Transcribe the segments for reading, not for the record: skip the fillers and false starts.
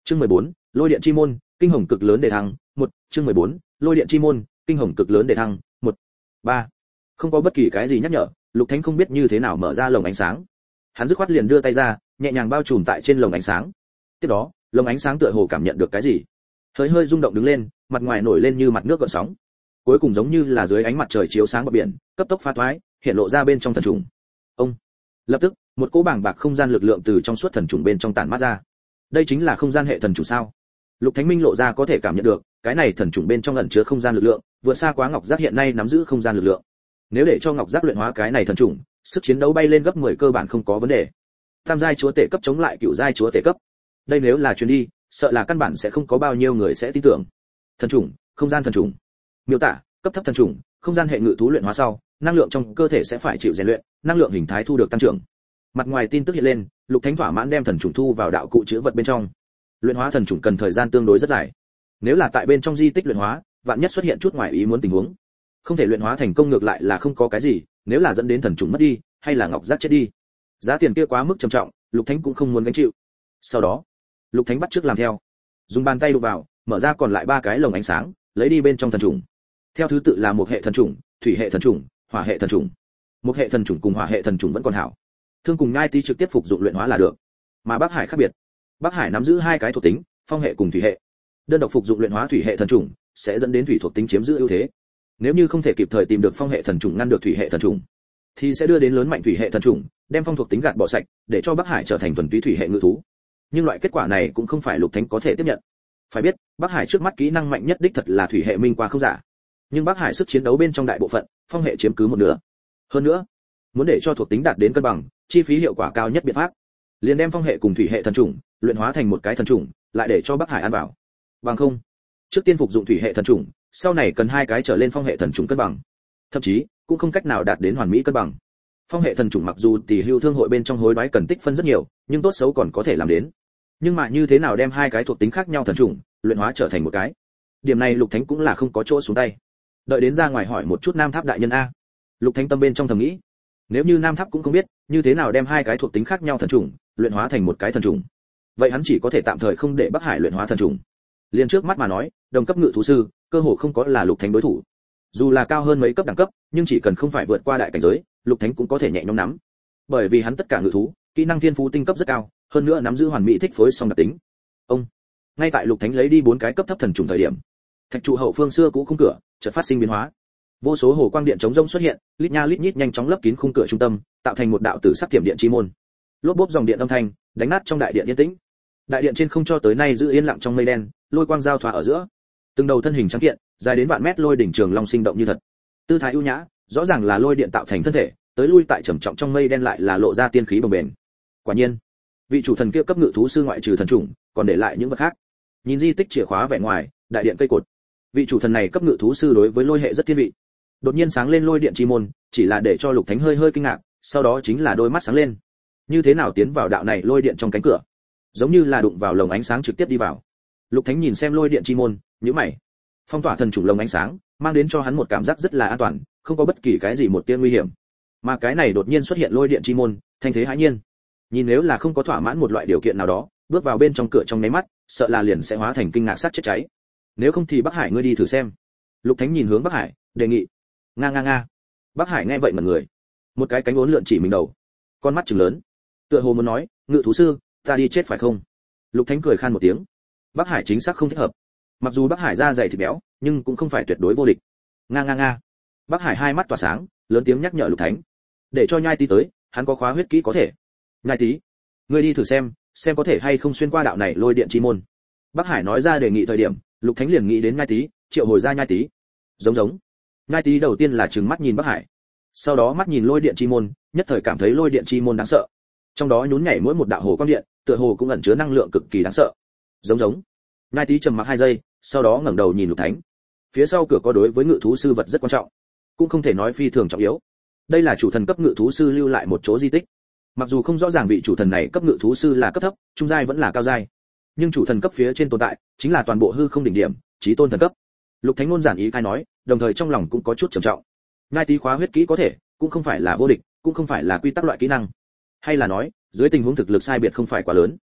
Chương 14, Lôi điện chi môn, kinh hồng cực lớn để thăng, 1, chương 14, Lôi điện chi môn, kinh hồng cực lớn để thăng, 1. 3. Không có bất kỳ cái gì nhắc nhở, Lục Thánh không biết như thế nào mở ra lồng ánh sáng. Hắn dứt khoát liền đưa tay ra, nhẹ nhàng bao trùm tại trên lồng ánh sáng. Tiếp đó, lồng ánh sáng tựa hồ cảm nhận được cái gì, hơi hơi rung động đứng lên, mặt ngoài nổi lên như mặt nước gợn sóng. Cuối cùng giống như là dưới ánh mặt trời chiếu sáng bờ biển, cấp tốc phá thoái, hiện lộ ra bên trong thần trùng. Ông. Lập tức, một cỗ bàng bạc không gian lực lượng từ trong suốt thần trùng bên trong tản mát ra. Đây chính là không gian hệ thần trùng sao? Lục Thánh Minh lộ ra có thể cảm nhận được, cái này thần trùng bên trong ẩn chứa không gian lực lượng, vượt xa quá Ngọc Giác hiện nay nắm giữ không gian lực lượng. Nếu để cho Ngọc Giác luyện hóa cái này thần trùng, sức chiến đấu bay lên gấp 10 cơ bản không có vấn đề. Tam giai chúa tể cấp chống lại cửu giai chúa tể cấp. Đây nếu là truyền đi, sợ là căn bản sẽ không có bao nhiêu người sẽ tin tưởng. Thần trùng, không gian thần trùng. Miêu tả, cấp thấp thần trùng, không gian hệ ngự thú luyện hóa sau, năng lượng trong cơ thể sẽ phải chịu rèn luyện, năng lượng hình thái thu được tăng trưởng. Mặt ngoài tin tức hiện lên, Lục Thánh thỏa mãn đem thần trùng thu vào đạo cụ chứa vật bên trong. Luyện hóa thần trùng cần thời gian tương đối rất dài. Nếu là tại bên trong di tích luyện hóa, vạn nhất xuất hiện chút ngoài ý muốn tình huống, không thể luyện hóa thành công ngược lại là không có cái gì, nếu là dẫn đến thần trùng mất đi, hay là Ngọc Giác chết đi, giá tiền kia quá mức trầm trọng, Lục Thánh cũng không muốn gánh chịu. Sau đó, Lục Thánh bắt trước làm theo, dùng bàn tay đụng vào, mở ra còn lại 3 cái lồng ánh sáng, lấy đi bên trong thần trùng. Theo thứ tự là một hệ thần trùng, thủy hệ thần trùng, hỏa hệ thần trùng. Một hệ thần trùng cùng hỏa hệ thần trùng vẫn còn hảo, thương cùng nhai tí trực tiếp phục dụng luyện hóa là được. Mà Bắc Hải khác biệt, Bắc Hải nắm giữ 2 cái thuộc tính, phong hệ cùng thủy hệ. Đơn độc phục dụng luyện hóa thủy hệ thần trùng sẽ dẫn đến thủy thuộc tính chiếm giữ ưu thế. Nếu như không thể kịp thời tìm được phong hệ thần trùng ngăn được thủy hệ thần trùng, thì sẽ đưa đến lớn mạnh thủy hệ thần trùng, đem phong thuộc tính gạt bỏ sạch, để cho Bắc Hải trở thành thuần túy thủy hệ ngự thú. Nhưng loại kết quả này cũng không phải Lục Thánh có thể tiếp nhận. Phải biết, Bắc Hải trước mắt kỹ năng mạnh nhất đích thật là thủy hệ minh qua không giả. Nhưng Bắc Hải sức chiến đấu bên trong đại bộ phận, phong hệ chiếm cứ một nửa. Hơn nữa, muốn để cho thuộc tính đạt đến cân bằng, chi phí hiệu quả cao nhất biện pháp, liền đem phong hệ cùng thủy hệ thần trùng luyện hóa thành một cái thần trùng, lại để cho Bắc Hải ăn vào. Bằng không, trước tiên phục dụng thủy hệ thần trùng, sau này cần 2 cái trở lên phong hệ thần trùng cân bằng. Thậm chí, cũng không cách nào đạt đến hoàn mỹ cân bằng. Phong hệ thần trùng mặc dù tỷ hưu thương hội bên trong hối đoái cần tích phân rất nhiều, nhưng tốt xấu còn có thể làm đến. Nhưng mà như thế nào đem 2 cái thuộc tính khác nhau thần trùng luyện hóa trở thành một cái? Điểm này Lục Thánh cũng là không có chỗ xuống tay. Đợi đến ra ngoài hỏi một chút Nam Tháp đại nhân a. Lục Thánh tâm bên trong thầm nghĩ, nếu như Nam Tháp cũng không biết như thế nào đem 2 cái thuộc tính khác nhau thần trùng luyện hóa thành một cái thần trùng, vậy hắn chỉ có thể tạm thời không để Bắc Hải luyện hóa thần trùng. Liên trước mắt mà nói, đồng cấp ngự thú sư cơ hồ không có là Lục Thánh đối thủ. Dù là cao hơn mấy cấp đẳng cấp, nhưng chỉ cần không phải vượt qua đại cảnh giới, Lục Thánh cũng có thể nhẹ nhõm nắm. Bởi vì hắn tất cả ngự thú, kỹ năng thiên phú tinh cấp rất cao, hơn nữa nắm giữ hoàn mỹ thích phối song đặc tính. Ông, ngay tại Lục Thánh lấy đi 4 cái cấp thấp thần trùng thời điểm, thạch trụ hậu phương xưa cũ khung cửa chợt phát sinh biến hóa. Vô số hồ quang điện chống rông xuất hiện, lít nha lít nhít nhanh chóng lấp kín khung cửa trung tâm, tạo thành một đạo tử sắc tiềm điện chi môn. Lốp bốp dòng điện âm thanh, đánh nát trong đại điện yên tĩnh. Đại điện trên không cho tới nay giữ yên lặng trong mây đen, lôi quang giao thoa ở giữa. Từng đầu thân hình trắng kiện, dài đến vạn mét lôi đỉnh trường long sinh động như thật. Tư thái ưu nhã, rõ ràng là lôi điện tạo thành thân thể, tới lui tại trầm trọng trong mây đen lại là lộ ra tiên khí bồng bềnh. Quả nhiên, vị chủ thần kia cấp ngự thú sư ngoại trừ thần trùng, còn để lại những vật khác. Nhìn di tích chìa khóa vẻ ngoài, đại điện cây cột. Vị chủ thần này cấp ngự thú sư đối với lôi hệ rất thiên vị. Đột nhiên sáng lên lôi điện chi môn, chỉ là để cho Lục Thánh hơi hơi kinh ngạc, sau đó chính là đôi mắt sáng lên. Như thế nào tiến vào đạo này lôi điện trong cánh cửa? Giống như là đụng vào lồng ánh sáng trực tiếp đi vào. Lục Thánh nhìn xem lôi điện chi môn, nhíu mày. Phong tỏa thần trùng lồng ánh sáng, mang đến cho hắn một cảm giác rất là an toàn, không có bất kỳ cái gì một tia nguy hiểm. Mà cái này đột nhiên xuất hiện lôi điện chi môn, thanh thế hãi nhiên. Nhìn nếu là không có thỏa mãn một loại điều kiện nào đó, bước vào bên trong cửa trong nháy mắt, sợ là liền sẽ hóa thành kinh ngạc sát chết cháy. Nếu không thì Bắc Hải ngươi đi thử xem. Lục Thánh nhìn hướng Bắc Hải, đề nghị. Nga. Bắc Hải nghe vậy mà người, một cái cánh uốn lượn chỉ mình đầu, con mắt trừng lớn, tựa hồ muốn nói, ngự thú sư, ta đi chết phải không? Lục Thánh cười khan một tiếng. Bắc Hải chính xác không thích hợp. Mặc dù Bắc Hải da dày thịt béo, nhưng cũng không phải tuyệt đối vô địch. Nga. Bắc Hải hai mắt tỏa sáng, lớn tiếng nhắc nhở Lục Thánh, để cho Nhai Tí tới, hắn có khóa huyết kỹ có thể. Nhai Tí, ngươi đi thử xem có thể hay không xuyên qua đạo này lôi điện chi môn. Bắc Hải nói ra đề nghị thời điểm, Lục Thánh liền nghĩ đến Nhai Tí, triệu hồi ra Nhai Tí. Giống. Nhai Tí đầu tiên là trừng mắt nhìn Bắc Hải, sau đó mắt nhìn lôi điện chi môn, nhất thời cảm thấy lôi điện chi môn đáng sợ. Trong đó nhún nhảy mỗi một đạo hồ quang điện, tựa hồ cũng ẩn chứa năng lượng cực kỳ đáng sợ. Giống. Nhai Tí trầm mặc 2 giây, sau đó ngẩng đầu nhìn Lục Thánh. Phía sau cửa có đối với ngự thú sư vật rất quan trọng, cũng không thể nói phi thường trọng yếu. Đây là chủ thần cấp ngự thú sư lưu lại một chỗ di tích. Mặc dù không rõ ràng vị chủ thần này cấp ngự thú sư là cấp thấp, trung giai vẫn là cao giai, nhưng chủ thần cấp phía trên tồn tại chính là toàn bộ hư không đỉnh điểm, chí tôn thần cấp. Lục Thánh ngôn giản ý khai nói, đồng thời trong lòng cũng có chút trầm trọng. Nhai Tí khóa huyết kỹ có thể, cũng không phải là vô địch, cũng không phải là quy tắc loại kỹ năng, hay là nói, dưới tình huống thực lực sai biệt không phải quá lớn.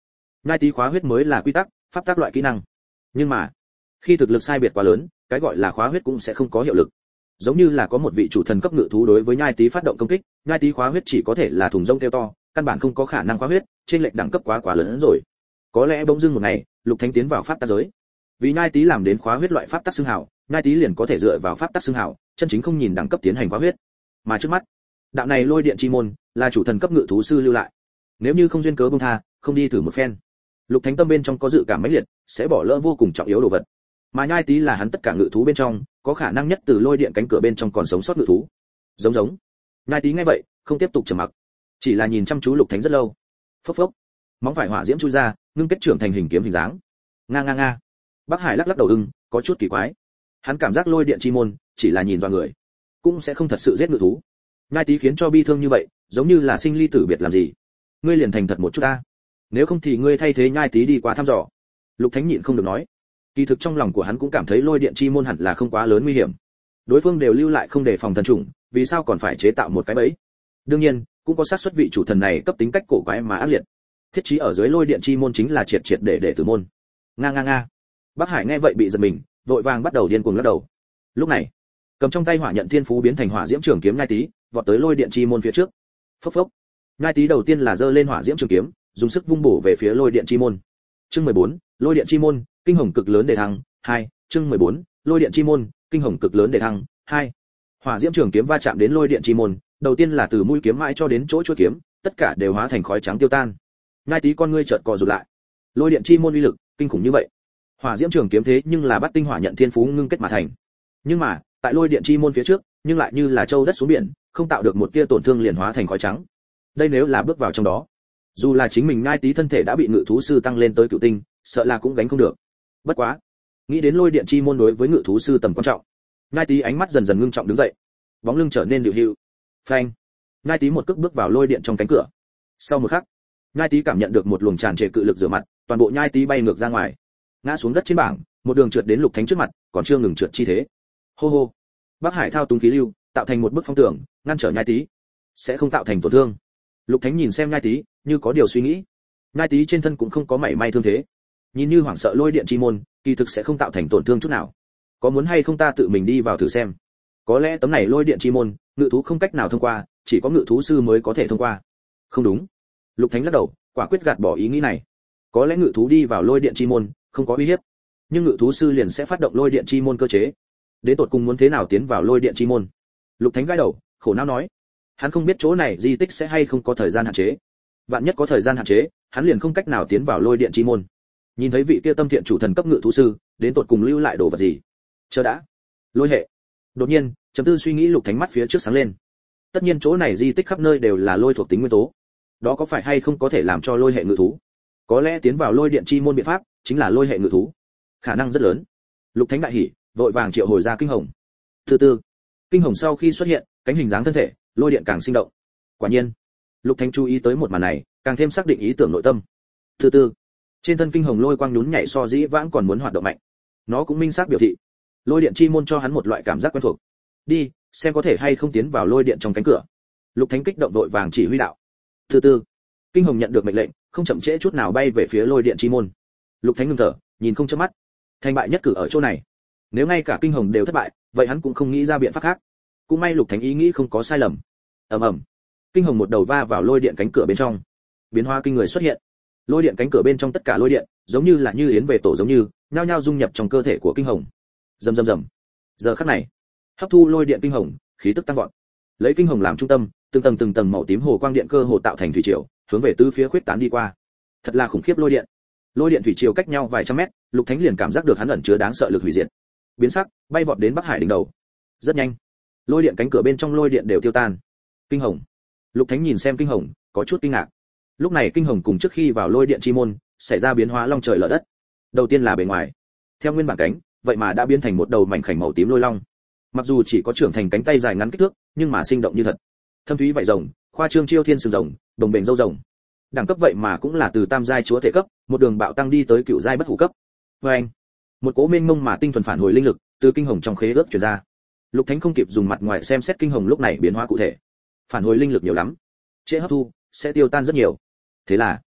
Nhai tí khóa huyết mới là quy tắc, pháp tắc loại kỹ năng. Nhưng mà, khi thực lực sai biệt quá lớn, cái gọi là khóa huyết cũng sẽ không có hiệu lực. Giống như là có một vị chủ thần cấp ngự thú đối với nhai tí phát động công kích, nhai tí khóa huyết chỉ có thể là thùng rông kêu to, căn bản không có khả năng khóa huyết, trên lệch đẳng cấp quá lớn hơn rồi. Có lẽ bỗng dưng một ngày, Lục Thánh tiến vào pháp tắc giới. Vì nhai tí làm đến khóa huyết loại pháp tắc xưng hào, nhai tí liền có thể dựa vào pháp tắc xưng hào, chân chính không nhìn đẳng cấp tiến hành khóa huyết. Mà trước mắt, đạo này lôi điện chi môn là chủ thần cấp ngự thú sư lưu lại. Nếu như không duyên cớ buông tha, không đi thử một phen, Lục Thánh tâm bên trong có dự cảm mãnh liệt, sẽ bỏ lỡ vô cùng trọng yếu đồ vật. Mà nhai tí là hắn tất cả ngự thú bên trong, có khả năng nhất từ lôi điện cánh cửa bên trong còn sống sót ngự thú. Giống. Nhai tí nghe vậy, không tiếp tục trầm mặc, chỉ là nhìn chăm chú Lục Thánh rất lâu. Phốc phốc, móng phải hỏa diễm chui ra, ngưng kết trưởng thành hình kiếm hình dáng. Nga. Bắc Hải lắc đầu có chút kỳ quái. Hắn cảm giác lôi điện chi môn chỉ là nhìn vào người, cũng sẽ không thật sự giết ngự thú. Nhai tí khiến cho bi thương như vậy, giống như là sinh ly tử biệt làm gì? Ngươi liền thành thật một chút ta, nếu không thì ngươi thay thế nhai tí đi qua thăm dò. Lục Thánh nhịn không được nói. Kỳ thực trong lòng của hắn cũng cảm thấy lôi điện chi môn hẳn là không quá lớn nguy hiểm. Đối phương đều lưu lại không đề phòng thần trùng, vì sao còn phải chế tạo một cái bẫy? Đương nhiên, cũng có xác suất vị chủ thần này cấp tính cách cổ quái mà ác liệt. Thiết trí ở dưới lôi điện chi môn chính là triệt để tử môn. Nga. Bắc Hải nghe vậy bị giật mình, vội vàng bắt đầu điên cuồng lắc đầu. Lúc này, cầm trong tay hỏa nhận thiên phú biến thành hỏa diễm trường kiếm nhai tí, vọt tới lôi điện chi môn phía trước. Phốc. Nhai tí đầu tiên là giơ lên hỏa diễm trường kiếm, dùng sức vung bổ về phía lôi điện chi môn. Chương 14, lôi điện chi môn, kinh hồng cực lớn để thăng 2. Chương 14, lôi điện chi môn, kinh hồng cực lớn để thăng 2. Hỏa diễm trường kiếm va chạm đến lôi điện chi môn, đầu tiên là từ mũi kiếm mãi cho đến chỗ chuôi kiếm, tất cả đều hóa thành khói trắng tiêu tan. Nhai tí con ngươi chợt co rụt lại. Lôi điện chi môn uy lực kinh khủng như vậy. Hỏa diễm trường kiếm thế nhưng là bắt tinh hỏa nhận thiên phú ngưng kết mà thành. Nhưng mà, tại lôi điện chi môn phía trước, nhưng lại như là châu đất xuống biển, không tạo được một tia tổn thương liền hóa thành khói trắng. Đây nếu là bước vào trong đó, dù là chính mình nhai tí thân thể đã bị ngự thú sư tăng lên tới cửu tinh, sợ là cũng gánh không được. Bất quá, nghĩ đến lôi điện chi môn đối với ngự thú sư tầm quan trọng, nhai tí ánh mắt dần dần ngưng trọng đứng dậy, bóng lưng trở nên dịu dịu. Phanh! Nhai tí một cước bước vào lôi điện trong cánh cửa. Sau một khắc, nhai tí cảm nhận được một luồng tràn trề cự lực rửa mặt, toàn bộ nhai tí bay ngược ra ngoài, ngã xuống đất trên bảng, một đường trượt đến Lục Thánh trước mặt, còn chưa ngừng trượt chi thế. Hô. Bắc Hải thao túng khí lưu, tạo thành một bức phong tường, ngăn trở nhai tí, sẽ không tạo thành tổn thương. Lục Thánh nhìn xem nhai tí, như có điều suy nghĩ. Nhai tí trên thân cũng không có mảy may thương thế, nhìn như hoảng sợ lôi điện chi môn, kỳ thực sẽ không tạo thành tổn thương chút nào. Có muốn hay không ta tự mình đi vào thử xem? Có lẽ tấm này lôi điện chi môn, ngự thú không cách nào thông qua, chỉ có ngự thú sư mới có thể thông qua. Không đúng. Lục Thánh lắc đầu, quả quyết gạt bỏ ý nghĩ này. Có lẽ ngự thú đi vào lôi điện chi môn, không có uy hiếp, nhưng ngự thú sư liền sẽ phát động lôi điện chi môn cơ chế. Đến tột cùng muốn thế nào tiến vào lôi điện chi môn? Lục Thánh gãi đầu, khổ não nói. Hắn không biết chỗ này di tích sẽ hay không có thời gian hạn chế. Vạn nhất có thời gian hạn chế, hắn liền không cách nào tiến vào lôi điện chi môn. Nhìn thấy vị kia tâm thiện chủ thần cấp ngự thú sư, đến tột cùng lưu lại đồ vật gì? Chờ đã. Lôi hệ. Đột nhiên, chấm tư suy nghĩ Lục Thánh mắt phía trước sáng lên. Tất nhiên chỗ này di tích khắp nơi đều là lôi thuộc tính nguyên tố. Đó có phải hay không có thể làm cho lôi hệ ngự thú? Có lẽ tiến vào lôi điện chi môn biện pháp chính là lôi hệ ngự thú. Khả năng rất lớn. Lục Thánh đại hỉ, vội vàng triệu hồi ra kinh hồng. Từ từ, kinh hồng sau khi xuất hiện, cánh hình dáng thân thể, lôi điện càng sinh động. Quả nhiên, Lục Thánh chú ý tới một màn này, càng thêm xác định ý tưởng nội tâm. Từ từ, trên thân kinh hồng lôi quang nhún nhảy so dĩ vãng còn muốn hoạt động mạnh. Nó cũng minh xác biểu thị, lôi điện chi môn cho hắn một loại cảm giác quen thuộc. Đi, xem có thể hay không tiến vào lôi điện trong cánh cửa. Lục Thánh kích động vội vàng chỉ huy đạo. Từ từ, kinh hồng nhận được mệnh lệnh, không chậm trễ chút nào bay về phía lôi điện chi môn. Lục Thánh ngưng thở, nhìn không chớp mắt. Thành bại nhất cử ở chỗ này. Nếu ngay cả kinh hồng đều thất bại, vậy hắn cũng không nghĩ ra biện pháp khác. Cũng may Lục Thánh ý nghĩ không có sai lầm. Ầm. Kinh hồng một đầu va vào lôi điện cánh cửa bên trong. Biến hóa kinh người xuất hiện. Lôi điện cánh cửa bên trong tất cả lôi điện, giống như là như yến về tổ giống như, nhao nhao dung nhập trong cơ thể của kinh hồng. Rầm. Giờ khắc này, hấp thu lôi điện kinh hồng, khí tức tăng vọt. Lấy kinh hồng làm trung tâm, từng tầng màu tím hồ quang điện cơ hồ tạo thành thủy triều, hướng về tứ phía khuyết tán đi qua. Thật là khủng khiếp lôi điện. Lôi điện thủy triều cách nhau vài trăm mét, Lục Thánh liền cảm giác được hắn ẩn chứa đáng sợ lực hủy diệt. Biến sắc, bay vọt đến Bắc Hải đỉnh đầu. Rất nhanh, lôi điện cánh cửa bên trong lôi điện đều tiêu tan. Kinh hồng. Lục Thánh nhìn xem kinh hồng, có chút kinh ngạc. Lúc này kinh hồng cùng trước khi vào lôi điện chi môn, xảy ra biến hóa long trời lở đất. Đầu tiên là bề ngoài, theo nguyên bản cánh, vậy mà đã biến thành một đầu mảnh khảnh màu tím lôi long. Mặc dù chỉ có trưởng thành cánh tay dài ngắn kích thước, nhưng mà sinh động như thật. Thâm thúy vảy rồng, khoa trương chiêu thiên sừng rồng, đồng bền râu rồng. Đẳng cấp vậy mà cũng là từ tam giai chúa thể cấp, một đường bạo tăng đi tới cựu giai bất hủ cấp. Oeng! Một cỗ mênh mông mà tinh thuần phản hồi linh lực từ kinh hồng trong khế ước truyền ra. Lục Thánh không kịp dùng mặt ngoài xem xét kinh hồng lúc này biến hóa cụ thể. Phản hồi linh lực nhiều lắm, trễ hấp thu sẽ tiêu tan rất nhiều. Thế là,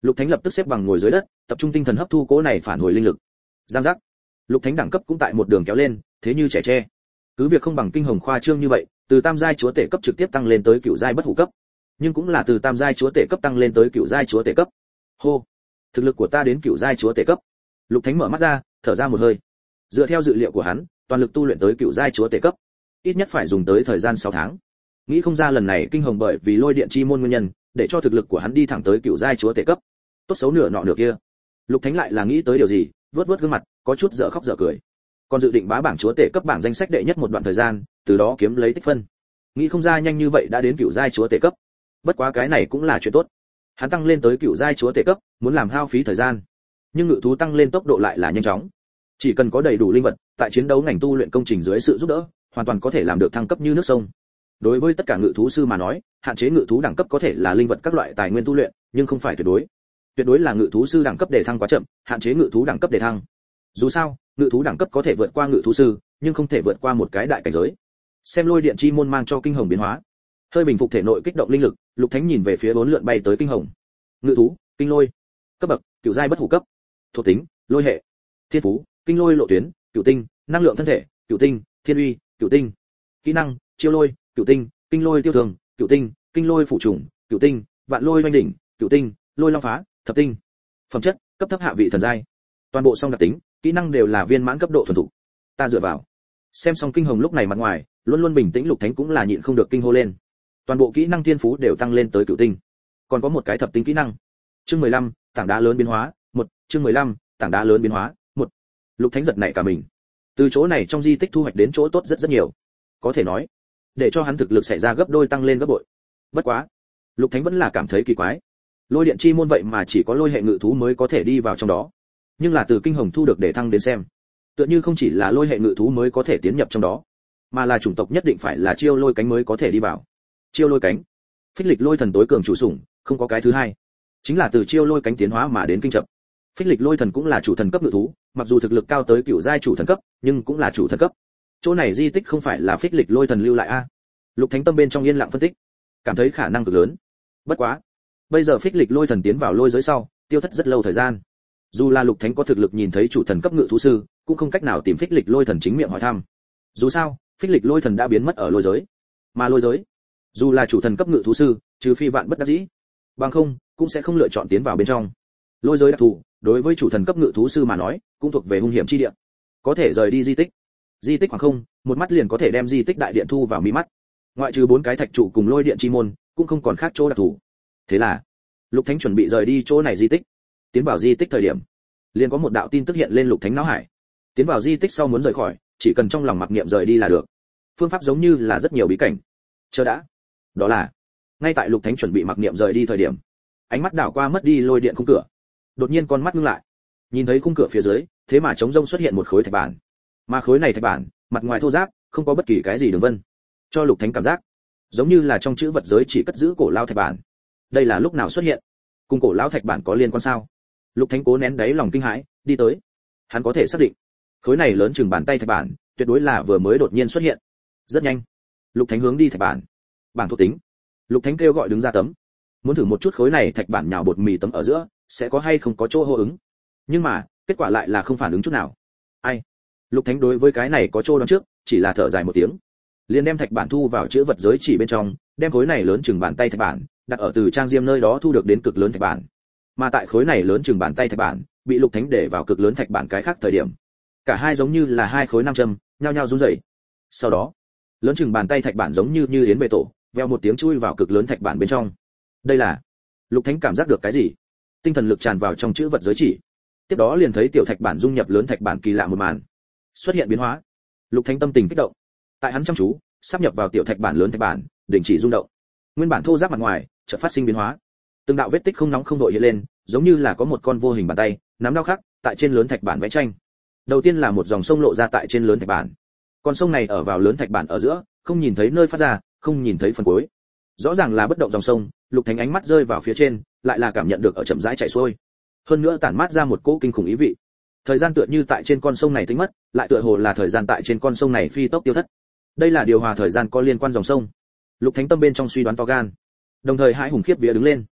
Lục Thánh lập tức xếp bằng ngồi dưới đất, tập trung tinh thần hấp thu cỗ này phản hồi linh lực. Giang giác. Lục Thánh đẳng cấp cũng tại một đường kéo lên, thế như trẻ tre. Cứ việc không bằng kinh hồng khoa trương như vậy, từ tam giai chúa tể cấp trực tiếp tăng lên tới cựu giai bất hủ cấp, nhưng cũng là từ tam giai chúa tể cấp tăng lên tới cựu giai chúa tể cấp. Hô, thực lực của ta đến cựu giai chúa tể cấp. Lục Thánh mở mắt ra, thở ra một hơi. Dựa theo dự liệu của hắn, toàn lực tu luyện tới cựu giai chúa tể cấp, ít nhất phải dùng tới thời gian 6 tháng. Nghĩ không ra lần này kinh hồng bởi vì lôi điện chi môn nguyên nhân, để cho thực lực của hắn đi thẳng tới cựu giai chúa tể cấp. Tốt xấu nửa nọ nửa kia. Lục Thánh lại là nghĩ tới điều gì, vớt vớt gương mặt, có chút dở khóc dở cười. Còn dự định bá bảng chúa tể cấp bảng danh sách đệ nhất một đoạn thời gian, từ đó kiếm lấy tích phân. Nghĩ không ra nhanh như vậy đã đến cựu giai chúa tể cấp. Bất quá cái này cũng là chuyện tốt. Hắn tăng lên tới cựu giai chúa tể cấp, muốn làm hao phí thời gian. Nhưng ngự thú tăng lên tốc độ lại là nhanh chóng. Chỉ cần có đầy đủ linh vật, tại chiến đấu ngành tu luyện công trình dưới sự giúp đỡ, hoàn toàn có thể làm được thăng cấp như nước sông. Đối với tất cả ngự thú sư mà nói, hạn chế ngự thú đẳng cấp có thể là linh vật các loại tài nguyên tu luyện, nhưng không phải tuyệt đối. Tuyệt đối là ngự thú sư đẳng cấp để thăng quá chậm, hạn chế ngự thú đẳng cấp để thăng. Dù sao, ngự thú đẳng cấp có thể vượt qua ngự thú sư, nhưng không thể vượt qua một cái đại cảnh giới. Xem lôi điện chi môn mang cho kinh hồng biến hóa, hơi bình phục thể nội kích động linh lực, Lục Thánh nhìn về phía bốn lượn bay tới kinh hồng. Ngự thú, kinh lôi, cấp bậc, cửu giai bất hủ cấp, thuộc tính, lôi hệ, thiên phú, kinh lôi lộ tuyến, cửu tinh, năng lượng thân thể, cửu tinh, thiên uy, cửu tinh, kỹ năng, chiêu lôi, cửu tinh, kinh lôi tiêu thường, cửu tinh, kinh lôi phủ trùng, cửu tinh, vạn lôi oanh đỉnh, cửu tinh, lôi long phá, thập tinh. Phẩm chất, cấp thấp hạ vị thần giai. Toàn bộ song đặc tính, kỹ năng đều là viên mãn cấp độ thuần thục. Ta dựa vào. Xem xong kinh hồng lúc này mặt ngoài, luôn luôn bình tĩnh Lục Thánh cũng là nhịn không được kinh hô lên. Toàn bộ kỹ năng thiên phú đều tăng lên tới cửu tinh. Còn có một cái thập tinh kỹ năng. Chương 15, tảng đá lớn biến hóa, 1, chương 15, tảng đá lớn biến hóa, 1. Lục Thánh giật nảy cả mình. Từ chỗ này trong di tích thu hoạch đến chỗ tốt rất nhiều. Có thể nói, để cho hắn thực lực xảy ra gấp đôi tăng lên gấp bội. Bất quá, Lục Thánh vẫn là cảm thấy kỳ quái. Lôi điện chi môn vậy mà chỉ có lôi hệ ngự thú mới có thể đi vào trong đó. Nhưng là từ kinh hồng thu được để thăng đến xem, tựa như không chỉ là lôi hệ ngự thú mới có thể tiến nhập trong đó, mà là chủng tộc nhất định phải là chiêu lôi cánh mới có thể đi vào. Chiêu lôi cánh, phích lịch lôi thần tối cường chủ sủng, không có cái thứ hai. Chính là từ chiêu lôi cánh tiến hóa mà đến kinh chập. Phích lịch lôi thần cũng là chủ thần cấp ngự thú, mặc dù thực lực cao tới cửu giai chủ thần cấp, nhưng cũng là chủ thần cấp. Chỗ này di tích không phải là phích lịch lôi thần lưu lại a? Lục Thánh tâm bên trong yên lặng phân tích, cảm thấy khả năng cực lớn. Bất quá, bây giờ phích lịch lôi thần tiến vào lôi giới sau, tiêu thất rất lâu thời gian. Dù là Lục Thánh có thực lực nhìn thấy chủ thần cấp ngự thú sư, cũng không cách nào tìm phích lịch lôi thần chính miệng hỏi thăm. Dù sao, phích lịch lôi thần đã biến mất ở lôi giới. Mà lôi giới, dù là chủ thần cấp ngự thú sư, trừ phi vạn bất đắc dĩ, bằng không cũng sẽ không lựa chọn tiến vào bên trong. Lôi giới đặc thù, đối với chủ thần cấp ngự thú sư mà nói, cũng thuộc về hung hiểm chi địa. Có thể rời đi di tích. Di tích khoảng không, một mắt liền có thể đem di tích đại điện thu vào mi mắt. Ngoại trừ 4 cái thạch trụ cùng lôi điện chi môn, cũng không còn khác chỗ đặc thù. Thế là, Lục Thánh chuẩn bị rời đi chỗ này di tích. Tiến vào di tích thời điểm, liền có một đạo tin tức hiện lên Lục Thánh não hải. Tiến vào di tích sau muốn rời khỏi, chỉ cần trong lòng mặc niệm rời đi là được. Phương pháp giống như là rất nhiều bí cảnh. Chờ đã. Đó là, ngay tại Lục Thánh chuẩn bị mặc niệm rời đi thời điểm, ánh mắt đảo qua mất đi lôi điện khung cửa. Đột nhiên con mắt ngưng lại, nhìn thấy khung cửa phía dưới, thế mà trống rông xuất hiện một khối thạch bản. Mà khối này thạch bản, mặt ngoài thô ráp, không có bất kỳ cái gì đường vân. Cho Lục Thánh cảm giác, giống như là trong chữ vật giới chỉ cất giữ cổ lao thạch bản. Đây là lúc nào xuất hiện? Cùng cổ lao thạch bản có liên quan sao? Lục Thánh cố nén đáy lòng kinh hãi, đi tới. Hắn có thể xác định, khối này lớn chừng bàn tay thạch bản, tuyệt đối là vừa mới đột nhiên xuất hiện. Rất nhanh, Lục Thánh hướng đi thạch bản. Bảng thuộc tính. Lục Thánh kêu gọi đứng ra tấm. Muốn thử một chút khối này thạch bản nhào bột mì tấm ở giữa, sẽ có hay không có chỗ hô ứng. Nhưng mà, kết quả lại là không phản ứng chút nào. Ai? Lục Thánh đối với cái này có chỗ đoán trước, chỉ là thở dài một tiếng. Liền đem thạch bản thu vào chữ vật giới chỉ bên trong, đem khối này lớn chừng bàn tay thạch bản, đặt ở từ trang diêm nơi đó thu được đến cực lớn thạch bản. Mà tại khối này lớn chừng bàn tay thạch bản, bị Lục Thánh để vào cực lớn thạch bản cái khác thời điểm, cả hai giống như là hai khối nam châm, nhao nhao rung rẩy. Sau đó, lớn chừng bàn tay thạch bản giống như yến bề tổ, veo một tiếng chui vào cực lớn thạch bản bên trong. Đây là, Lục Thánh cảm giác được cái gì? Tinh thần lực tràn vào trong chữ vật giới chỉ. Tiếp đó liền thấy tiểu thạch bản dung nhập lớn thạch bản kỳ lạ một màn. Xuất hiện biến hóa. Lục Thánh tâm tình kích động. Tại hắn chăm chú, sắp nhập vào tiểu thạch bản lớn thạch bản, đình chỉ rung động. Nguyên bản thô ráp mặt ngoài, chợt phát sinh biến hóa. Từng đạo vết tích không nóng không đội hiện lên, giống như là có một con vô hình bàn tay, nắm đao khắc, tại trên lớn thạch bản vẽ tranh. Đầu tiên là một dòng sông lộ ra tại trên lớn thạch bản. Con sông này ở vào lớn thạch bản ở giữa, không nhìn thấy nơi phát ra, không nhìn thấy phần cuối. Rõ ràng là bất động dòng sông, Lục Thánh ánh mắt rơi vào phía trên, lại là cảm nhận được ở chậm rãi chảy xuôi. Hơn nữa tản mát ra một cỗ kinh khủng ý vị. Thời gian tựa như tại trên con sông này tính mất, lại tựa hồ là thời gian tại trên con sông này phi tốc tiêu thất. Đây là điều hòa thời gian có liên quan dòng sông. Lục Thánh tâm bên trong suy đoán to gan, đồng thời hãi hùng khiếp vía đứng lên.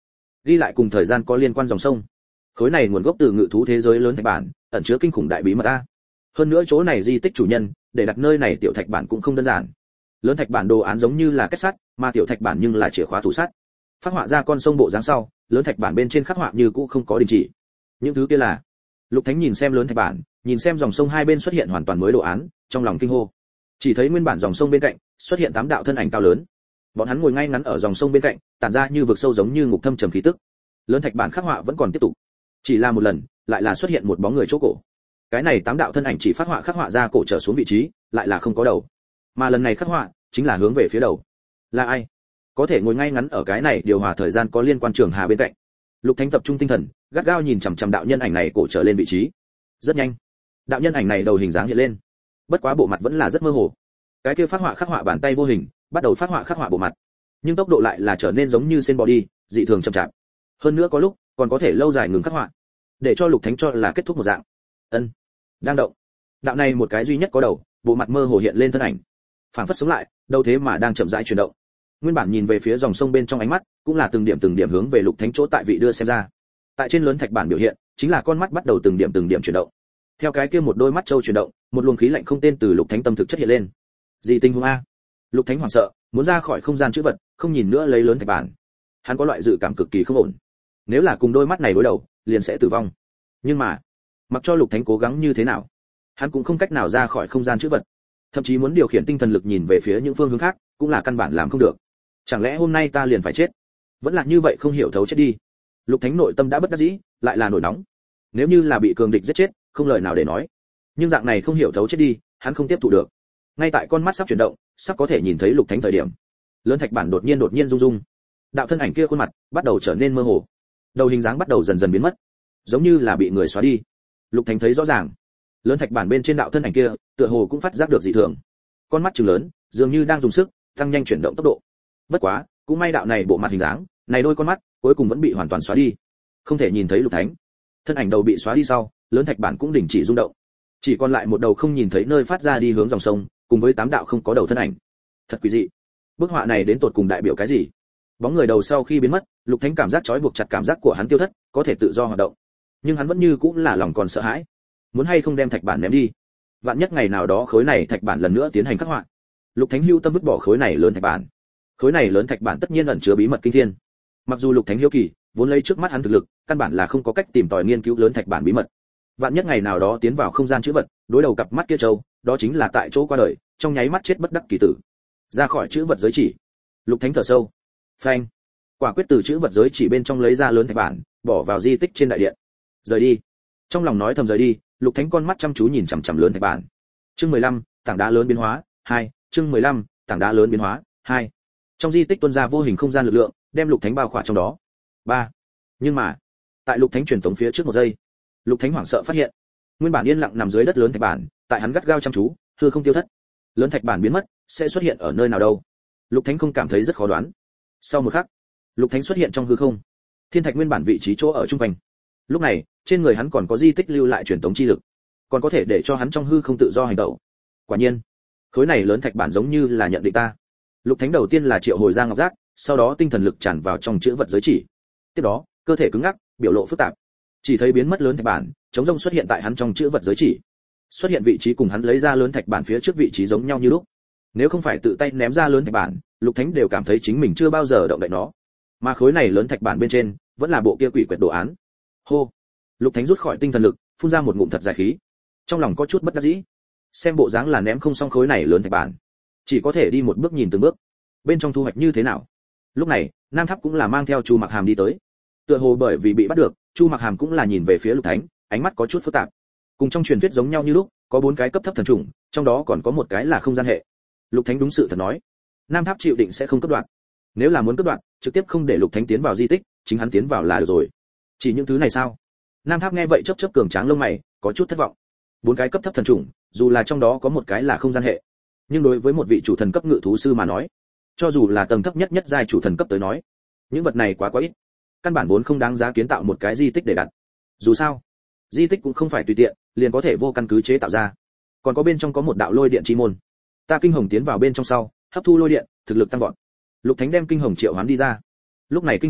ghi lại cùng thời gian có liên quan dòng sông. Khối này nguồn gốc từ ngự thú thế giới lớn thạch bản, ẩn chứa kinh khủng đại bí mật a. Hơn nữa chỗ này di tích chủ nhân, để đặt nơi này tiểu thạch bản cũng không đơn giản. Lớn thạch bản đồ án giống như là kết sắt, mà tiểu thạch bản nhưng là chìa khóa thủ sắt. Phát họa ra con sông bộ dáng sau, lớn thạch bản bên trên khắc họa như cũ không có đình chỉ. Những thứ kia là. Lục Thánh nhìn xem lớn thạch bản, nhìn xem dòng sông hai bên xuất hiện hoàn toàn mới đồ án, trong lòng kinh hô. Chỉ thấy nguyên bản dòng sông bên cạnh xuất hiện 8 đạo thân ảnh cao lớn. Bọn hắn ngồi ngay ngắn ở dòng sông bên cạnh, tản ra như vực sâu giống như ngục thâm trầm khí tức. Lớn thạch bản khắc họa vẫn còn tiếp tục. Chỉ là một lần, lại là xuất hiện một bóng người chỗ cổ. Cái này 8 đạo thân ảnh chỉ khắc họa ra cổ trở xuống vị trí, lại là không có đầu. Mà lần này khắc họa chính là hướng về phía đầu. Là ai? Có thể ngồi ngay ngắn ở cái này điều hòa thời gian có liên quan trường hà bên cạnh. Lục Thánh tập trung tinh thần, gắt gao nhìn chằm chằm đạo nhân ảnh này cổ trở lên vị trí. Rất nhanh, đạo nhân ảnh này đầu hình dáng hiện lên. Bất quá bộ mặt vẫn là rất mơ hồ. Cái kia khắc họa bàn tay vô hình, bắt đầu khắc họa bộ mặt. Nhưng tốc độ lại là trở nên giống như sen bò đi, dị thường chậm chạp. Hơn nữa có lúc còn có thể lâu dài ngừng khắc họa, để cho Lục Thánh cho là kết thúc một dạng. Ân, đang động. Đạo này một cái duy nhất có đầu, bộ mặt mơ hồ hiện lên thân ảnh. Phảng phất sống lại, đầu thế mà đang chậm rãi chuyển động. Nguyên bản nhìn về phía dòng sông bên trong ánh mắt, cũng là từng điểm hướng về Lục Thánh chỗ tại vị đưa xem ra. Tại trên lớn thạch bản biểu hiện, chính là con mắt bắt đầu từng điểm chuyển động. Theo cái kia một đôi mắt trâu chuyển động, một luồng khí lạnh không tên từ Lục Thánh tâm thực chất hiện lên. Gì tình huống a? Lục Thánh hoảng sợ, muốn ra khỏi không gian chữ vật, không nhìn nữa lấy lớn thạch bản. Hắn có loại dự cảm cực kỳ không ổn. Nếu là cùng đôi mắt này đối đầu, liền sẽ tử vong. Nhưng mà, mặc cho Lục Thánh cố gắng như thế nào, hắn cũng không cách nào ra khỏi không gian chữ vật. Thậm chí muốn điều khiển tinh thần lực nhìn về phía những phương hướng khác, cũng là căn bản làm không được. Chẳng lẽ hôm nay ta liền phải chết? Vẫn là như vậy không hiểu thấu chết đi. Lục Thánh nội tâm đã bất đắc dĩ, lại là nổi nóng. Nếu như là bị cường địch giết chết, không lời nào để nói. Nhưng dạng này không hiểu thấu chết đi, hắn không tiếp thụ được. Ngay tại con mắt sắp chuyển động, sắp có thể nhìn thấy Lục Thánh thời điểm, lớn thạch bản đột nhiên rung rung. Đạo thân ảnh kia khuôn mặt bắt đầu trở nên mơ hồ, đầu hình dáng bắt đầu dần biến mất, giống như là bị người xóa đi. Lục Thánh thấy rõ ràng, lớn thạch bản bên trên đạo thân ảnh kia, tựa hồ cũng phát giác được dị thường. Con mắt trừng lớn, dường như đang dùng sức tăng nhanh chuyển động tốc độ. Bất quá, cũng may đạo này bộ mặt hình dáng, này đôi con mắt, cuối cùng vẫn bị hoàn toàn xóa đi, không thể nhìn thấy Lục Thánh. Thân ảnh đầu bị xóa đi sau, lớn thạch bản cũng đình chỉ rung động, chỉ còn lại một đầu không nhìn thấy nơi phát ra đi hướng dòng sông, cùng với 8 đạo không có đầu thân ảnh. Thật quỷ dị. Bức họa này đến tột cùng đại biểu cái gì? Bóng người đầu sau khi biến mất, Lục Thánh cảm giác trói buộc chặt cảm giác của hắn tiêu thất, có thể tự do hoạt động. Nhưng hắn vẫn như cũng là lòng còn sợ hãi. Muốn hay không đem thạch bản ném đi? Vạn nhất ngày nào đó khối này thạch bản lần nữa tiến hành khắc họa. Lục Thánh hưu tâm vứt bỏ khối này lớn thạch bản. Khối này lớn thạch bản tất nhiên ẩn chứa bí mật kinh thiên. Mặc dù Lục Thánh hiếu kỳ, vốn lấy trước mắt hắn thực lực, căn bản là không có cách tìm tòi nghiên cứu lớn thạch bản bí mật. Vạn nhất ngày nào đó tiến vào không gian chữ vật, đối đầu cặp mắt kia trâu, đó chính là tại chỗ qua đời, trong nháy mắt chết bất đắc kỳ tử. Ra khỏi chữ vật giới chỉ, Lục Thánh thở sâu. Phanh. Quả quyết từ chữ vật giới chỉ bên trong lấy ra lớn thạch bản, bỏ vào di tích trên đại điện. Rời đi. Trong lòng nói thầm rời đi, Lục Thánh con mắt chăm chú nhìn chằm chằm lớn thạch bản. Chương 15, tảng đá lớn biến hóa 2, chương 15, tảng đá lớn biến hóa 2. Trong di tích tuôn ra vô hình không gian lực lượng, đem Lục Thánh bao khỏa trong đó. 3. Nhưng mà, tại Lục Thánh truyền tống phía trước một giây, Lục Thánh hoảng sợ phát hiện, nguyên bản yên lặng nằm dưới đất lớn thạch bản, tại hắn gắt gao chăm chú, hư không tiêu thất. Lớn thạch bản biến mất, sẽ xuất hiện ở nơi nào đâu? Lục Thánh không cảm thấy rất khó đoán. Sau một khắc, Lục Thánh xuất hiện trong hư không. Thiên thạch nguyên bản vị trí chỗ ở trung quanh. Lúc này, trên người hắn còn có di tích lưu lại truyền tống chi lực, còn có thể để cho hắn trong hư không tự do hành động. Quả nhiên, khối này lớn thạch bản giống như là nhận định ta. Lục Thánh đầu tiên là triệu hồi ra ngọc giác, sau đó tinh thần lực tràn vào trong chữ vật giới chỉ. Tiếp đó, cơ thể cứng ngắc, biểu lộ phức tạp. Chỉ thấy biến mất lớn thạch bản, chống rông xuất hiện tại hắn trong chữ vật giới chỉ. Xuất hiện vị trí cùng hắn lấy ra lớn thạch bản phía trước vị trí giống nhau như lúc. Nếu không phải tự tay ném ra lớn thạch bản, Lục Thánh đều cảm thấy chính mình chưa bao giờ động đậy nó. Mà khối này lớn thạch bản bên trên, vẫn là bộ kia quỷ quyệt đồ án. Hô. Lục Thánh rút khỏi tinh thần lực, phun ra một ngụm thật dài khí. Trong lòng có chút bất đắc dĩ. Xem bộ dáng là ném không xong khối này lớn thạch bản, chỉ có thể đi một bước nhìn từng bước. Bên trong thu hoạch như thế nào? Lúc này, Nam Tháp cũng là mang theo Chu Mặc Hàm đi tới. Tựa hồ bởi vì bị bắt được, Chu Mặc Hàm cũng là nhìn về phía Lục Thánh, ánh mắt có chút phức tạp. Cùng trong truyền thuyết giống nhau như lúc, có 4 cái cấp thấp thần trùng, trong đó còn có một cái là không gian hệ. Lục Thánh đúng sự thật nói, Nam Tháp chịu định sẽ không cấp đoạn. Nếu là muốn cấp đoạn, trực tiếp không để Lục Thánh tiến vào di tích, chính hắn tiến vào là được rồi. Chỉ những thứ này sao? Nam Tháp nghe vậy chớp chớp cường tráng lông mày, có chút thất vọng. 4 cái cấp thấp thần trùng, dù là trong đó có một cái là không gian hệ, nhưng đối với một vị chủ thần cấp ngự thú sư mà nói, cho dù là tầng thấp nhất giai chủ thần cấp tới nói, những vật này quá ít, căn bản vốn không đáng giá kiến tạo một cái di tích để đặt. Dù sao, di tích cũng không phải tùy tiện liền có thể vô căn cứ chế tạo ra, còn có bên trong có một đạo lôi điện chi môn. Ta kinh hồng tiến vào bên trong sau, hấp thu lôi điện, thực lực tăng vọt. Lục Thánh đem kinh hồng triệu hoán đi ra. Lúc này kinh hồng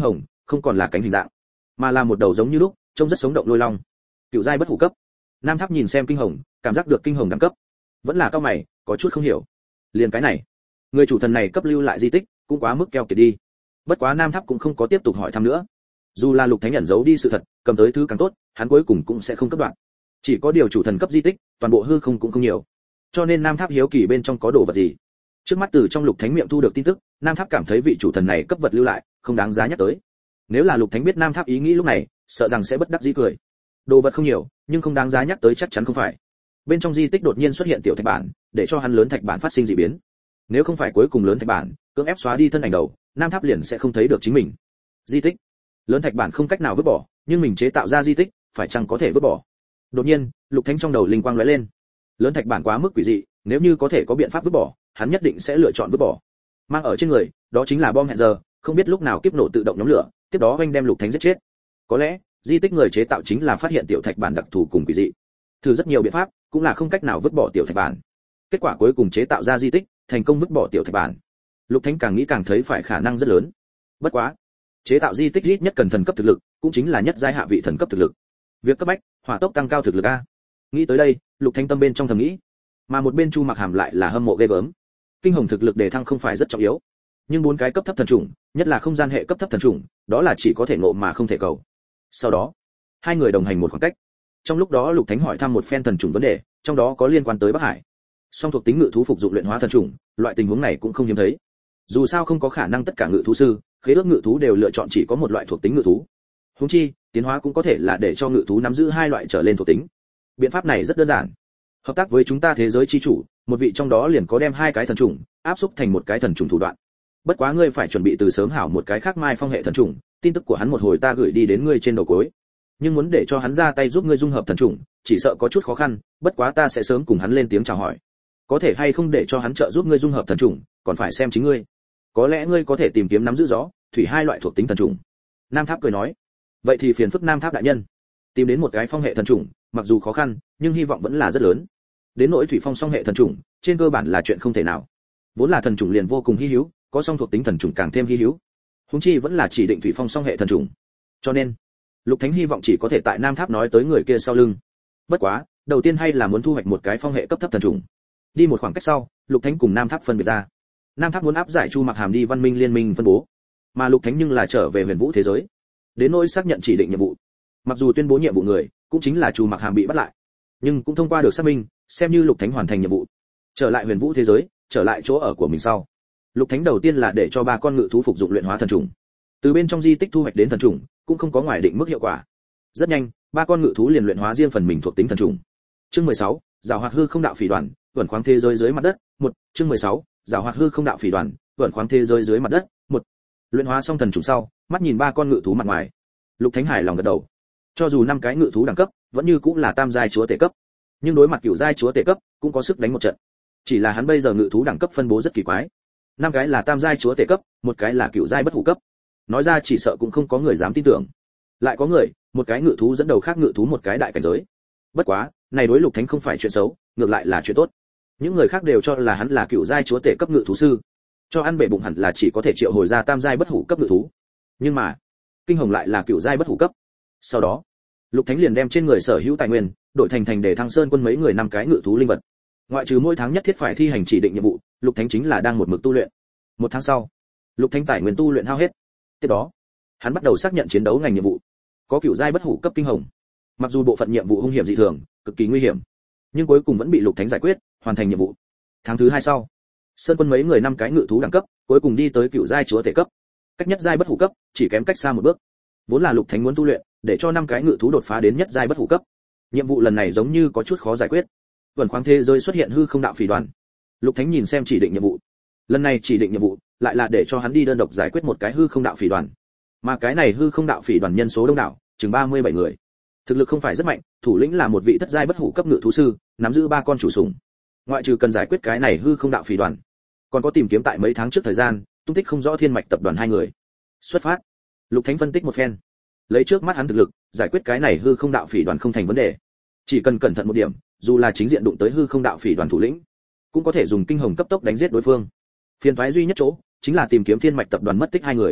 không còn là cánh hình dạng, mà là một đầu giống như lúc trông rất sống động lôi long. Cựu giai bất hủ cấp. Nam Tháp nhìn xem kinh hồng, cảm giác được kinh hồng đẳng cấp, vẫn là cao mày, có chút không hiểu. Liền cái này, người chủ thần này cấp lưu lại di tích, cũng quá mức keo kiệt đi. Bất quá Nam Tháp cũng không có tiếp tục hỏi thăm nữa. Dù là Lục Thánh ẩn giấu đi sự thật, cầm tới thứ càng tốt, hắn cuối cùng cũng sẽ không cấp đoạn. Chỉ có điều chủ thần cấp di tích, toàn bộ hư không cũng không nhiều. Cho nên Nam Tháp hiếu kỳ bên trong có đồ vật gì. Trước mắt từ trong Lục Thánh miệng thu được tin tức, Nam Tháp cảm thấy vị chủ thần này cấp vật lưu lại, không đáng giá nhắc tới. Nếu là Lục Thánh biết Nam Tháp ý nghĩ lúc này, sợ rằng sẽ bất đắc dĩ cười. Đồ vật không nhiều, nhưng không đáng giá nhắc tới chắc chắn không phải. Bên trong di tích đột nhiên xuất hiện tiểu thạch bản, để cho hắn lớn thạch bản phát sinh dị biến. Nếu không phải cuối cùng lớn thạch bản cưỡng ép xóa đi thân ảnh đầu, Nam Tháp liền sẽ không thấy được chính mình. Di tích, lớn thạch bản không cách nào vứt bỏ, nhưng mình chế tạo ra di tích, phải chăng có thể vứt bỏ? Đột nhiên, Lục Thánh trong đầu linh quang lóe lên. Lớn thạch bản quá mức quỷ dị, nếu như có thể có biện pháp vứt bỏ, hắn nhất định sẽ lựa chọn vứt bỏ. Mang ở trên người, đó chính là bom hẹn giờ, không biết lúc nào kiếp nổ tự động nhóm lửa, tiếp đó oanh đem Lục Thánh giết chết. Có lẽ, di tích người chế tạo chính là phát hiện tiểu thạch bản đặc thù cùng quỷ dị. Thử rất nhiều biện pháp, cũng là không cách nào vứt bỏ tiểu thạch bản. Kết quả cuối cùng chế tạo ra di tích, thành công vứt bỏ tiểu thạch bản. Lục Thánh càng nghĩ càng thấy phải khả năng rất lớn. Bất quá, chế tạo di tích ít nhất cần thần cấp thực lực, cũng chính là nhất giai hạ vị thần cấp thực lực. Việc cấp bách, hỏa tốc tăng cao thực lực a. Nghĩ tới đây, Lục Thánh tâm bên trong thầm nghĩ, mà một bên Chu Mặc Hàm lại là hâm mộ ghê gớm. Kinh hồng thực lực đề thăng không phải rất trọng yếu, nhưng bốn cái cấp thấp thần trùng, nhất là không gian hệ cấp thấp thần trùng, đó là chỉ có thể ngộ mà không thể cầu. Sau đó, hai người đồng hành một khoảng cách. Trong lúc đó Lục Thánh hỏi thăm một phen thần trùng vấn đề, trong đó có liên quan tới Bắc Hải. Song thuộc tính ngự thú phục dụng luyện hóa thần trùng, loại tình huống này cũng không hiếm thấy. Dù sao không có khả năng tất cả ngự thú sư, khế ước ngự thú đều lựa chọn chỉ có một loại thuộc tính ngự thú. Huống chi, tiến hóa cũng có thể là để cho ngự thú nắm giữ hai loại trở lên thuộc tính. Biện pháp này rất đơn giản. Hợp tác với chúng ta thế giới chi chủ, một vị trong đó liền có đem hai cái thần trùng áp xúc thành một cái thần trùng thủ đoạn. Bất quá ngươi phải chuẩn bị từ sớm hảo một cái khác mai phong hệ thần trùng, tin tức của hắn một hồi ta gửi đi đến ngươi trên đầu cuối. Nhưng muốn để cho hắn ra tay giúp ngươi dung hợp thần trùng, chỉ sợ có chút khó khăn, bất quá ta sẽ sớm cùng hắn lên tiếng chào hỏi. Có thể hay không để cho hắn trợ giúp ngươi dung hợp thần trùng, còn phải xem chính ngươi. Có lẽ ngươi có thể tìm kiếm nắm giữ gió, thủy hai loại thuộc tính thần trùng. Nam Tháp cười nói, vậy thì phiền phức Nam Tháp đại nhân. Tìm đến một cái phong hệ thần trùng, mặc dù khó khăn, nhưng hy vọng vẫn là rất lớn. Đến nỗi thủy phong song hệ thần trùng, trên cơ bản là chuyện không thể nào. Vốn là thần trùng liền vô cùng hi hữu, có song thuộc tính thần trùng càng thêm hi hữu. Huống chi vẫn là chỉ định thủy phong song hệ thần trùng. Cho nên, Lục Thánh hy vọng chỉ có thể tại Nam Tháp nói tới người kia sau lưng. Bất quá, đầu tiên hay là muốn thu hoạch một cái phong hệ cấp thấp thần trùng. Đi một khoảng cách sau, Lục Thánh cùng Nam Tháp phân biệt ra. Nam Tháp muốn áp giải Chu Mặc Hàm đi Văn Minh Liên Minh phân bố, mà Lục Thánh nhưng là trở về Huyền Vũ thế giới. Đến nỗi xác nhận chỉ định nhiệm vụ. Mặc dù tuyên bố nhiệm vụ người cũng chính là Chu Mặc Hàm bị bắt lại, nhưng cũng thông qua được xác minh, xem như Lục Thánh hoàn thành nhiệm vụ. Trở lại Huyền Vũ thế giới, trở lại chỗ ở của mình sau. Lục Thánh đầu tiên là để cho ba con ngự thú phục dụng luyện hóa thần trùng. Từ bên trong di tích thu hoạch đến thần trùng, cũng không có ngoài định mức hiệu quả. Rất nhanh, ba con ngự thú liền luyện hóa riêng phần mình thuộc tính thần trùng. Chương 16, Giảo hoạt hư không đạo phỉ đoàn, vẩn khoáng thế giới dưới mặt đất. Chương 16, Giảo hoạt hư không đạo phỉ đoàn, vẩn khoáng thế giới dưới mặt đất. Luyện hóa xong thần trùng sau, mắt nhìn ba con ngự thú mặt ngoài. Lục Thánh hài lòng gật đầu. Cho dù năm cái ngự thú đẳng cấp, vẫn như cũng là tam giai chúa tể cấp, nhưng đối mặt cửu giai chúa tể cấp, cũng có sức đánh một trận. Chỉ là hắn bây giờ ngự thú đẳng cấp phân bố rất kỳ quái. Năm cái là tam giai chúa tể cấp, một cái là cửu giai bất hủ cấp. Nói ra chỉ sợ cũng không có người dám tin tưởng. Lại có người, một cái ngự thú dẫn đầu khác ngự thú một cái đại cảnh giới. Bất quá, này đối Lục Thánh không phải chuyện xấu, ngược lại là chuyện tốt. Những người khác đều cho là hắn là cửu giai chúa tể cấp ngự thú sư, cho ăn bể bụng hẳn là chỉ có thể triệu hồi ra tam giai bất hủ cấp ngự thú. Nhưng mà, Kinh Hồng lại là cửu giai bất hủ cấp. Sau đó, Lục Thánh liền đem trên người sở hữu tài nguyên đổi thành để thăng sơn quân mấy người năm cái ngự thú linh vật. Ngoại trừ mỗi tháng nhất thiết phải thi hành chỉ định nhiệm vụ, Lục Thánh chính là đang một mực tu luyện. Một tháng sau, Lục Thánh tài nguyên tu luyện hao hết. Tiếp đó, hắn bắt đầu xác nhận chiến đấu ngành nhiệm vụ. Có cửu giai bất hủ cấp Kinh Hồng. Mặc dù bộ phận nhiệm vụ hung hiểm dị thường, cực kỳ nguy hiểm, nhưng cuối cùng vẫn bị Lục Thánh giải quyết, hoàn thành nhiệm vụ. Tháng thứ 2 sau, sơn quân mấy người năm cái ngự thú đẳng cấp, cuối cùng đi tới cửu giai chúa tể cấp. Cách nhất giai bất hủ cấp, chỉ kém cách xa một bước. Vốn là Lục Thánh muốn tu luyện, để cho năm cái ngự thú đột phá đến nhất giai bất hủ cấp. Nhiệm vụ lần này giống như có chút khó giải quyết. Vẩn khoáng thế giới xuất hiện hư không đạo phỉ đoàn. Lục Thánh nhìn xem chỉ định nhiệm vụ. Lần này chỉ định nhiệm vụ lại là để cho hắn đi đơn độc giải quyết một cái hư không đạo phỉ đoàn. Mà cái này hư không đạo phỉ đoàn nhân số đông đảo, chừng 37 người. Thực lực không phải rất mạnh, thủ lĩnh là một vị thất giai bất hủ cấp ngự thú sư, nắm giữ 3 con chủ sủng. Ngoại trừ cần giải quyết cái này hư không đạo phỉ đoàn, còn có tìm kiếm tại mấy tháng trước thời gian, tung tích không rõ thiên mạch tập đoàn 2 người. Xuất phát. Lục Thánh phân tích một phen. Lấy trước mắt hắn thực lực, giải quyết cái này hư không đạo phỉ đoàn không thành vấn đề. Chỉ cần cẩn thận một điểm, dù là chính diện đụng tới hư không đạo phỉ đoàn thủ lĩnh, cũng có thể dùng kinh hồng cấp tốc đánh giết đối phương. Phiền toái duy nhất chỗ chính là tìm kiếm thiên mạch tập đoàn mất tích 2 người.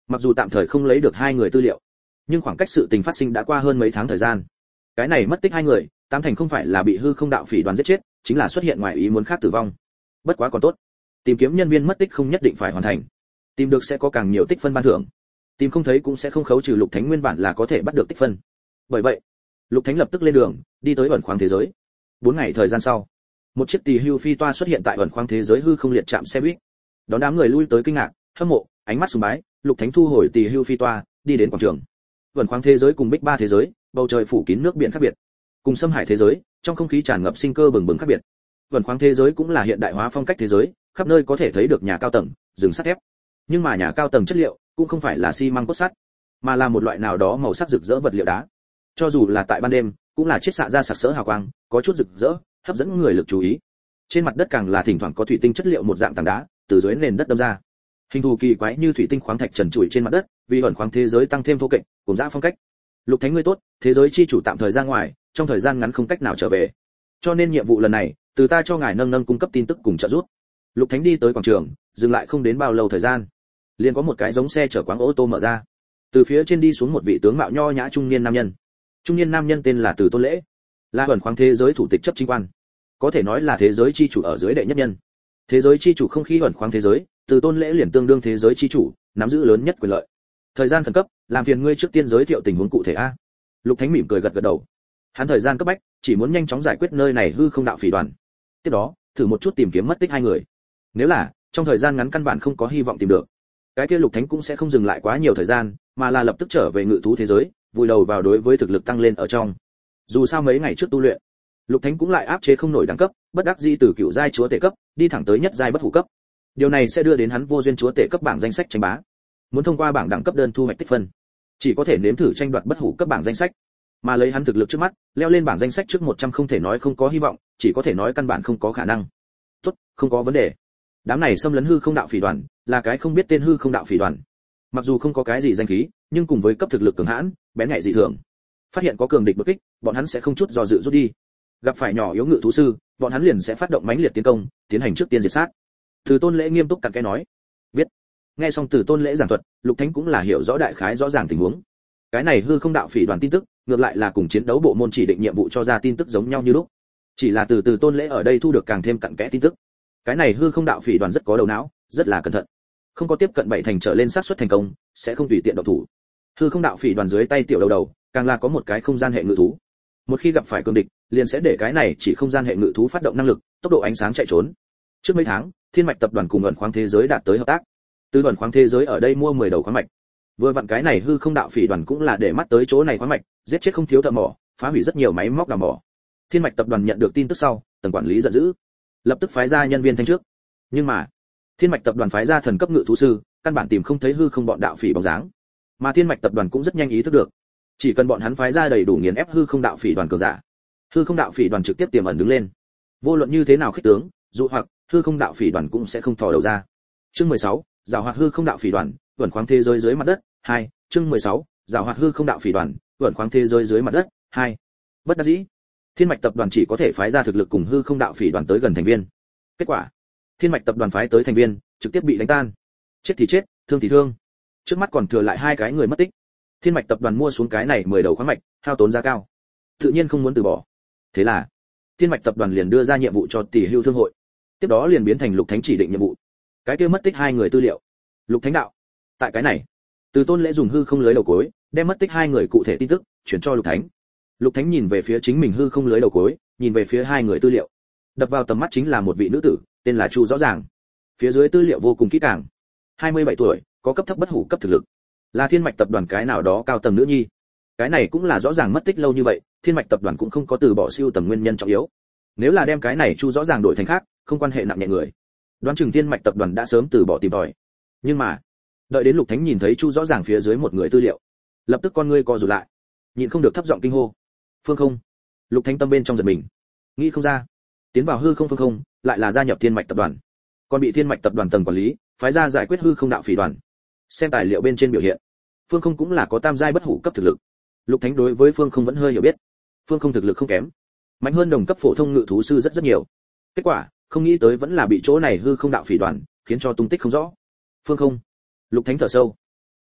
Mặc dù tạm thời không lấy được hai người tư liệu, nhưng khoảng cách sự tình phát sinh đã qua hơn mấy tháng thời gian. Cái này mất tích hai người, tám thành không phải là bị hư không đạo phỉ đoàn giết chết, chính là xuất hiện ngoài ý muốn khác tử vong. Bất quá còn tốt, tìm kiếm nhân viên mất tích không nhất định phải hoàn thành, tìm được sẽ có càng nhiều tích phân ban thưởng, tìm không thấy cũng sẽ không khấu trừ Lục Thánh nguyên bản là có thể bắt được tích phân. Bởi vậy, Lục Thánh lập tức lên đường, đi tới ẩn khoáng thế giới. 4 ngày thời gian sau, một chiếc tỳ hưu phi toa xuất hiện tại ẩn khoáng thế giới hư không liệt trạm xe buýt. Đón đám người lui tới kinh ngạc, hâm mộ, ánh mắt sùng bái, Lục Thánh thu hồi tỳ hưu phi toa, đi đến quảng trường. Ẩn khoáng thế giới cùng Bích Ba thế giới, bầu trời phủ kín nước biển khác biệt. Cùng Xâm Hải thế giới, trong không khí tràn ngập sinh cơ bừng bừng khác biệt. Ẩn khoáng thế giới cũng là hiện đại hóa phong cách thế giới, khắp nơi có thể thấy được nhà cao tầng, rừng sắt thép. Nhưng mà nhà cao tầng chất liệu cũng không phải là xi măng cốt sắt, mà là một loại nào đó màu sắc rực rỡ vật liệu đá. Cho dù là tại ban đêm, cũng là chiết xạ ra sặc sỡ hào quang, có chút rực rỡ, hấp dẫn người lực chú ý. Trên mặt đất càng là thỉnh thoảng có thủy tinh chất liệu một dạng tảng đá từ dưới nền đất đâm ra, hình thù kỳ quái như thủy tinh khoáng thạch trần trụi trên mặt đất, vì ẩn khoáng thế giới tăng thêm thô kệch, cùng dã phong cách. Lục Thánh ngươi tốt, thế giới chi chủ tạm thời ra ngoài, trong thời gian ngắn không cách nào trở về, cho nên nhiệm vụ lần này từ ta cho ngài nâng cung cấp tin tức cùng trợ giúp. Lục Thánh đi tới quảng trường, dừng lại không đến bao lâu thời gian, liền có một cái giống xe chở quáng ô tô mở ra, từ phía trên đi xuống một vị tướng mạo nho nhã trung niên nam nhân. Trung niên nam nhân tên là Từ Tôn Lễ, là ẩn khoáng thế giới thủ tịch chấp chính quan, có thể nói là thế giới chi chủ ở dưới đệ nhất nhân. Thế giới chi chủ không khí ẩn khoáng thế giới, Từ Tôn Lễ liền tương đương thế giới chi chủ, nắm giữ lớn nhất quyền lợi. Thời gian khẩn cấp, làm phiền ngươi trước tiên giới thiệu tình huống cụ thể a. Lục Thánh mỉm cười gật gật đầu. Hắn thời gian cấp bách, chỉ muốn nhanh chóng giải quyết nơi này hư không đạo phỉ đoàn. Tiếp đó, thử một chút tìm kiếm mất tích hai người. Nếu là trong thời gian ngắn căn bản không có hy vọng tìm được, cái kia Lục Thánh cũng sẽ không dừng lại quá nhiều thời gian, mà là lập tức trở về ngự thú thế giới, vùi đầu vào đối với thực lực tăng lên ở trong. Dù sao mấy ngày trước tu luyện, Lục Thánh cũng lại áp chế không nổi đẳng cấp, bất đắc dĩ từ cựu giai chúa tể cấp đi thẳng tới nhất giai bất hủ cấp. Điều này sẽ đưa đến hắn vô duyên chúa tể cấp bảng danh sách tranh bá. Muốn thông qua bảng đẳng cấp đơn thu hoạch tích phân, chỉ có thể nếm thử tranh đoạt bất hủ cấp bảng danh sách. Mà lấy hắn thực lực trước mắt, leo lên bảng danh sách trước 100 không thể nói không có hy vọng, chỉ có thể nói căn bản không có khả năng. Tốt, không có vấn đề. Đám này xâm lấn hư không đạo phỉ đoàn, là cái không biết tên hư không đạo phỉ đoàn. Mặc dù không có cái gì danh khí, nhưng cùng với cấp thực lực cường hãn, bén nhạy dị thường. Phát hiện có cường địch đột kích, bọn hắn sẽ không chút do dự rút đi. Gặp phải nhỏ yếu ngự thú sư, bọn hắn liền sẽ phát động mãnh liệt tiến công, tiến hành trước tiên diệt sát. Từ Tôn Lễ nghiêm túc cặn kẽ nói. Biết. Nghe xong Từ Tôn Lễ giảng thuật, Lục Thánh cũng là hiểu rõ đại khái rõ ràng tình huống. Cái này hư không đạo phỉ đoàn tin tức, ngược lại là cùng chiến đấu bộ môn chỉ định nhiệm vụ cho ra tin tức giống nhau như lúc. Chỉ là từ Tôn Lễ ở đây thu được càng thêm cặn kẽ tin tức. Cái này hư không đạo phỉ đoàn rất có đầu não, rất là cẩn thận. Không có tiếp cận 7 thành trở lên xác suất thành công, sẽ không tùy tiện động thủ. Hư không đạo phỉ đoàn dưới tay tiểu đầu, càng là có một cái không gian hệ ngự thú. Một khi gặp phải cường địch, liền sẽ để cái này chỉ không gian hệ ngự thú phát động năng lực, tốc độ ánh sáng chạy trốn. Trước mấy tháng, Thiên Mạch tập đoàn cùng ẩn khoáng thế giới đạt tới hợp tác. Từ ẩn khoáng thế giới ở đây mua 10 đầu khoáng mạch. Vừa vặn cái này hư không đạo phỉ đoàn cũng là để mắt tới chỗ này khoáng mạch, giết chết không thiếu thợ mỏ, phá hủy rất nhiều máy móc đào mỏ. Thiên Mạch tập đoàn nhận được tin tức sau, tầng quản lý giận dữ, lập tức phái ra nhân viên thanh trước. Nhưng mà, Thiên Mạch tập đoàn phái ra thần cấp ngự thú sư, căn bản tìm không thấy hư không bọn đạo phỉ bóng dáng. Mà Thiên Mạch tập đoàn cũng rất nhanh ý thức được, chỉ cần bọn hắn phái ra đầy đủ nghiền ép hư không đạo phỉ đoàn cường giả, hư không đạo phỉ đoàn trực tiếp tiềm ẩn đứng lên. Vô luận như thế nào khích tướng, dụ hoặc hư không đạo phỉ đoàn cũng sẽ không thò đầu ra. Chương 16, giảo hoạt hư không đạo phỉ đoàn, ẩn khoáng thế giới dưới mặt đất 2. Chương 16, giảo hoạt hư không đạo phỉ đoàn, ẩn khoáng thế giới dưới mặt đất 2. Bất đắc dĩ, Thiên Mạch tập đoàn chỉ có thể phái ra thực lực cùng hư không đạo phỉ đoàn tới gần thành viên. Kết quả, Thiên Mạch tập đoàn phái tới thành viên trực tiếp bị đánh tan. Chết thì chết, thương thì thương. Trước mắt còn thừa lại 2 cái người mất tích. Thiên Mạch tập đoàn mua xuống cái này 10 đầu khoáng mạch, hao tốn giá cao, tự nhiên không muốn từ bỏ. Thế là, Thiên Mạch tập đoàn liền đưa ra nhiệm vụ cho Tỷ Hưu thương hội. Tiếp đó liền biến thành Lục Thánh chỉ định nhiệm vụ. Cái kia mất tích 2 người tư liệu. Lục Thánh đạo, tại cái này, Từ Tôn Lễ dùng hư không lưới đầu cuối, đem mất tích 2 người cụ thể tin tức chuyển cho Lục Thánh. Lục Thánh nhìn về phía chính mình hư không lưới đầu cuối, nhìn về phía 2 người tư liệu. Đập vào tầm mắt chính là một vị nữ tử, tên là Chu Rõ Ràng. Phía dưới tư liệu vô cùng kỹ càng. 27 tuổi, có cấp thấp bất hủ cấp thực lực. Là Thiên Mạch tập đoàn cái nào đó cao tầng nữ nhi. Cái này cũng là rõ ràng mất tích lâu như vậy, Thiên Mạch tập đoàn cũng không có từ bỏ siêu tầm nguyên nhân trọng yếu. Nếu là đem cái này Chu Rõ Ràng đổi thành khác, không quan hệ nặng nhẹ người, đoán chừng Thiên Mạch tập đoàn đã sớm từ bỏ tìm tòi. Nhưng mà, đợi đến Lục Thánh nhìn thấy Chu Rõ Ràng phía dưới một người tư liệu, lập tức con ngươi co rụt lại, nhịn không được thấp giọng kinh hô. Phương Không. Lục Thánh tâm bên trong giật mình, nghĩ không ra, tiến vào hư không Phương Không, lại là gia nhập Thiên Mạch tập đoàn, còn bị Thiên Mạch tập đoàn tầng quản lý phái ra giải quyết hư không đạo phỉ đoàn. Xem tài liệu bên trên biểu hiện, Phương Không cũng là có tam giai bất hủ cấp thực lực. Lục Thánh đối với Phương Không vẫn hơi hiểu biết. Phương Không thực lực không kém, mạnh hơn đồng cấp phổ thông ngự thú sư rất nhiều. Kết quả, không nghĩ tới vẫn là bị chỗ này hư không đạo phỉ đoàn khiến cho tung tích không rõ. Phương Không. Lục Thánh thở sâu,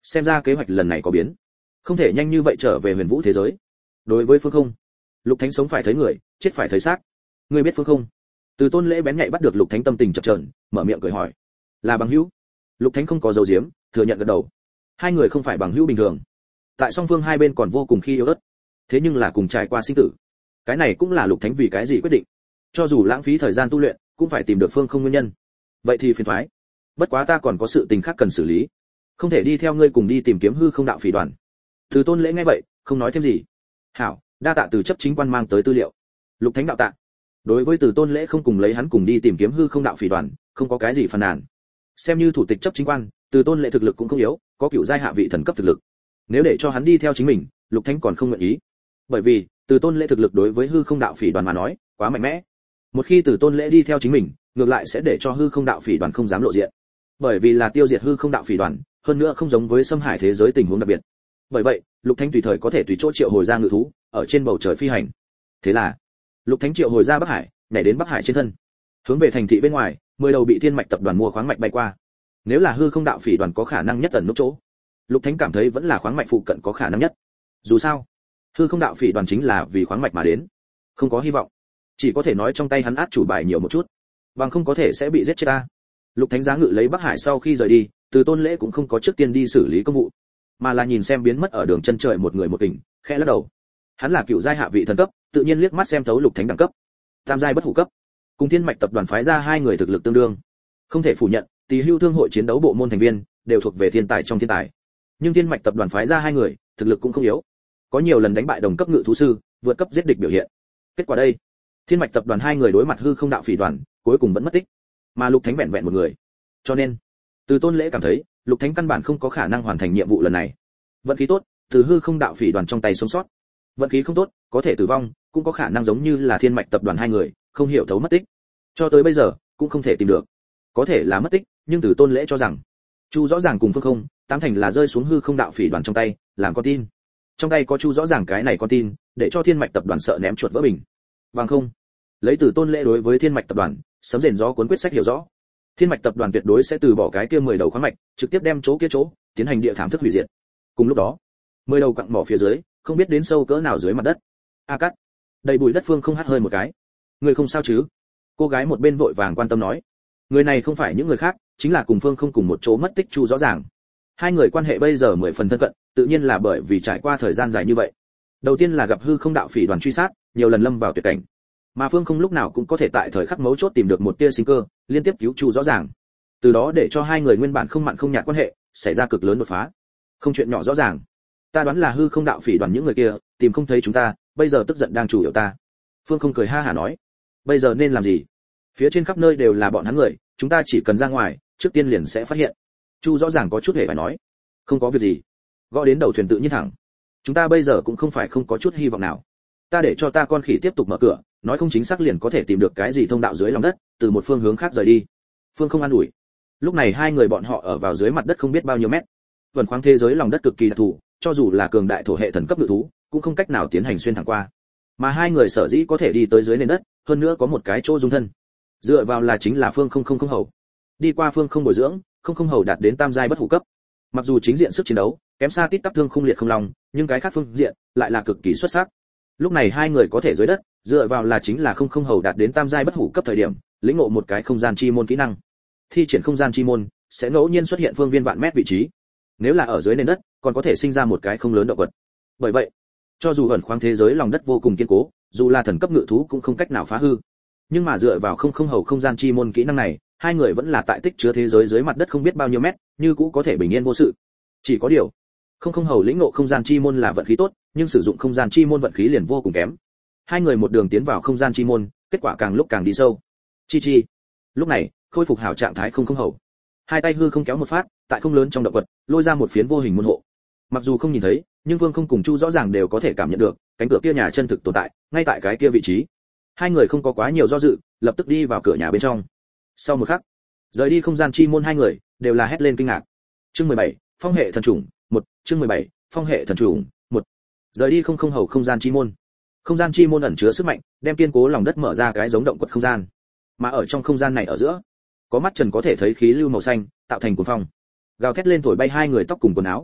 xem ra kế hoạch lần này có biến, không thể nhanh như vậy trở về huyền vũ thế giới. Đối với Phương Không, Lục Thánh sống phải thấy người, chết phải thấy xác. Ngươi biết Phương Không? Từ Tôn Lễ bén nhạy bắt được Lục Thánh tâm tình chập chờn, mở miệng cười hỏi. Là bằng hữu. Lục Thánh không có dấu diếm, thừa nhận gật đầu. Hai người không phải bằng hữu bình thường. Tại song phương hai bên còn vô cùng khi yếu ớt, thế nhưng là cùng trải qua sinh tử. Cái này cũng là Lục Thánh vì cái gì quyết định. Cho dù lãng phí thời gian tu luyện, cũng phải tìm được Phương Không nguyên nhân. Vậy thì phiền toái. Bất quá ta còn có sự tình khác cần xử lý, không thể đi theo ngươi cùng đi tìm kiếm hư không đạo phỉ đoàn. Từ Tôn Lễ nghe vậy, không nói thêm gì. Hảo, đa tạ từ chấp chính quan mang tới tư liệu. Lục Thánh đạo tạ. Đối với Từ Tôn Lễ không cùng lấy hắn cùng đi tìm kiếm hư không đạo phỉ đoàn, không có cái gì phàn nàn. Xem như thủ tịch chấp chính quan, Từ Tôn Lễ thực lực cũng không yếu, có cựu giai hạ vị thần cấp thực lực. Nếu để cho hắn đi theo chính mình, Lục Thánh còn không nguyện ý. Bởi vì, Từ Tôn Lễ thực lực đối với hư không đạo phỉ đoàn mà nói, quá mạnh mẽ. Một khi Từ Tôn Lễ đi theo chính mình, ngược lại sẽ để cho hư không đạo phỉ đoàn không dám lộ diện. Bởi vì là tiêu diệt hư không đạo phỉ đoàn, hơn nữa không giống với xâm hải thế giới tình huống đặc biệt. Bởi vậy, Lục Thánh tùy thời có thể tùy chỗ triệu hồi ra ngự thú, ở trên bầu trời phi hành. Thế là, Lục Thánh triệu hồi ra Bắc Hải, nhảy đến Bắc Hải trên thân, hướng về thành thị bên ngoài, 10 đầu bị Thiên Mạch tập đoàn mua khoáng mạch bay qua. Nếu là hư không đạo phỉ đoàn có khả năng nhất ẩn núp chỗ, Lục Thánh cảm thấy vẫn là khoáng mạch phụ cận có khả năng nhất. Dù sao, hư không đạo phỉ đoàn chính là vì khoáng mạch mà đến, không có hy vọng. Chỉ có thể nói trong tay hắn át chủ bài nhiều một chút, bằng không có thể sẽ bị giết chết ta. Lục Thánh giá ngự lấy Bắc Hải sau khi rời đi, Từ Tôn Lễ cũng không có trước tiên đi xử lý công vụ, mà là nhìn xem biến mất ở đường chân trời một người một kình, khẽ lắc đầu. Hắn là cựu giai hạ vị thần cấp, tự nhiên liếc mắt xem thấu Lục Thánh đẳng cấp, tam giai bất hủ cấp, cùng Thiên Mạch tập đoàn phái ra hai người thực lực tương đương. Không thể phủ nhận, Tỳ Hưu thương hội chiến đấu bộ môn thành viên đều thuộc về thiên tài trong thiên tài, nhưng Thiên Mạch tập đoàn phái ra hai người, thực lực cũng không yếu, có nhiều lần đánh bại đồng cấp ngự thú sư, vượt cấp giết địch biểu hiện. Kết quả đây, Thiên Mạch tập đoàn hai người đối mặt hư không đạo phỉ đoàn, cuối cùng vẫn mất tích, mà Lục Thánh vẹn vẹn một người. Cho nên, Từ Tôn Lễ cảm thấy, Lục Thánh căn bản không có khả năng hoàn thành nhiệm vụ lần này. Vận khí tốt, từ hư không đạo phỉ đoàn trong tay sống sót. Vận khí không tốt, có thể tử vong, cũng có khả năng giống như là Thiên Mạch tập đoàn hai người, không hiểu thấu mất tích. Cho tới bây giờ, cũng không thể tìm được. Có thể là mất tích, nhưng Từ Tôn Lễ cho rằng, Chu rõ ràng cùng Phương Không, tám thành là rơi xuống hư không đạo phỉ đoàn trong tay, làm con tin. Trong tay có Chu rõ ràng cái này con tin, để cho Thiên Mạch tập đoàn sợ ném chuột vỡ bình. Bằng không, lấy Từ Tôn Lễ đối với Thiên Mạch tập đoàn, sấm rền gió cuốn quyết sách hiểu rõ. Thiên Mạch tập đoàn tuyệt đối sẽ từ bỏ cái kia 10 đầu khoáng mạch, trực tiếp đem chỗ kia chỗ tiến hành địa thảm thức hủy diệt. Cùng lúc đó, 10 đầu quặng mỏ phía dưới, không biết đến sâu cỡ nào dưới mặt đất. A Cát, đầy bụi đất Phương Không hắt hơi một cái. Người không sao chứ? Cô gái một bên vội vàng quan tâm nói. Người này không phải những người khác, chính là cùng Phương Không cùng một chỗ mất tích Chu rõ ràng. Hai người quan hệ bây giờ 10 phần thân cận, tự nhiên là bởi vì trải qua thời gian dài như vậy. Đầu tiên là gặp hư không đạo phỉ đoàn truy sát, nhiều lần lâm vào tuyệt cảnh. Mà Phương Không lúc nào cũng có thể tại thời khắc mấu chốt tìm được một tia sinh cơ, liên tiếp cứu Chu rõ ràng. Từ đó để cho hai người nguyên bản không mặn không nhạt quan hệ xảy ra cực lớn đột phá. Không chuyện nhỏ rõ ràng. Ta đoán là hư không đạo phỉ đoàn những người kia tìm không thấy chúng ta, bây giờ tức giận đang chủ yếu ta. Phương Không cười ha hả nói. Bây giờ nên làm gì? Phía trên khắp nơi đều là bọn hắn người, chúng ta chỉ cần ra ngoài, trước tiên liền sẽ phát hiện. Chu rõ ràng có chút hề phải nói. Không có việc gì. Gõ đến đầu thuyền tự nhiên thẳng. Chúng ta bây giờ cũng không phải không có chút hy vọng nào. Ta để cho ta con khỉ tiếp tục mở cửa, nói không chính xác liền có thể tìm được cái gì thông đạo dưới lòng đất, từ một phương hướng khác rời đi. Phương Không an ủi. Lúc này hai người bọn họ ở vào dưới mặt đất không biết bao nhiêu mét. Vần khoáng thế giới lòng đất cực kỳ đặc thù, cho dù là cường đại thổ hệ thần cấp ngự thú, cũng không cách nào tiến hành xuyên thẳng qua. Mà hai người sở dĩ có thể đi tới dưới nền đất, hơn nữa có một cái chỗ dung thân. Dựa vào là chính là Phương Không hầu. Đi qua Phương Không bồi dưỡng, không hầu đạt đến tam giai bất hủ cấp. Mặc dù chính diện sức chiến đấu kém xa Tít Tắp Thương Không Liệt Không Long, nhưng cái khác phương diện lại là cực kỳ xuất sắc. Lúc này hai người có thể dưới đất, dựa vào là chính là không hầu đạt đến tam giai bất hủ cấp thời điểm, lĩnh ngộ một cái không gian chi môn kỹ năng. Thi triển không gian chi môn sẽ ngẫu nhiên xuất hiện phương viên vạn mét vị trí. Nếu là ở dưới nền đất, còn có thể sinh ra một cái không lớn động vật. Bởi vậy, cho dù ẩn khoáng thế giới lòng đất vô cùng kiên cố, dù là thần cấp ngự thú cũng không cách nào phá hư. Nhưng mà dựa vào không hầu không gian chi môn kỹ năng này, hai người vẫn là tại tích chứa thế giới dưới mặt đất không biết bao nhiêu mét, như cũ có thể bình yên vô sự. Chỉ có điều, không hầu lĩnh ngộ không gian chi môn là vận khí tốt, nhưng sử dụng không gian chi môn vận khí liền vô cùng kém. Hai người một đường tiến vào không gian chi môn, kết quả càng lúc càng đi sâu. Chi. Lúc này, khôi phục hảo trạng thái không hầu. Hai tay hư không kéo một phát, tại không lớn trong động vật, lôi ra một phiến vô hình môn hộ. Mặc dù không nhìn thấy, nhưng Vương Không cùng Chu rõ ràng đều có thể cảm nhận được, cánh cửa kia nhà chân thực tồn tại, ngay tại cái kia vị trí. Hai người không có quá nhiều do dự, lập tức đi vào cửa nhà bên trong. Sau một khắc, rời đi không gian chi môn hai người đều là hét lên kinh ngạc. Chương 17, Phong hệ thần trùng, 1, chương 17, Phong hệ thần trùng, 1. Rời đi không hầu không gian chi môn. Không gian chi môn ẩn chứa sức mạnh, đem kiên cố lòng đất mở ra cái giống động quật không gian. Mà ở trong không gian này ở giữa, có mắt trần có thể thấy khí lưu màu xanh, tạo thành cuồng phong. Gào thét lên thổi bay hai người tóc cùng quần áo,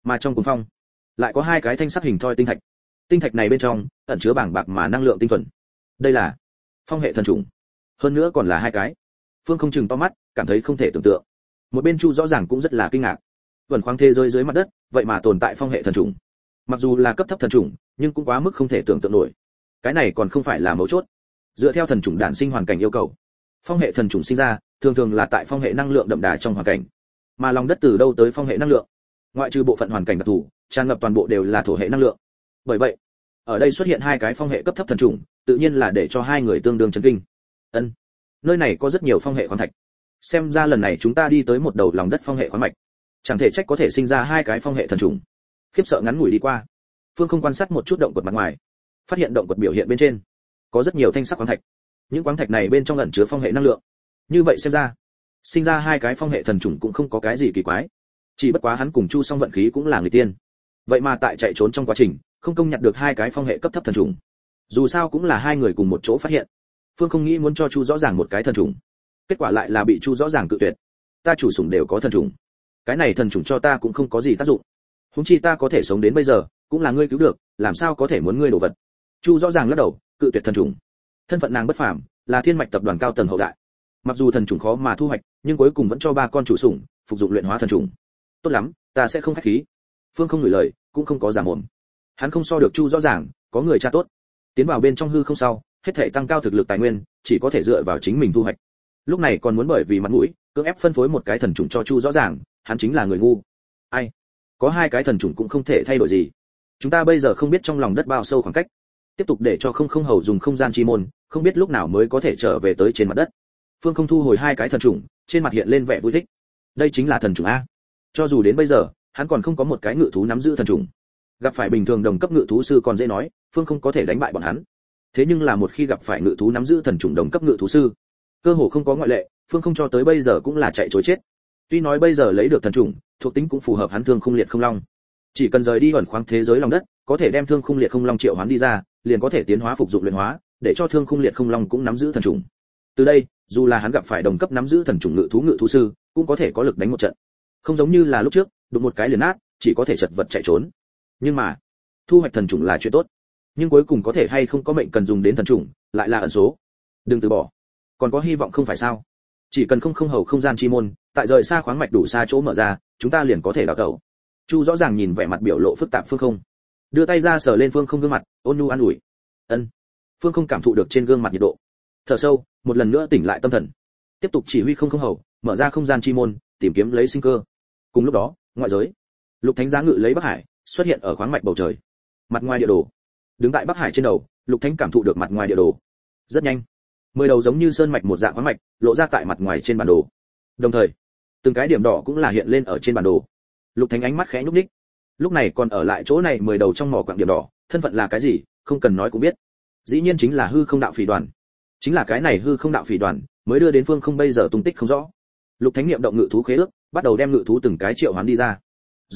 Mà trong cuồng phong lại có hai cái thanh sắc hình thoi tinh thạch. Tinh thạch này bên trong ẩn chứa bảng bạc mà năng lượng tinh thuần. Đây là phong hệ thần trùng, hơn nữa còn là hai cái. Phương không chừng to mắt, cảm thấy không thể tưởng tượng. Một bên Chu rõ ràng cũng rất là kinh ngạc. Vẩn khoáng thế giới dưới mặt đất, vậy mà tồn tại phong hệ thần trùng. Mặc dù là cấp thấp thần trùng, nhưng cũng quá mức không thể tưởng tượng nổi. Cái này còn không phải là mấu chốt. Dựa theo thần trùng đản sinh hoàn cảnh yêu cầu, phong hệ thần trùng sinh ra, thường thường là tại phong hệ năng lượng đậm đà trong hoàn cảnh. Mà lòng đất từ đâu tới phong hệ năng lượng? Ngoại trừ bộ phận hoàn cảnh đặc thù, tràn ngập toàn bộ đều là thổ hệ năng lượng. Bởi vậy, ở đây xuất hiện hai cái phong hệ cấp thấp thần trùng, tự nhiên là để cho hai người tương đương chấn kinh. Ân, nơi này có rất nhiều phong hệ khoáng thạch. Xem ra lần này chúng ta đi tới một đầu lòng đất phong hệ khoáng mạch. Chẳng thể trách có thể sinh ra hai cái phong hệ thần trùng. Khiếp sợ ngắn ngủi đi qua, Phương không quan sát một chút động quật mặt ngoài, phát hiện động quật biểu hiện bên trên có rất nhiều thanh sắc khoáng thạch. Những khoáng thạch này bên trong ẩn chứa phong hệ năng lượng. Như vậy xem ra, sinh ra hai cái phong hệ thần trùng cũng không có cái gì kỳ quái. Chỉ bất quá hắn cùng Chu Song vận khí cũng là người tiên. Vậy mà tại chạy trốn trong quá trình, không công nhặt được hai cái phong hệ cấp thấp thần trùng. Dù sao cũng là hai người cùng một chỗ phát hiện. Phương không nghĩ muốn cho Chu rõ ràng một cái thần trùng, kết quả lại là bị Chu rõ ràng cự tuyệt. Ta chủ sủng đều có thần trùng, cái này thần trùng cho ta cũng không có gì tác dụng. Huống chi ta có thể sống đến bây giờ, cũng là ngươi cứu được, làm sao có thể muốn ngươi đồ vật. Chu rõ ràng lắc đầu, cự tuyệt thần trùng. Thân phận nàng bất phàm, là Thiên Mạch tập đoàn cao tầng hậu đại. Mặc dù thần trùng khó mà thu hoạch, nhưng cuối cùng vẫn cho ba con chủ sủng phục dụng luyện hóa thần trùng. Tốt lắm, ta sẽ không khách khí. Phương không ngửi lời, cũng không có giả mồm. Hắn không so được Chu rõ ràng, có người cha tốt. Tiến vào bên trong hư không sau, hết thảy tăng cao thực lực tài nguyên, chỉ có thể dựa vào chính mình thu hoạch. Lúc này còn muốn bởi vì mặt mũi, cưỡng ép phân phối một cái thần trùng cho Chu rõ ràng, hắn chính là người ngu. Ai? Có hai cái thần trùng cũng không thể thay đổi gì. Chúng ta bây giờ không biết trong lòng đất bao sâu khoảng cách, tiếp tục để cho không hầu dùng không gian chi môn, không biết lúc nào mới có thể trở về tới trên mặt đất. Phương không thu hồi hai cái thần trùng, trên mặt hiện lên vẻ vui thích. Đây chính là thần trùng a. Cho dù đến bây giờ, hắn còn không có một cái ngự thú nắm giữ thần trùng. Gặp phải bình thường đồng cấp ngự thú sư còn dễ nói, Phương không có thể đánh bại bọn hắn. Thế nhưng là một khi gặp phải ngự thú nắm giữ thần trùng đồng cấp ngự thú sư, cơ hồ không có ngoại lệ, Phương không cho tới bây giờ cũng là chạy trối chết. Tuy nói bây giờ lấy được thần trùng, thuộc tính cũng phù hợp hắn Thương Khung Liệt Không Long. Chỉ cần rời đi ẩn khoáng thế giới lòng đất, có thể đem Thương Khung Liệt Không Long triệu hoán đi ra, liền có thể tiến hóa phục dụng luyện hóa, để cho Thương Khung Liệt Không Long cũng nắm giữ thần trùng. Từ đây, dù là hắn gặp phải đồng cấp nắm giữ thần trùng ngự thú sư, cũng có thể có lực đánh một trận. Không giống như là lúc trước, đụng một cái liền nát, chỉ có thể chật vật chạy trốn. Nhưng mà, thu hoạch thần trùng là chuyện tốt, nhưng cuối cùng có thể hay không có mệnh cần dùng đến thần trùng, lại là ẩn số. Đừng từ bỏ, còn có hy vọng không phải sao? Chỉ cần không hầu không gian chi môn, tại rời xa khoáng mạch đủ xa chỗ mở ra, chúng ta liền có thể đào tẩu. Chu rõ ràng nhìn vẻ mặt biểu lộ phức tạp Phương không, đưa tay ra sờ lên Phương không gương mặt, ôn nhu an ủi. Ân. Phương không cảm thụ được trên gương mặt nhiệt độ, thở sâu, một lần nữa tỉnh lại tâm thần, tiếp tục chỉ huy không hầu, mở ra không gian chi môn, tìm kiếm lấy sinh cơ. Cùng lúc đó, ngoại giới, Lục Thánh giá ngự lấy Bắc Hải, xuất hiện ở khoáng mạch bầu trời. Mặt ngoài địa đồ, đứng tại Bắc Hải trên đầu, Lục Thánh cảm thụ được mặt ngoài địa đồ. Rất nhanh, 10 đầu giống như sơn mạch một dạng khoáng mạch, lộ ra tại mặt ngoài trên bản đồ. Đồng thời, từng cái điểm đỏ cũng là hiện lên ở trên bản đồ. Lục Thánh ánh mắt khẽ nhúc nhích. Lúc này còn ở lại chỗ này 10 đầu trong mỏ quặng điểm đỏ, thân phận là cái gì, không cần nói cũng biết. Dĩ nhiên chính là hư không đạo phỉ đoàn. Chính là cái này hư không đạo phỉ đoàn, mới đưa đến Phương không bây giờ tung tích không rõ. Lục Thánh niệm động ngự thú khế ước, bắt đầu đem ngự thú từng cái triệu hoán đi ra.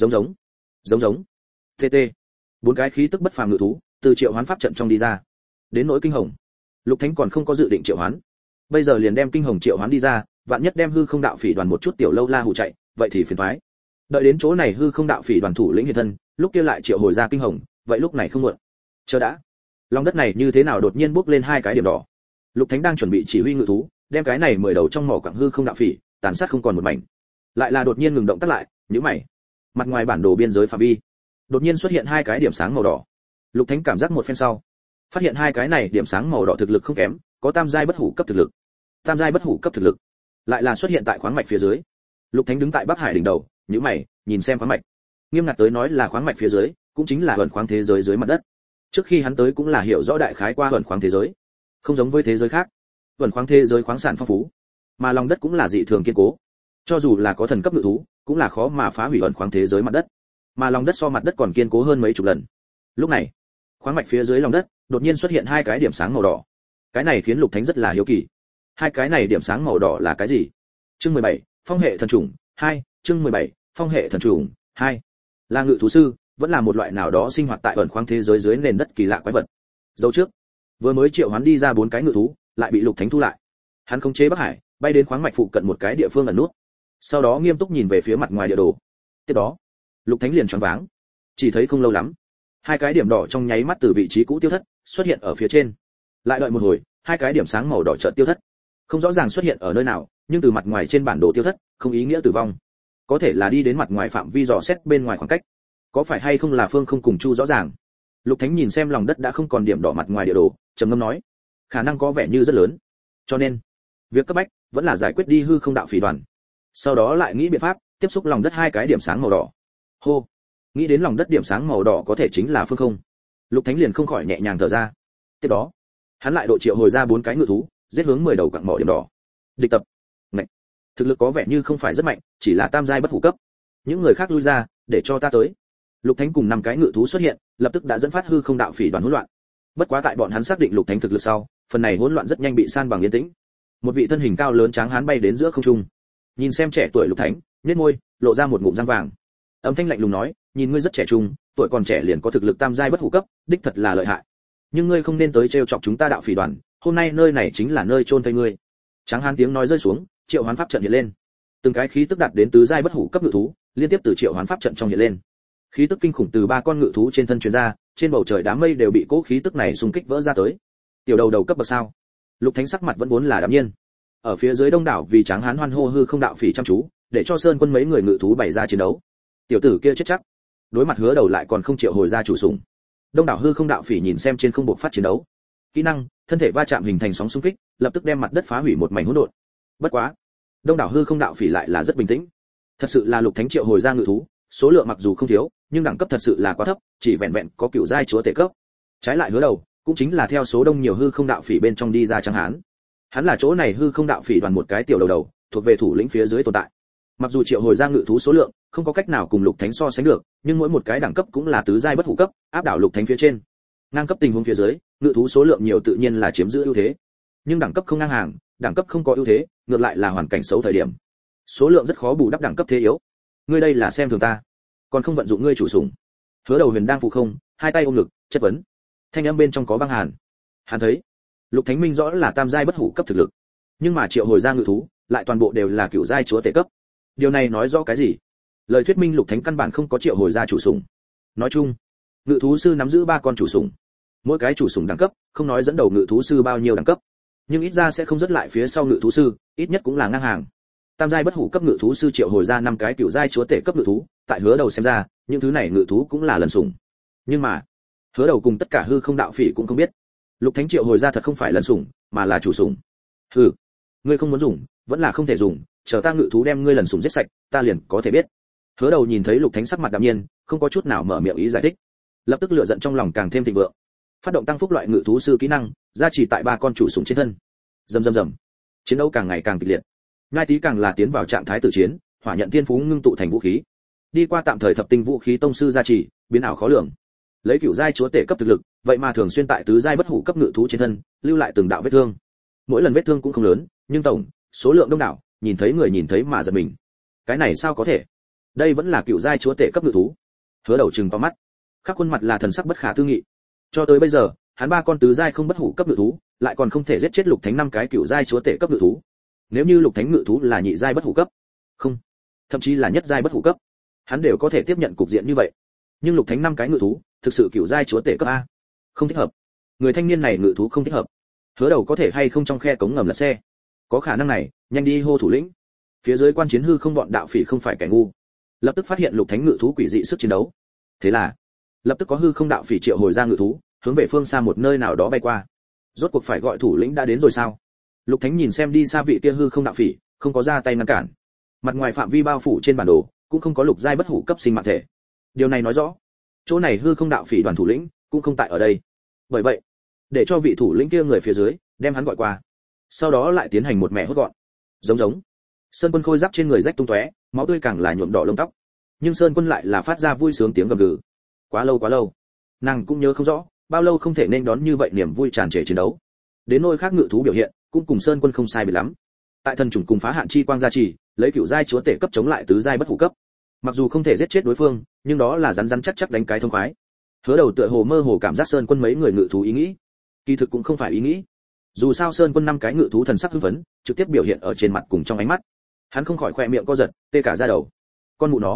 Giống. TT. 4 cái khí tức bất phàm ngự thú, từ triệu hoán pháp trận trong đi ra. Đến nỗi kinh hồng, Lục Thánh còn không có dự định triệu hoán. Bây giờ liền đem kinh hồng triệu hoán đi ra, vạn nhất đem hư không đạo phỉ đoàn một chút tiểu lâu la hù chạy, vậy thì phiền toái. Đợi đến chỗ này hư không đạo phỉ đoàn thủ lĩnh hiện thân, lúc kia lại triệu hồi ra kinh hồng, vậy lúc này không muộn. Chờ đã, lòng đất này như thế nào đột nhiên bốc lên hai cái điểm đỏ? Lục Thánh đang chuẩn bị chỉ huy ngự thú, đem cái này 10 đầu trong mỏ quặng hư không đạo phỉ, tàn sát không còn một mảnh. Lại là đột nhiên ngừng động tác lại, nhíu mày. Mặt ngoài bản đồ biên giới phạm vi, đột nhiên xuất hiện hai cái điểm sáng màu đỏ. Lục Thánh cảm giác một phen sau, phát hiện hai cái này điểm sáng màu đỏ thực lực không kém, có tam giai bất hủ cấp thực lực. Tam giai bất hủ cấp thực lực, lại là xuất hiện tại khoáng mạch phía dưới. Lục Thánh đứng tại Bắc Hải đỉnh đầu, nhíu mày, nhìn xem khoáng mạch. Nghiêm ngặt tới nói là khoáng mạch phía dưới, cũng chính là ẩn khoáng thế giới dưới mặt đất. Trước khi hắn tới cũng là hiểu rõ đại khái qua ẩn khoáng thế giới. Không giống với thế giới khác, ẩn khoáng thế giới khoáng sản phong phú, mà lòng đất cũng là dị thường kiên cố. Cho dù là có thần cấp ngự thú, cũng là khó mà phá hủy ẩn khoáng thế giới mặt đất. Mà lòng đất so mặt đất còn kiên cố hơn mấy chục lần. Lúc này, khoáng mạch phía dưới lòng đất đột nhiên xuất hiện hai cái điểm sáng màu đỏ. Cái này khiến Lục Thánh rất là hiếu kỳ. Hai cái này điểm sáng màu đỏ là cái gì? Chương 17, Phong hệ thần trùng 2, chương 17, Phong hệ thần trùng 2. Là ngự thú sư, vẫn là một loại nào đó sinh hoạt tại ẩn khoáng thế giới dưới nền đất kỳ lạ quái vật. Dấu trước, vừa mới triệu hoán đi ra 4 cái ngự thú, lại bị Lục Thánh thu lại. Hắn khống chế Bắc Hải, bay đến khoáng mạch phụ cận một cái địa phương ẩn nút. Sau đó nghiêm túc nhìn về phía mặt ngoài địa đồ. Tiếp đó, Lục Thánh liền choáng váng. Chỉ thấy không lâu lắm, hai cái điểm đỏ trong nháy mắt từ vị trí cũ tiêu thất, xuất hiện ở phía trên. Lại đợi một hồi, hai cái điểm sáng màu đỏ chợt tiêu thất. Không rõ ràng xuất hiện ở nơi nào, nhưng từ mặt ngoài trên bản đồ tiêu thất, không ý nghĩa tử vong. Có thể là đi đến mặt ngoài phạm vi dò xét bên ngoài khoảng cách. Có phải hay không là Phương không cùng Chu rõ ràng. Lục Thánh nhìn xem lòng đất đã không còn điểm đỏ mặt ngoài địa đồ, trầm ngâm nói, khả năng có vẻ như rất lớn. Cho nên, việc cấp bách vẫn là giải quyết đi hư không đạo phỉ đoàn. Sau đó lại nghĩ biện pháp tiếp xúc lòng đất hai cái điểm sáng màu đỏ. Hô, nghĩ đến lòng đất điểm sáng màu đỏ có thể chính là Phương không. Lục Thánh liền không khỏi nhẹ nhàng thở ra. Tiếp đó, hắn lại độ triệu hồi ra 4 cái ngự thú, giết hướng 10 đầu quặng mỏ điểm đỏ. Địch tập. Ngậy. Thực lực có vẻ như không phải rất mạnh, chỉ là tam giai bất hủ cấp. Những người khác lui ra, để cho ta tới. Lục Thánh cùng 5 cái ngự thú xuất hiện, lập tức đã dẫn phát hư không đạo phỉ đoàn hỗn loạn. Bất quá tại bọn hắn xác định Lục Thánh thực lực sau, phần này hỗn loạn rất nhanh bị san bằng yên tĩnh. Một vị thân hình cao lớn tráng hán bay đến giữa không trung. Nhìn xem trẻ tuổi Lục Thánh, nhếch môi, lộ ra một ngụm răng vàng. Âm thanh lạnh lùng nói, nhìn ngươi rất trẻ trung, tuổi còn trẻ liền có thực lực tam giai bất hủ cấp, đích thật là lợi hại. Nhưng ngươi không nên tới trêu chọc chúng ta đạo phỉ đoàn, hôm nay nơi này chính là nơi chôn thây ngươi. Tráng hán tiếng nói rơi xuống, triệu hoán pháp trận hiện lên. Từng cái khí tức đạt đến tứ giai bất hủ cấp ngự thú, liên tiếp từ triệu hoán pháp trận trong hiện lên. Khí tức kinh khủng từ 3 con ngự thú trên thân truyền ra, trên bầu trời đám mây đều bị cỗ khí tức này xung kích vỡ ra tới. Tiểu đầu đầu cấp bậc sao? Lục Thánh sắc mặt vẫn vốn là đạm nhiên. Ở phía dưới đông đảo vì tráng hán hoan hô hư không đạo phỉ chăm chú, để cho Sơn Quân mấy người ngự thú bày ra chiến đấu. Tiểu tử kia chết chắc. Đối mặt Hứa Đầu lại còn không triệu hồi ra chủ sủng. Đông đảo hư không đạo phỉ nhìn xem trên không buộc phát chiến đấu. Kỹ năng, thân thể va chạm hình thành sóng xung kích, lập tức đem mặt đất phá hủy một mảnh hỗn độn. Bất quá, đông đảo hư không đạo phỉ lại là rất bình tĩnh. Thật sự là Lục Thánh triệu hồi ra ngự thú, số lượng mặc dù không thiếu, nhưng đẳng cấp thật sự là quá thấp, chỉ vẹn vẹn có cựu giai chúa tể cấp. Trái lại Hứa Đầu, cũng chính là theo số đông nhiều hư không đạo phỉ bên trong đi ra trắng hán. Hắn là chỗ này hư không đạo phỉ đoàn một cái tiểu đầu đầu, thuộc về thủ lĩnh phía dưới tồn tại. Mặc dù triệu hồi ra ngự thú số lượng không có cách nào cùng Lục Thánh so sánh được, nhưng mỗi một cái đẳng cấp cũng là tứ giai bất hủ cấp, áp đảo Lục Thánh phía trên. Ngang cấp tình huống phía dưới, ngự thú số lượng nhiều tự nhiên là chiếm giữ ưu thế. Nhưng đẳng cấp không ngang hàng, đẳng cấp không có ưu thế, ngược lại là hoàn cảnh xấu thời điểm. Số lượng rất khó bù đắp đẳng cấp thế yếu. Ngươi đây là xem thường ta, còn không vận dụng ngươi chủ sủng. Hứa Đầu Huyền đang phụ không, hai tay ôm ngực, chất vấn. Thanh âm bên trong có băng hàn. Hắn thấy, Lục Thánh Minh rõ là tam giai bất hủ cấp thực lực, nhưng mà triệu hồi ra ngự thú, lại toàn bộ đều là cửu giai chúa tể cấp. Điều này nói rõ cái gì? Lời thuyết minh Lục Thánh căn bản không có triệu hồi ra chủ sủng. Nói chung, ngự thú sư nắm giữ 3 con chủ sủng. Mỗi cái chủ sủng đẳng cấp, không nói dẫn đầu ngự thú sư bao nhiêu đẳng cấp, nhưng ít ra sẽ không rất lại phía sau ngự thú sư, ít nhất cũng là ngang hàng. Tam giai bất hủ cấp ngự thú sư triệu hồi ra 5 cái cửu giai chúa tể cấp ngự thú, tại Hứa Đầu xem ra, những thứ này ngự thú cũng là lần sủng. Nhưng mà, Hứa Đầu cùng tất cả hư không đạo phỉ cũng không biết, Lục Thánh triệu hồi ra thật không phải lần sủng, mà là chủ sủng. Hừ, ngươi không muốn dùng, vẫn là không thể dùng, chờ ta ngự thú đem ngươi lần sủng giết sạch, ta liền có thể biết. Hứa Đầu nhìn thấy Lục Thánh sắc mặt đạm nhiên, không có chút nào mở miệng ý giải thích, lập tức lửa giận trong lòng càng thêm thịnh vượng. Phát động tăng phúc loại ngự thú sư kỹ năng, gia trì tại 3 con chủ sủng trên thân. Rầm rầm rầm. Chiến đấu càng ngày càng kịch liệt. Ngai Tý càng là tiến vào trạng thái tử chiến, hỏa nhận thiên phú ngưng tụ thành vũ khí. Đi qua tạm thời thập tinh vũ khí tông sư gia trì, biến ảo khó lường. Lấy cửu giai chúa tể cấp thực lực, vậy mà thường xuyên tại tứ giai bất hủ cấp ngự thú trên thân, lưu lại từng đạo vết thương. Mỗi lần vết thương cũng không lớn, nhưng tổng số lượng đông đảo, nhìn thấy người nhìn thấy mà giật mình. Cái này sao có thể? Đây vẫn là cửu giai chúa tể cấp ngự thú. Hứa Đầu trừng to mắt, khắp khuôn mặt là thần sắc bất khả tư nghị. Cho tới bây giờ, hắn 3 con tứ giai không bất hủ cấp ngự thú, lại còn không thể giết chết Lục Thánh 5 cái cửu giai chúa tể cấp ngự thú. Nếu như Lục Thánh ngự thú là nhị giai bất hủ cấp, không, thậm chí là nhất giai bất hủ cấp, hắn đều có thể tiếp nhận cục diện như vậy. Nhưng Lục Thánh 5 cái ngự thú, thực sự cửu giai chúa tể cấp a. Không thích hợp. Người thanh niên này ngự thú không thích hợp. Hứa Đầu có thể hay không trong khe cống ngầm lật xe? Có khả năng này, nhanh đi hô thủ lĩnh. Phía dưới quan chiến hư không bọn đạo phỉ không phải kẻ ngu, lập tức phát hiện Lục Thánh ngự thú quỷ dị sức chiến đấu. Thế là, lập tức có hư không đạo phỉ triệu hồi ra ngự thú, hướng về phương xa một nơi nào đó bay qua. Rốt cuộc phải gọi thủ lĩnh đã đến rồi sao? Lục Thánh nhìn xem đi xa vị kia hư không đạo phỉ, không có ra tay ngăn cản. Mặt ngoài phạm vi bao phủ trên bản đồ, cũng không có lục giai bất hủ cấp sinh mạng thể. Điều này nói rõ, chỗ này hư không đạo phỉ đoàn thủ lĩnh cũng không tại ở đây. Bởi vậy, để cho vị thủ lĩnh kia người phía dưới đem hắn gọi qua, sau đó lại tiến hành một mẻ hốt gọn. Giống. Sơn Quân khôi giáp trên người rách tung tóe, máu tươi càng là nhuộm đỏ lông tóc. Nhưng Sơn Quân lại là phát ra vui sướng tiếng gầm gừ. Quá lâu, nàng cũng nhớ không rõ, bao lâu không thể nên đón như vậy niềm vui tràn trề chiến đấu. Đến nôi khác ngự thú biểu hiện, cũng cùng Sơn Quân không sai biệt lắm. Tại thần trùng cùng phá hạn chi quang gia trì, lấy cửu giai chúa tể cấp chống lại tứ giai bất hủ cấp. Mặc dù không thể giết chết đối phương, nhưng đó là rắn chắc đánh cái thông khoái. Hứa Đầu tựa hồ mơ hồ cảm giác Sơn Quân mấy người ngự thú ý nghĩ, kỳ thực cũng không phải ý nghĩ. Dù sao Sơn Quân 5 cái ngự thú thần sắc hưng phấn, trực tiếp biểu hiện ở trên mặt cùng trong ánh mắt. Hắn không khỏi khoe miệng co giật, tê cả da đầu. Con mụ nó,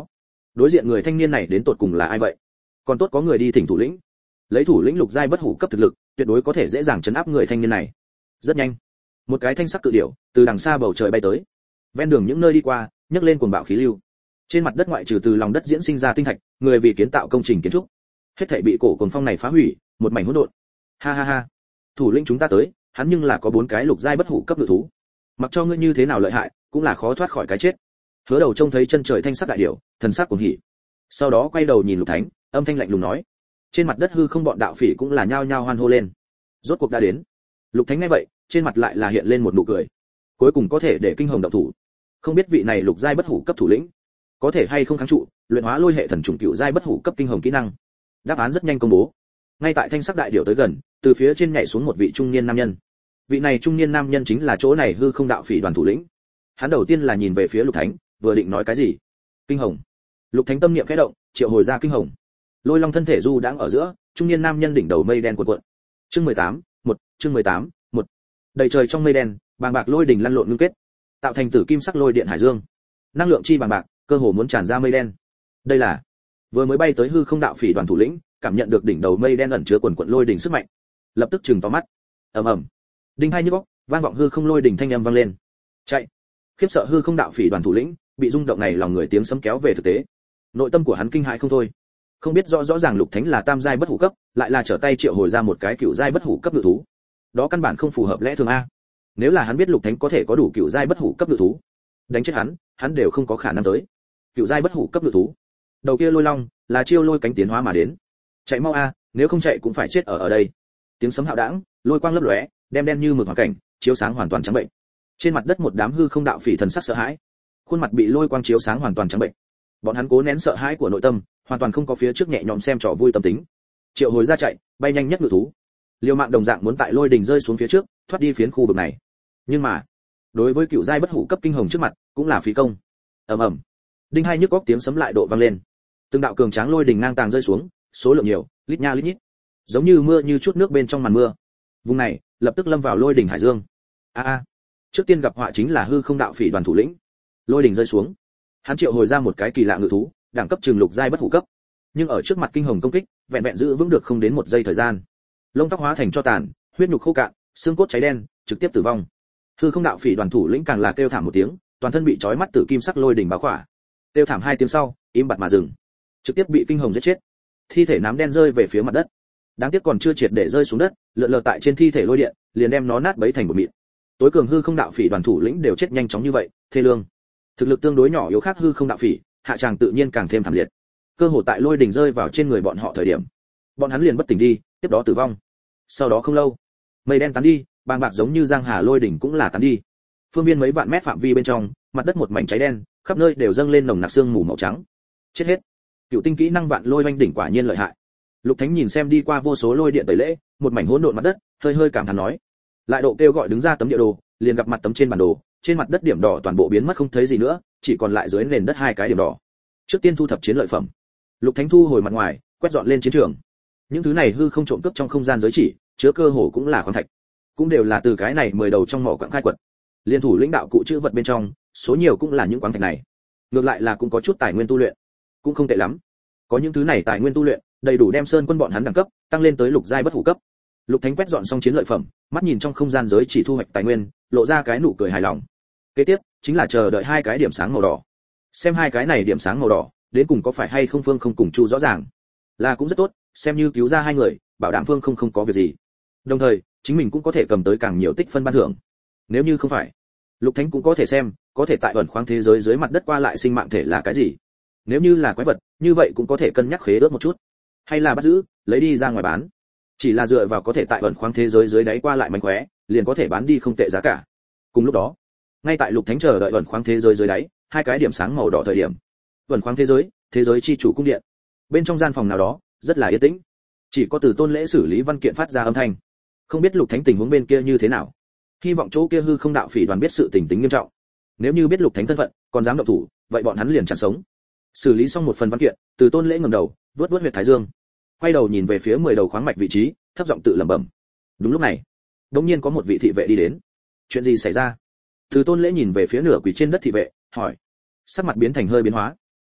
Đối diện người thanh niên này đến tột cùng là ai vậy? Còn tốt có người đi thỉnh thủ lĩnh. Lấy thủ lĩnh lục giai bất hủ cấp thực lực, tuyệt đối có thể dễ dàng trấn áp người thanh niên này. Rất nhanh, một cái thanh sắc cự điểu từ đằng xa bầu trời bay tới. Ven đường những nơi đi qua, nhấc lên cuồng bạo khí lưu. Trên mặt đất ngoại trừ từ lòng đất diễn sinh ra tinh thạch, người vì kiến tạo công trình kiến trúc, hết thảy bị cổ cuồng phong này phá hủy, một mảnh hỗn độn. Ha ha ha, thủ lĩnh chúng ta tới, hắn nhưng là có 4 cái lục giai bất hủ cấp ngự thú. Mặc cho ngươi như thế nào lợi hại, cũng là khó thoát khỏi cái chết. Hứa Đầu trông thấy chân trời thanh sắc đại điểu, thần sắc cuồng hỉ. Sau đó quay đầu nhìn Lục Thánh, âm thanh lạnh lùng nói. Trên mặt đất hư không bọn đạo phỉ cũng là nhao nhao hoan hô lên. Rốt cuộc đã đến. Lục Thánh nghe vậy, trên mặt lại là hiện lên một nụ cười. Cuối cùng có thể để kinh hồng động thủ. Không biết vị này lục giai bất hủ cấp thủ lĩnh có thể hay không kháng trụ luyện hóa lôi hệ thần trùng cựu giai bất hủ cấp kinh hồng kỹ năng. Đáp án rất nhanh công bố. Ngay tại thanh sắc đại điểu tới gần, từ phía trên nhảy xuống một vị trung niên nam nhân. Vị này trung niên nam nhân chính là chỗ này hư không đạo phỉ đoàn thủ lĩnh. Hắn đầu tiên là nhìn về phía Lục Thánh, vừa định nói cái gì. Kinh hồng. Lục Thánh tâm niệm khẽ động, triệu hồi ra kinh hồng. Lôi long thân thể du đang ở giữa, trung niên nam nhân đỉnh đầu mây đen cuộn cuộn. Chương 18, chương 18, đầy trời trong mây đen, bàng bạc lôi đỉnh lăn lộn ngưng kết, tạo thành tử kim sắc lôi điện hải dương. Năng lượng chi bàng bạc, cơ hồ muốn tràn ra mây đen. Đây là vừa mới bay tới hư không đạo phỉ đoàn thủ lĩnh, cảm nhận được đỉnh đầu mây đen ẩn chứa quần quần lôi đỉnh sức mạnh, lập tức trừng to mắt. Ầm ầm, đinh hai nhức óc, vang vọng hư không lôi đỉnh thanh âm vang lên. Chạy! Khiếp sợ hư không đạo phỉ đoàn thủ lĩnh, bị rung động này lòng người tiếng sấm kéo về thực tế. Nội tâm của hắn kinh hãi không thôi. Không biết rõ ràng Lục Thánh là tam giai bất hủ cấp, lại là trở tay triệu hồi ra một cái cựu giai bất hủ cấp ngự thú. Đó căn bản không phù hợp lẽ thường a. Nếu là hắn biết Lục Thánh có thể có đủ cựu giai bất hủ cấp ngự thú, đánh chết hắn đều không có khả năng tới. Cựu giai bất hủ cấp ngự thú. Đầu kia lôi long là chiêu lôi cánh tiến hóa mà đến. Chạy mau a, nếu không chạy cũng phải chết ở đây. Tiếng sấm hạo đãng, lôi quang lấp lóe, đem đen như mực hoàn cảnh, chiếu sáng hoàn toàn trắng bệnh. Trên mặt đất một đám hư không đạo phỉ thần sắc sợ hãi, khuôn mặt bị lôi quang chiếu sáng hoàn toàn trắng bệnh. Bọn hắn cố nén sợ hãi của nội tâm, hoàn toàn không có phía trước nhẹ nhõm xem trò vui tâm tính. Triệu hồi ra chạy, bay nhanh nhất ngự thú. Liêu Mạng đồng dạng muốn tại lôi đỉnh rơi xuống phía trước, thoát đi phiến khu vực này. Nhưng mà, đối với cựu giai bất hủ cấp kinh hồng trước mặt, cũng là phí công. Ầm ầm. Đinh hai nhức óc tiếng sấm lại độ vang lên. Từng đạo cường tráng lôi đỉnh ngang tàng rơi xuống, số lượng nhiều, lít nha lít nhít. Giống như mưa như chút nước bên trong màn mưa. Vùng này lập tức lâm vào lôi đỉnh hải dương. Trước tiên gặp họa chính là hư không đạo phỉ đoàn thủ lĩnh. Lôi đỉnh rơi xuống, hắn triệu hồi ra một cái kỳ lạ ngự thú, đẳng cấp trường lục giai bất hủ cấp. Nhưng ở trước mặt kinh hồng công kích, vẹn vẹn giữ vững được không đến 1 giây thời gian. Lông tóc hóa thành tro tàn, huyết nhục khô cạn, xương cốt cháy đen, trực tiếp tử vong. Hư không đạo phỉ đoàn thủ lĩnh càng là kêu thảm một tiếng, toàn thân bị trói mắt tử kim sắc lôi đỉnh bao khỏa. Kêu thảm 2 tiếng sau, im bặt mà dừng, trực tiếp bị kinh hồng giết chết. Thi thể nám đen rơi về phía mặt đất. Đáng tiếc còn chưa triệt để rơi xuống đất, lượn lờ tại trên thi thể lôi điện, liền đem nó nát bấy thành bột mịn. Tối cường hư không đạo phỉ đoàn thủ lĩnh đều chết nhanh chóng như vậy, thê lương. Thực lực tương đối nhỏ yếu khác hư không đạo phỉ, hạ tràng tự nhiên càng thêm thảm liệt. Cơ hội tại lôi đỉnh rơi vào trên người bọn họ thời điểm, bọn hắn liền bất tỉnh đi, tiếp đó tử vong. Sau đó không lâu, mây đen tán đi, bàng bạc giống như giang hà lôi đỉnh cũng là tán đi. Phương viên mấy vạn mét phạm vi bên trong, mặt đất một mảnh cháy đen, khắp nơi đều dâng lên nồng nặc sương mù màu trắng. Chết hết. Cựu tinh kỹ năng vạn lôi oanh đỉnh quả nhiên lợi hại. Lục Thánh nhìn xem đi qua vô số lôi điện tẩy lễ, một mảnh hỗn độn mặt đất, hơi hơi cảm thán nói. Lại độ kêu gọi đứng ra tấm địa đồ, liền gặp mặt tấm trên bản đồ, trên mặt đất điểm đỏ toàn bộ biến mất không thấy gì nữa, chỉ còn lại dưới nền đất 2 cái điểm đỏ. Trước tiên thu thập chiến lợi phẩm. Lục Thánh thu hồi mặt ngoài, quét dọn lên chiến trường. Những thứ này hư không trộm cướp trong không gian giới chỉ, chứa cơ hồ cũng là khoáng thạch, cũng đều là từ cái này 10 đầu trong mỏ quặng khai quật. Liên thủ lãnh đạo cụ trữ vật bên trong, số nhiều cũng là những khoáng thạch này. Ngược lại là cũng có chút tài nguyên tu luyện, cũng không tệ lắm. Có những thứ này tài nguyên tu luyện, đầy đủ đem sơn quân bọn hắn đẳng cấp tăng lên tới lục giai bất hủ cấp. Lục Thánh quét dọn xong chiến lợi phẩm, mắt nhìn trong không gian giới chỉ thu hoạch tài nguyên, lộ ra cái nụ cười hài lòng. Kế tiếp chính là chờ đợi 2 cái điểm sáng màu đỏ. Xem 2 cái này điểm sáng màu đỏ, đến cùng có phải hay không Phương không cùng Chu rõ ràng. Là cũng rất tốt, xem như cứu ra 2 người, bảo đảm Phương không có việc gì. Đồng thời, chính mình cũng có thể cầm tới càng nhiều tích phân ban thưởng. Nếu như không phải, Lục Thánh cũng có thể xem, có thể tại ẩn khoáng thế giới dưới mặt đất qua lại sinh mạng thể là cái gì. Nếu như là quái vật, như vậy cũng có thể cân nhắc khế ước một chút, hay là bắt giữ, lấy đi ra ngoài bán. Chỉ là dựa vào có thể tại ẩn khoáng thế giới dưới đáy qua lại mánh khóe, liền có thể bán đi không tệ giá cả. Cùng lúc đó, ngay tại Lục Thánh chờ đợi ẩn khoáng thế giới dưới đáy, 2 cái điểm sáng màu đỏ thời điểm. Ẩn khoáng thế giới chi chủ cung điện. Bên trong gian phòng nào đó, rất là yên tĩnh. Chỉ có Từ Tôn Lễ xử lý văn kiện phát ra âm thanh. Không biết Lục Thánh tình huống bên kia như thế nào. Hy vọng chỗ kia hư không đạo phỉ đoàn biết sự tình tính nghiêm trọng. Nếu như biết Lục Thánh thân phận, còn dám động thủ, vậy bọn hắn liền chặn sống. Xử lý xong một phần văn kiện, Từ Tôn Lễ ngẩng đầu, vuốt huyệt thái dương, quay đầu nhìn về phía 10 đầu khoáng mạch vị trí, thấp giọng tự lẩm bẩm. Đúng lúc này, đột nhiên có một vị thị vệ đi đến. Chuyện gì xảy ra? Từ Tôn Lễ nhìn về phía nửa quỳ trên đất thị vệ, hỏi. Sắc mặt biến thành hơi biến hóa.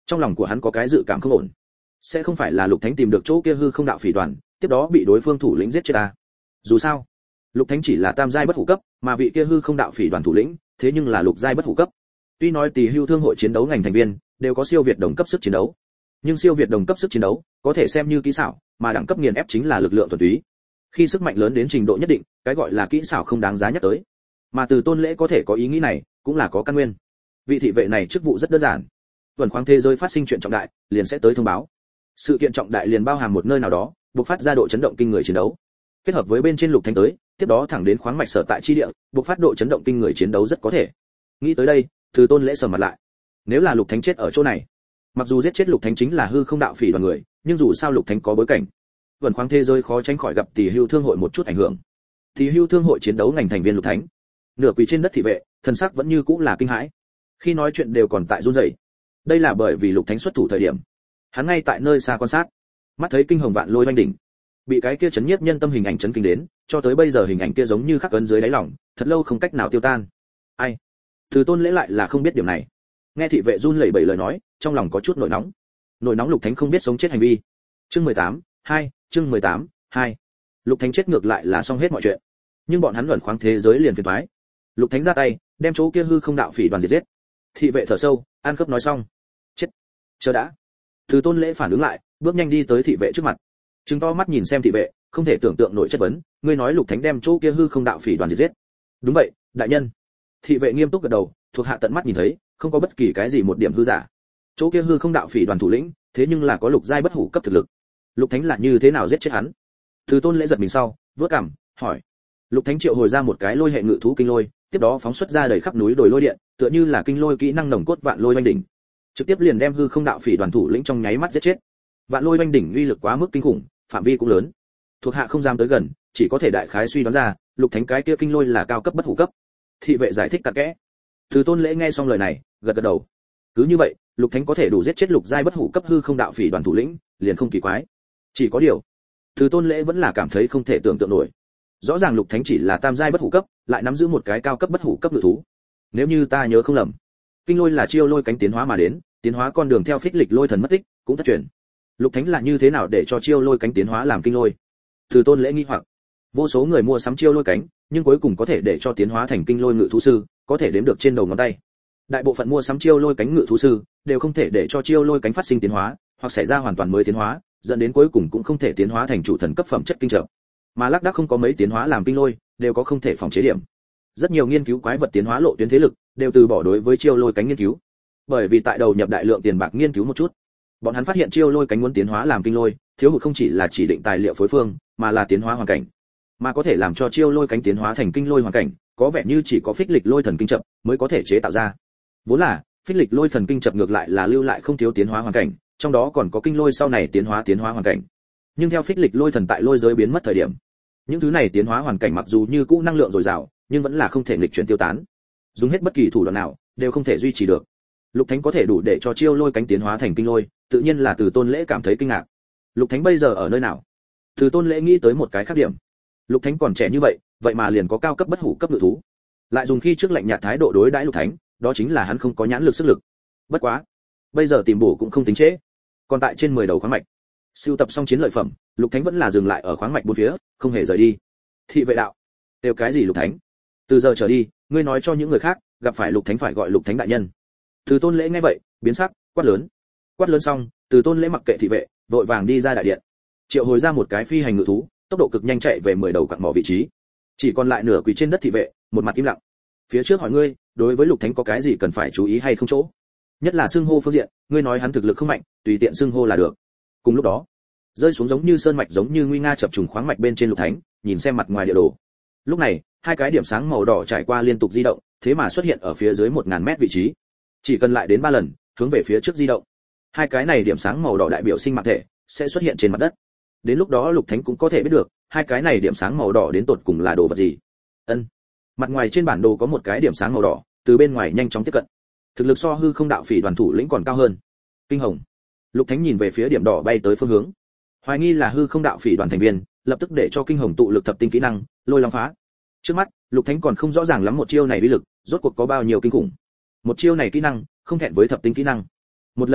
Trong lòng của hắn có cái dự cảm không ổn, sẽ không phải là Lục Thánh tìm được chỗ kia hư không đạo phỉ đoàn, tiếp đó bị đối phương thủ lĩnh giết chết à? Dù sao, Lục Thánh chỉ là tam giai bất hủ cấp, mà vị kia hư không đạo phỉ đoàn thủ lĩnh, thế nhưng là lục giai bất hủ cấp. Tuy nói Tỳ Hưu Thương hội chiến đấu ngành thành viên đều có siêu việt đồng cấp sức chiến đấu, nhưng siêu việt đồng cấp sức chiến đấu có thể xem như kỹ xảo, mà đẳng cấp nghiền ép chính là lực lượng thuần túy. Khi sức mạnh lớn đến trình độ nhất định, cái gọi là kỹ xảo không đáng giá nhắc tới. Mà Từ Tôn Lễ có thể có ý nghĩ này, cũng là có căn nguyên. Vị thị vệ này chức vụ rất đơn giản. Tuần khoáng thế giới phát sinh chuyện trọng đại, liền sẽ tới thông báo. Sự kiện trọng đại liền bao hàm một nơi nào đó, bộc phát ra độ chấn động kinh người chiến đấu. Kết hợp với bên trên Lục Thánh tới, tiếp đó thẳng đến khoáng mạch sở tại chi địa, bộc phát độ chấn động kinh người chiến đấu rất có thể. Nghĩ tới đây, Từ Tôn Lễ sầm mặt lại. Nếu là Lục Thánh chết ở chỗ này, mặc dù giết chết Lục Thánh chính là hư không đạo phỉ đoàn người, nhưng dù sao Lục Thánh có bối cảnh, vần khoáng thế giới khó tránh khỏi gặp Tỳ Hưu Thương hội một chút ảnh hưởng. Tỳ Hưu Thương hội chiến đấu ngành thành viên Lục Thánh, nửa quỳ trên đất thị vệ, thần sắc vẫn như cũ là kinh hãi. Khi nói chuyện đều còn tại run rẩy. Đây là bởi vì Lục Thánh xuất thủ thời điểm, hắn ngay tại nơi xa quan sát, mắt thấy kinh hồng vạn lôi oanh đỉnh, bị cái kia chấn nhiếp nhân tâm hình ảnh chấn kinh đến, cho tới bây giờ hình ảnh kia giống như khắc ấn dưới đáy lòng, thật lâu không cách nào tiêu tan. Ai? Từ Tôn Lễ lại là không biết điểm này. Nghe thị vệ run lẩy bẩy lời nói, trong lòng có chút nổi nóng. Nổi nóng Lục Thánh không biết sống chết hành vi. Chương 18, 2, chương 18, 2. Lục Thánh chết ngược lại là xong hết mọi chuyện, nhưng bọn hắn luẩn khoáng thế giới liền phiền toái. Lục Thánh ra tay, đem chỗ kia hư không đạo phỉ đoàn diệt giết. Thị vệ thở sâu, an khớp nói xong. Chết. Chờ đã. Từ Tôn Lễ phản ứng lại, bước nhanh đi tới thị vệ trước mặt. Trừng to mắt nhìn xem thị vệ, không thể tưởng tượng nổi chất vấn, ngươi nói Lục Thánh đem chỗ kia hư không đạo phỉ đoàn diệt giết? Đúng vậy, đại nhân. Thị vệ nghiêm túc gật đầu, thuộc hạ tận mắt nhìn thấy, không có bất kỳ cái gì một điểm hư giả. Chỗ kia hư không đạo phỉ đoàn thủ lĩnh, thế nhưng là có lục giai bất hủ cấp thực lực. Lục Thánh là như thế nào giết chết hắn? Từ Tôn Lễ giật mình sau, vớt cằm, hỏi. Lục Thánh triệu hồi ra một cái lôi hệ ngự thú kinh lôi, tiếp đó phóng xuất ra đầy khắp núi đồi lôi điện, tựa như là kinh lôi kỹ năng nồng cốt vạn lôi oanh đỉnh, trực tiếp liền đem hư không đạo phỉ đoàn thủ lĩnh trong nháy mắt giết chết. Vạn lôi oanh đỉnh uy lực quá mức kinh khủng, phạm vi cũng lớn. Thuộc hạ không dám tới gần, chỉ có thể đại khái suy đoán ra, Lục Thánh cái kia kinh lôi là cao cấp bất hủ cấp. Thị vệ giải thích cặn kẽ. Từ Tôn Lễ nghe xong lời này, gật gật đầu. Cứ như vậy, Lục Thánh có thể đủ giết chết lục giai bất hủ cấp hư không đạo phỉ đoàn thủ lĩnh, liền không kỳ quái. Chỉ có điều, Từ Tôn Lễ vẫn là cảm thấy không thể tưởng tượng nổi. Rõ ràng Lục Thánh chỉ là tam giai bất hủ cấp, lại nắm giữ một cái cao cấp bất hủ cấp ngự thú. Nếu như ta nhớ không lầm, kinh lôi là chiêu lôi cánh tiến hóa mà đến, tiến hóa con đường theo phích lịch lôi thần mất tích, cũng thất truyền. Lục Thánh là như thế nào để cho chiêu lôi cánh tiến hóa làm kinh lôi? Từ Tôn Lễ nghi hoặc. Vô số người mua sắm chiêu lôi cánh, nhưng cuối cùng có thể để cho tiến hóa thành kinh lôi ngự thú sư, có thể đếm được trên đầu ngón tay. Đại bộ phận mua sắm chiêu lôi cánh ngự thú sư đều không thể để cho chiêu lôi cánh phát sinh tiến hóa, hoặc xảy ra hoàn toàn mới tiến hóa, dẫn đến cuối cùng cũng không thể tiến hóa thành chủ thần cấp phẩm chất kinh trợ. Mà lác đác không có mấy tiến hóa làm kinh lôi, đều có không thể phòng chế điểm. Rất nhiều nghiên cứu quái vật tiến hóa lộ tuyến thế lực đều từ bỏ đối với chiêu lôi cánh nghiên cứu, bởi vì tại đầu nhập đại lượng tiền bạc nghiên cứu một chút, bọn hắn phát hiện chiêu lôi cánh muốn tiến hóa làm kinh lôi, thiếu hụt không chỉ là chỉ định tài liệu phối phương, mà là tiến hóa hoàn cảnh. Mà có thể làm cho chiêu lôi cánh tiến hóa thành kinh lôi hoàn cảnh, có vẻ như chỉ có phích lịch lôi thần kinh chập mới có thể chế tạo ra. Vốn là phích lịch lôi thần kinh chập ngược lại là lưu lại không thiếu tiến hóa hoàn cảnh, trong đó còn có kinh lôi sau này tiến hóa hoàn cảnh. Nhưng theo phích lịch lôi thần tại lôi giới biến mất thời điểm, những thứ này tiến hóa hoàn cảnh mặc dù như cũ năng lượng dồi dào, nhưng vẫn là không thể nghịch chuyển tiêu tán. Dùng hết bất kỳ thủ đoạn nào đều không thể duy trì được. Lục Thánh có thể đủ để cho chiêu lôi cánh tiến hóa thành kinh lôi, tự nhiên là Từ Tôn Lễ cảm thấy kinh ngạc. Lục Thánh bây giờ ở nơi nào? Từ Tôn Lễ nghĩ tới một cái khác điểm. Lục Thánh còn trẻ như vậy, vậy mà liền có cao cấp bất hủ cấp ngự thú. Lại dùng khi trước lạnh nhạt thái độ đối đãi Lục Thánh, đó chính là hắn không có nhãn lực sức lực. Bất quá, bây giờ tìm bổ cũng không tính trễ. Còn tại trên 10 đầu khoáng mạch, sưu tập xong chiến lợi phẩm, Lục Thánh vẫn là dừng lại ở khoáng mạch bốn phía, không hề rời đi. Thị vệ đạo, đều cái gì Lục Thánh? Từ giờ trở đi, ngươi nói cho những người khác, gặp phải Lục Thánh phải gọi Lục Thánh đại nhân. Từ Tôn Lễ nghe vậy, biến sắc, quát lớn. Quát lớn xong, Từ Tôn Lễ mặc kệ thị vệ, vội vàng đi ra đại điện. Triệu hồi ra một cái phi hành ngự thú, tốc độ cực nhanh chạy về 10 đầu quặng mỏ vị trí. Chỉ còn lại nửa quỳ trên đất thị vệ, một mặt im lặng. Phía trước hỏi ngươi, đối với Lục Thánh có cái gì cần phải chú ý hay không chỗ? Nhất là xưng hô phương diện, ngươi nói hắn thực lực không mạnh, tùy tiện xưng hô là được. Cùng lúc đó, rơi xuống giống như sơn mạch giống như nguy nga chập trùng khoáng mạch bên trên Lục Thánh, nhìn xem mặt ngoài địa đồ. Lúc này, hai cái điểm sáng màu đỏ trải qua liên tục di động, thế mà xuất hiện ở phía dưới 1000 mét vị trí. Chỉ cần lại đến 3 lần, hướng về phía trước di động, hai cái này điểm sáng màu đỏ đại biểu sinh mạng thể sẽ xuất hiện trên mặt đất. Đến lúc đó Lục Thánh cũng có thể biết được, hai cái này điểm sáng màu đỏ đến tột cùng là đồ vật gì. Ân. Mặt ngoài trên bản đồ có một cái điểm sáng màu đỏ, từ bên ngoài nhanh chóng tiếp cận. Thực lực so hư không đạo phỉ đoàn thủ lĩnh còn cao hơn. Kinh hồng. Lục Thánh nhìn về phía điểm đỏ bay tới phương hướng. Hoài nghi là hư không đạo phỉ đoàn thành viên, lập tức để cho kinh hồng tụ lực thập tinh kỹ năng, lôi long phá. Trước mắt, Lục Thánh còn không rõ ràng lắm một chiêu này uy lực, rốt cuộc có bao nhiêu kinh khủng. Một chiêu này kỹ năng, không thẹn với thập tinh kỹ năng. Một lần vận dụng,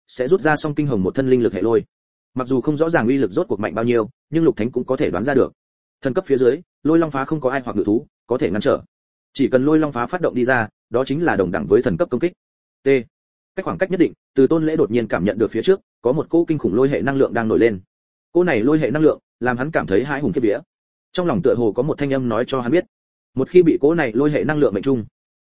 sẽ rút ra song kinh hồng một thân linh lực hệ lôi. Mặc dù không rõ ràng uy lực rốt cuộc mạnh bao nhiêu, nhưng Lục Thánh cũng có thể đoán ra được. Thần cấp phía dưới, lôi long phá không có ai hoặc ngự thú có thể ngăn trở. Chỉ cần lôi long phá phát động đi ra, đó chính là đồng đẳng với thần cấp công kích. T. Cách khoảng cách nhất định, Từ Tôn Lễ đột nhiên cảm nhận được phía trước có một cỗ kinh khủng lôi hệ năng lượng đang nổi lên. Cỗ này lôi hệ năng lượng làm hắn cảm thấy hãi hùng khiếp vía. Trong lòng tựa hồ có một thanh âm nói cho hắn biết, một khi bị cỗ này lôi hệ năng lượng mệnh trung,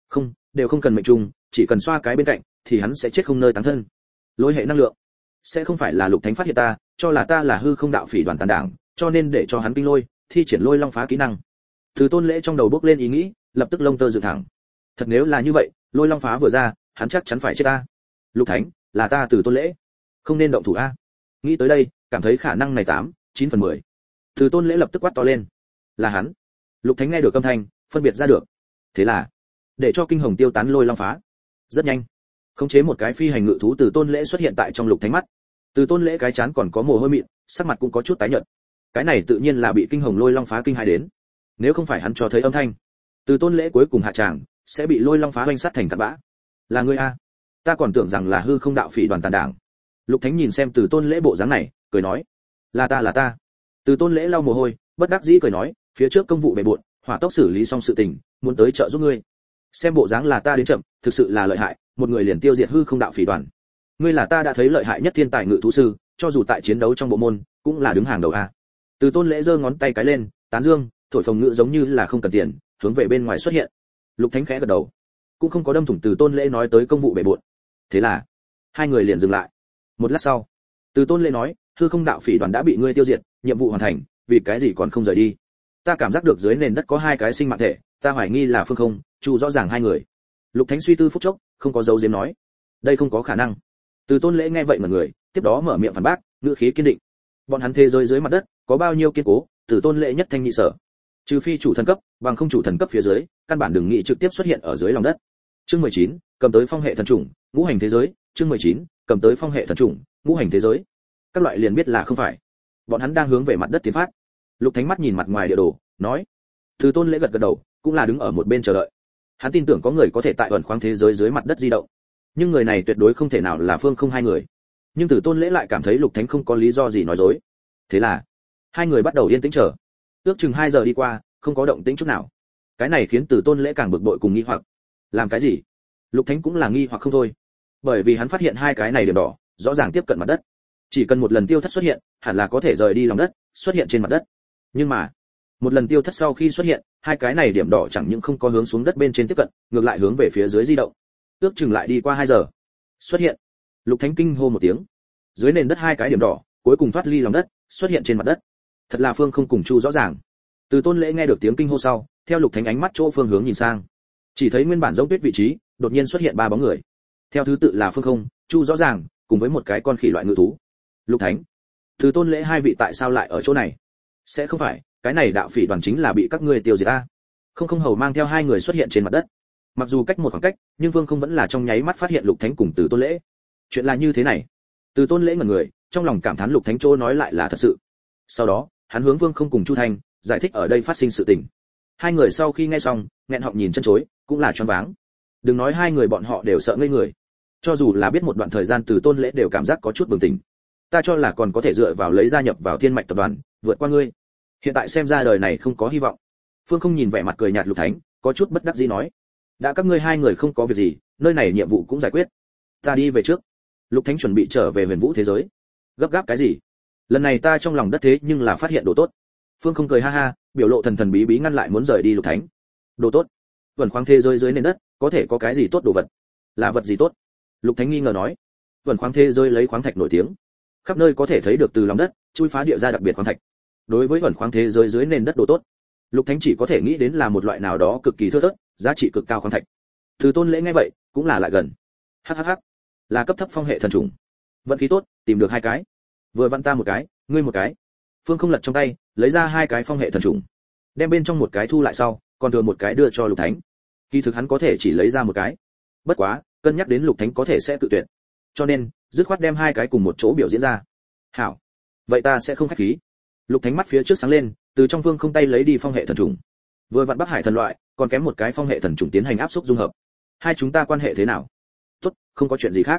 đều không cần mệnh trung, chỉ cần xoa cái bên cạnh thì hắn sẽ chết không nơi táng thân. Lôi hệ năng lượng, sẽ không phải là Lục Thánh phát hiện ta, cho là ta là hư không đạo phỉ đoàn tàn đảng, cho nên để cho hắn kinh lôi, thi triển lôi long phá kỹ năng. Từ Tôn Lễ trong đầu bước lên ý nghĩ, lập tức lông tơ dựng thẳng. Thật nếu là như vậy, lôi long phá vừa ra, hắn chắc chắn phải chết ta. Lục Thánh, là ta Từ Tôn Lễ, không nên động thủ a. Nghĩ tới đây, cảm thấy khả năng này 8-9/10. Từ Tôn Lễ lập tức quát to lên, là hắn. Lục Thánh nghe được âm thanh, phân biệt ra được. Thế là, để cho kinh hồng tiêu tán lôi long phá. Rất nhanh, khống chế một cái phi hành ngự thú Từ Tôn Lễ xuất hiện tại trong Lục Thánh mắt. Từ Tôn Lễ cái chán còn có mồ hôi mịn, sắc mặt cũng có chút tái nhợt. Cái này tự nhiên là bị kinh hồng lôi long phá kinh hãi đến. Nếu không phải hắn cho thấy âm thanh, Từ Tôn Lễ cuối cùng hạ tràng sẽ bị lôi long phá hoành sát thành cát bã. Là ngươi a? Ta còn tưởng rằng là hư không đạo phỉ đoàn tàn đảng. Lục Thánh nhìn xem Từ Tôn Lễ bộ dáng này, cười nói, là ta. Từ Tôn Lễ lau mồ hôi, bất đắc dĩ cười nói, phía trước công vụ bề bộn, hỏa tốc xử lý xong sự tình, muốn tới trợ giúp ngươi. Xem bộ dáng là ta đến chậm, thực sự là lợi hại, một người liền tiêu diệt hư không đạo phỉ đoàn. Ngươi là ta đã thấy lợi hại nhất thiên tài ngự thú sư, cho dù tại chiến đấu trong bộ môn, cũng là đứng hàng đầu a. Từ Tôn Lễ giơ ngón tay cái lên, tán dương, thổi phồng ngữ giống như là không cần tiền, hướng về bên ngoài xuất hiện. Lục Thánh khẽ gật đầu, cũng không có đâm thủng Từ Tôn Lễ nói tới công vụ bề bộn. Thế là, hai người liền dừng lại. Một lát sau, Từ Tôn Lễ nói, hư không đạo phỉ đoàn đã bị ngươi tiêu diệt, nhiệm vụ hoàn thành, vì cái gì còn không rời đi? Ta cảm giác được dưới nền đất có hai cái sinh mạng thể, ta hoài nghi là Phương Không, Chu rõ ràng hai người. Lục Thánh suy tư phút chốc, không có dấu diếm nói, đây không có khả năng. Từ Tôn Lễ nghe vậy mà người, tiếp đó mở miệng phản bác, ngữ khí kiên định. Bọn hắn thế giới dưới mặt đất có bao nhiêu kiên cố, Từ Tôn Lễ nhất thanh nhị sở. Trừ phi chủ thần cấp, bằng không chủ thần cấp phía dưới, căn bản đừng nghĩ trực tiếp xuất hiện ở dưới lòng đất. Chương 19, cầm tới phong hệ thần trùng, ngũ hành thế giới. Chương 19, cầm tới phong hệ thần trùng, ngũ hành thế giới. Các loại liền biết là không phải. Bọn hắn đang hướng về mặt đất tiến phát. Lục Thánh mắt nhìn mặt ngoài địa đồ, nói. Từ Tôn Lễ gật gật đầu, cũng là đứng ở một bên chờ đợi. Hắn tin tưởng có người có thể tại ẩn khoáng thế giới dưới mặt đất di động, nhưng người này tuyệt đối không thể nào là Phương Không hai người. Nhưng Từ Tôn Lễ lại cảm thấy Lục Thánh không có lý do gì nói dối. Thế là, hai người bắt đầu yên tĩnh chờ. Ước chừng 2 giờ đi qua, không có động tĩnh chút nào. Cái này khiến Từ Tôn Lễ càng bực bội cùng nghi hoặc. Làm cái gì? Lục Thánh cũng là nghi hoặc không thôi. Bởi vì hắn phát hiện hai cái này điểm đỏ, rõ ràng tiếp cận mặt đất. Chỉ cần một lần tiêu thất xuất hiện, hẳn là có thể rời đi lòng đất, xuất hiện trên mặt đất. Nhưng mà, một lần tiêu thất sau khi xuất hiện, hai cái này điểm đỏ chẳng những không có hướng xuống đất bên trên tiếp cận, ngược lại hướng về phía dưới di động. Ước chừng lại đi qua 2 giờ, xuất hiện. Lục Thánh kinh hô một tiếng. Dưới nền đất hai cái điểm đỏ, cuối cùng thoát ly lòng đất, xuất hiện trên mặt đất. Thật là Phương Không cùng Chu rõ ràng. Từ Tôn Lễ nghe được tiếng kinh hô sau, theo Lục Thánh ánh mắt chỗ phương hướng nhìn sang, chỉ thấy nguyên bản giống tuyết vị trí, đột nhiên xuất hiện 3 bóng người. Theo thứ tự là Phương Không, Chu rõ ràng, cùng với một cái con khỉ loại ngự thú. Lục Thánh, Từ Tôn Lễ hai vị tại sao lại ở chỗ này? Sẽ không phải, cái này đạo phỉ đoàn chính là bị các ngươi tiêu diệt a? Không hầu mang theo hai người xuất hiện trên mặt đất. Mặc dù cách một khoảng cách, nhưng Phương Không vẫn là trong nháy mắt phát hiện Lục Thánh cùng Từ Tôn Lễ. Chuyện là như thế này. Từ Tôn Lễ ngẩn người, trong lòng cảm thán Lục Thánh chỗ nói lại là thật sự. Sau đó, hắn hướng Phương Không cùng Chu Thanh giải thích ở đây phát sinh sự tình. Hai người sau khi nghe xong, nghẹn họng nhìn chân chối, cũng là choáng váng. Đừng nói hai người bọn họ đều sợ ngây người. Cho dù là biết một đoạn thời gian Từ Tôn Lễ đều cảm giác có chút bừng tỉnh. Ta cho là còn có thể dựa vào lấy gia nhập vào Thiên Mạch tập đoàn, vượt qua ngươi. Hiện tại xem ra đời này không có hy vọng. Phương Không nhìn vẻ mặt cười nhạt Lục Thánh, có chút bất đắc dĩ nói: đã các ngươi hai người không có việc gì, nơi này nhiệm vụ cũng giải quyết, ta đi về trước. Lục Thánh chuẩn bị trở về Huyền Vũ thế giới. Gấp gáp cái gì? Lần này ta trong lòng đất thế nhưng là phát hiện đồ tốt. Phương Không cười ha ha, biểu lộ thần thần bí bí ngăn lại muốn rời đi Lục Thánh. Đồ tốt? Vẩn khoáng thế giới dưới nền đất, có thể có cái gì tốt đồ vật? Là vật gì tốt? Lục Thánh nghi ngờ nói. Vẩn khoáng thế giới lấy khoáng thạch nổi tiếng, khắp nơi có thể thấy được từ lòng đất chui phá địa ra đặc biệt khoáng thạch. Đối với vẩn khoáng thế giới dưới nền đất đồ tốt, Lục Thánh chỉ có thể nghĩ đến là một loại nào đó cực kỳ thưa thớt, giá trị cực cao khoáng thạch. Từ Tôn Lễ nghe vậy, cũng là lại gần. Hắc, là cấp thấp phong hệ thần trùng. Vận khí tốt, tìm được hai cái. Vừa vặn ta một cái, ngươi một cái. Phương Không lật trong tay, lấy ra hai cái phong hệ thần trùng, đem bên trong một cái thu lại sau, còn thừa một cái đưa cho Lục Thánh. Kỳ thực hắn có thể chỉ lấy ra một cái, bất quá cân nhắc đến Lục Thánh có thể sẽ tự tuyệt, cho nên dứt khoát đem hai cái cùng một chỗ biểu diễn ra. Hảo, vậy ta sẽ không khách khí. Lục Thánh mắt phía trước sáng lên, từ trong Phương Không tay lấy đi phong hệ thần trùng. Vừa vặn Bắc Hải thần loại, còn kém một cái phong hệ thần trùng tiến hành áp xúc dung hợp. Hai chúng ta quan hệ thế nào? Tốt, không có chuyện gì khác.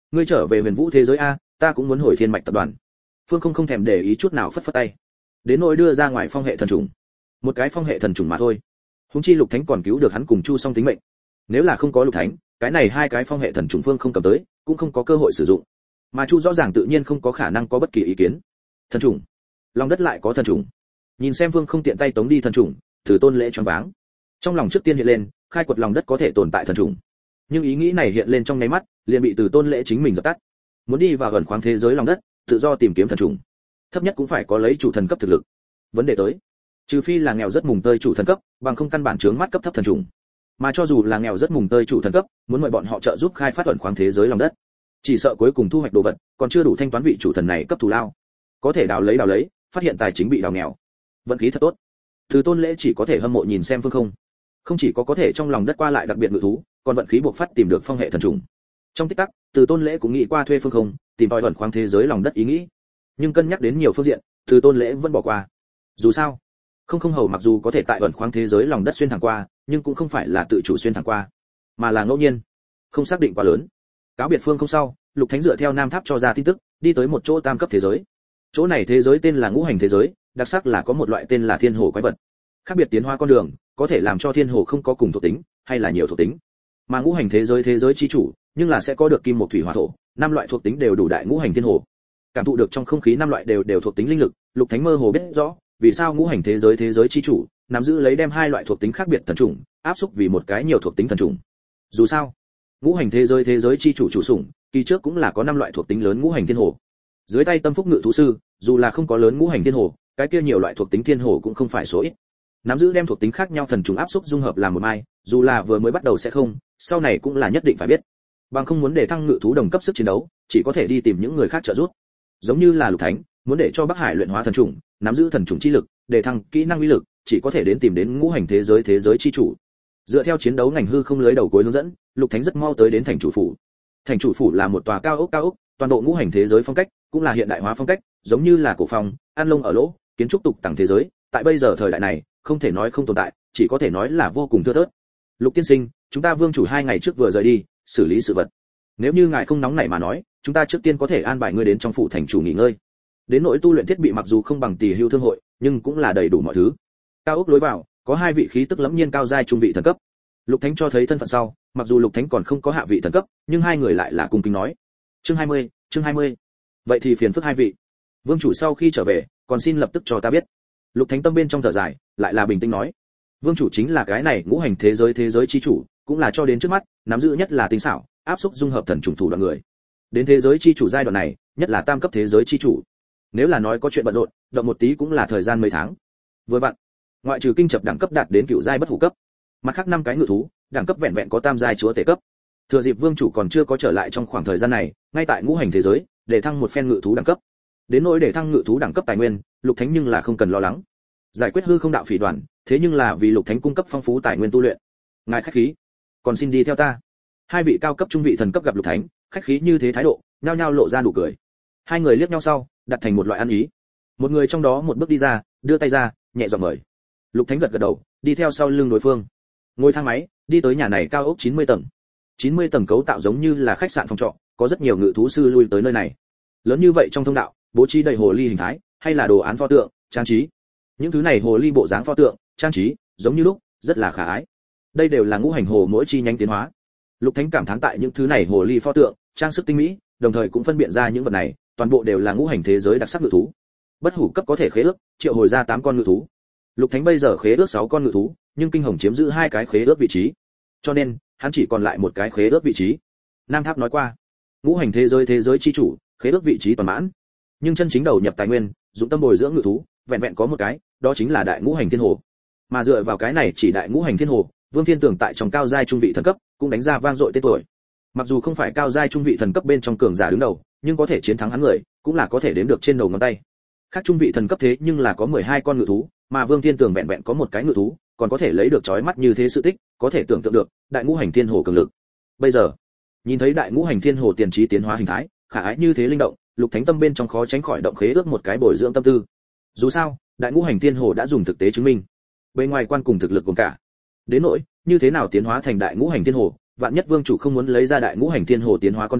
ngươi trở về huyền vũ thế giới a, ta cũng muốn hồi thiên mạch tập đoàn. Phương không thèm để ý chút nào, phất phất tay. Đến nỗi đưa ra ngoài phong hệ thần trùng, một cái phong hệ thần trùng mà thôi. Huống chi Lục Thánh còn cứu được hắn cùng Chu Song tính mệnh. Nếu là không có Lục Thánh, cái này hai cái phong hệ thần trùng Phương không cầm tới, cũng không có cơ hội sử dụng. Mà Chu rõ ràng tự nhiên không có khả năng có bất kỳ ý kiến. Thần trùng, lòng đất lại có thần trùng. Nhìn xem Phương không tiện tay tống đi thần trùng, Từ Tôn Lễ choáng váng. Trong lòng trước tiên hiện lên, khai quật lòng đất có thể tồn tại thần trùng. Nhưng ý nghĩ này hiện lên trong nháy mắt, liền bị Từ Tôn Lễ chính mình dập tắt. Muốn đi vào gần khoáng thế giới lòng đất, tự do tìm kiếm thần trùng, thấp nhất cũng phải có lấy chủ thần cấp thực lực. Vấn đề tới, trừ phi là nghèo rất mùng tơi chủ thần cấp, bằng không căn bản chướng mắt cấp thấp thần trùng. Mà cho dù là nghèo rất mùng tơi chủ thần cấp, muốn mời bọn họ trợ giúp khai phát ẩn khoáng thế giới lòng đất, chỉ sợ cuối cùng thu hoạch đồ vật còn chưa đủ thanh toán vị chủ thần này cấp thù lao. Có thể đào lấy, phát hiện tài chính bị đào nghèo. Vận khí thật tốt. Từ Tôn Lễ chỉ có thể hâm mộ nhìn xem Phương không chỉ có thể trong lòng đất qua lại đặc biệt ngự thú, còn vận khí buộc phát tìm được phong hệ thần trùng. Trong tích tắc, Từ Tôn Lễ cũng nghĩ qua thuê Phương không, tìm tòi ẩn khoáng thế giới lòng đất ý nghĩ. Nhưng cân nhắc đến nhiều phương diện, Từ Tôn Lễ vẫn bỏ qua. Dù sao, không hầu mặc dù có thể tại ẩn khoáng thế giới lòng đất xuyên thẳng qua, nhưng cũng không phải là tự chủ xuyên thẳng qua, mà là ngẫu nhiên, không xác định quá lớn. Cáo biệt Phương không sau, Lục Thánh dựa theo Nam Tháp cho ra tin tức, đi tới một chỗ tam cấp thế giới. Chỗ này thế giới tên là Ngũ Hành thế giới, đặc sắc là có một loại tên là Thiên Hồ quái vật. Khác biệt tiến hóa con đường, có thể làm cho Thiên Hồ không có cùng thuộc tính, hay là nhiều thuộc tính. Mà Ngũ Hành thế giới chi chủ, nhưng là sẽ có được kim, mộc, thủy, hỏa, thổ, năm loại thuộc tính đều đủ đại Ngũ Hành Thiên Hồ. Cảm thụ được trong không khí năm loại đều thuộc tính linh lực, Lục Thánh mơ hồ biết rõ, vì sao Ngũ Hành thế giới chi chủ nắm giữ lấy đem hai loại thuộc tính khác biệt thần trùng áp xúc vì một cái nhiều thuộc tính thần trùng. Dù sao, Ngũ Hành thế giới chi chủ chủ sủng, kỳ trước cũng là có năm loại thuộc tính lớn Ngũ Hành Thiên Hồ. Dưới tay Tâm Phúc Ngự thú sư, dù là không có lớn Ngũ Hành Thiên Hồ, cái kia nhiều loại thuộc tính thiên hồ cũng không phải số ít. Nắm giữ đem thuộc tính khác nhau thần trùng áp xúc dung hợp làm một mai, dù là vừa mới bắt đầu sẽ không, sau này cũng là nhất định phải biết. Bằng không muốn để thăng ngự thú đồng cấp sức chiến đấu, chỉ có thể đi tìm những người khác trợ giúp. Giống như là Lục Thánh, muốn để cho Bắc Hải luyện hóa thần trùng, nắm giữ thần trùng chi lực, để thăng kỹ năng uy lực, chỉ có thể đến tìm đến Ngũ Hành thế giới chi chủ. Dựa theo chiến đấu ngành hư không lưới đầu cuối hướng dẫn, Lục Thánh rất mau tới đến thành chủ phủ. Thành chủ phủ là một tòa cao ốc, toàn bộ Ngũ Hành thế giới phong cách, cũng là hiện đại hóa phong cách, giống như là cổ phong, an lông ở lỗ, kiến trúc tục tầng thế giới, tại bây giờ thời đại này, không thể nói không tồn tại, chỉ có thể nói là vô cùng thưa thớt. Lục tiên sinh, chúng ta vương chủ 2 ngày trước vừa rời đi, xử lý sự vật. Nếu như ngài không nóng nảy mà nói, chúng ta trước tiên có thể an bài ngươi đến trong phủ thành chủ nghỉ ngơi. Đến nỗi tu luyện thiết bị mặc dù không bằng Tỷ Hưu thương hội, nhưng cũng là đầy đủ mọi thứ. Cao ốc lối vào, có 2 vị khí tức lẫm nhiên cao giai trung vị thần cấp. Lục Thánh cho thấy thân phận sau, mặc dù Lục Thánh còn không có hạ vị thần cấp, nhưng hai người lại là cung kính nói. Chương 20. Vậy thì phiền phức 2 vị. Vương chủ sau khi trở về, còn xin lập tức cho ta biết. Lục Thánh tâm bên trong thở dài, lại là bình tĩnh nói. Vương chủ chính là cái này Ngũ Hành thế giới chi chủ, cũng là cho đến trước mắt, nắm giữ nhất là tinh xảo, áp xúc dung hợp thần trùng thủ đoạn người. Đến thế giới chi chủ giai đoạn này, nhất là tam cấp thế giới chi chủ. Nếu là nói có chuyện bận rộn, động một tí cũng là thời gian mấy tháng. Vừa vặn, ngoại trừ kinh chập đẳng cấp đạt đến cựu giai bất hủ cấp, mặt khác 5 cái ngự thú, đẳng cấp vẹn vẹn có tam giai chúa tể cấp. Thừa dịp vương chủ còn chưa có trở lại trong khoảng thời gian này, ngay tại Ngũ Hành thế giới, để thăng một phen ngự thú đẳng cấp. Đến nỗi để thăng ngự thú đẳng cấp tài nguyên, Lục Thánh nhưng là không cần lo lắng. Giải quyết hư không đạo phỉ đoàn, thế nhưng là vì Lục Thánh cung cấp phong phú tài nguyên tu luyện. Ngài khách khí, còn xin đi theo ta. 2 vị cao cấp trung vị thần cấp gặp Lục Thánh, khách khí như thế thái độ, nhao nhao lộ ra nụ cười. Hai người liếc nhau sau, đặt thành một loại ăn ý. Một người trong đó một bước đi ra, đưa tay ra, nhẹ giọng mời. Lục Thánh gật gật đầu, đi theo sau lưng đối phương. Ngồi thang máy, đi tới nhà này cao ốc 90 tầng. 90 tầng cấu tạo giống như là khách sạn phòng trọ, có rất nhiều ngự thú sư lui tới nơi này. Lớn như vậy trong thông đạo, bố trí đầy hồ ly hình thái, hay là đồ án pho tượng, trang trí. Những thứ này hồ ly bộ dáng pho tượng, trang trí, giống như lúc, rất là khả ái. Đây đều là ngũ hành hồ mỗi chi nhánh tiến hóa. Lục Thánh cảm thán tại những thứ này hồ ly pho tượng, trang sức tinh mỹ, đồng thời cũng phân biệt ra những vật này, toàn bộ đều là ngũ hành thế giới đặc sắc ngự thú. Bất hủ cấp có thể khế ước, triệu hồi ra 8 con ngự thú. Lục Thánh bây giờ khế ước 6 con ngự thú, nhưng kinh hồng chiếm giữ 2 cái khế ước vị trí. Cho nên, hắn chỉ còn lại một cái khế ước vị trí. Nam Tháp nói qua, ngũ hành thế giới chi chủ, khế ước vị trí toàn mãn. Nhưng chân chính đầu nhập tài nguyên, dụng tâm bồi dưỡng ngự thú, vẹn vẹn có một cái, đó chính là đại ngũ hành thiên hồ. Mà dựa vào cái này chỉ đại ngũ hành thiên hồ, Vương Thiên Tường tại trong cao giai trung vị thần cấp, cũng đánh ra vang dội tên tuổi. Mặc dù không phải cao giai trung vị thần cấp bên trong cường giả đứng đầu, nhưng có thể chiến thắng hắn người, cũng là có thể đếm được trên đầu ngón tay. Khác trung vị thần cấp thế nhưng là có 12 con ngự thú, mà Vương Thiên Tường vẹn vẹn có một cái ngự thú, còn có thể lấy được chói mắt như thế sự tích, có thể tưởng tượng được đại ngũ hành thiên hồ cường lực. Bây giờ, nhìn thấy đại ngũ hành thiên hồ tiền trí tiến hóa hình thái, khả ái như thế linh động, Lục Thánh tâm bên trong khó tránh khỏi động khế ước một cái bồi dưỡng tâm tư. Dù sao, đại ngũ hành thiên hồ đã dùng thực tế chứng minh, bên ngoài quan cùng thực lực cùng cả. Đến nỗi như thế nào tiến hóa thành đại ngũ hành thiên hồ, vạn nhất vương chủ không muốn lấy ra đại ngũ hành thiên hồ tiến hóa con đường,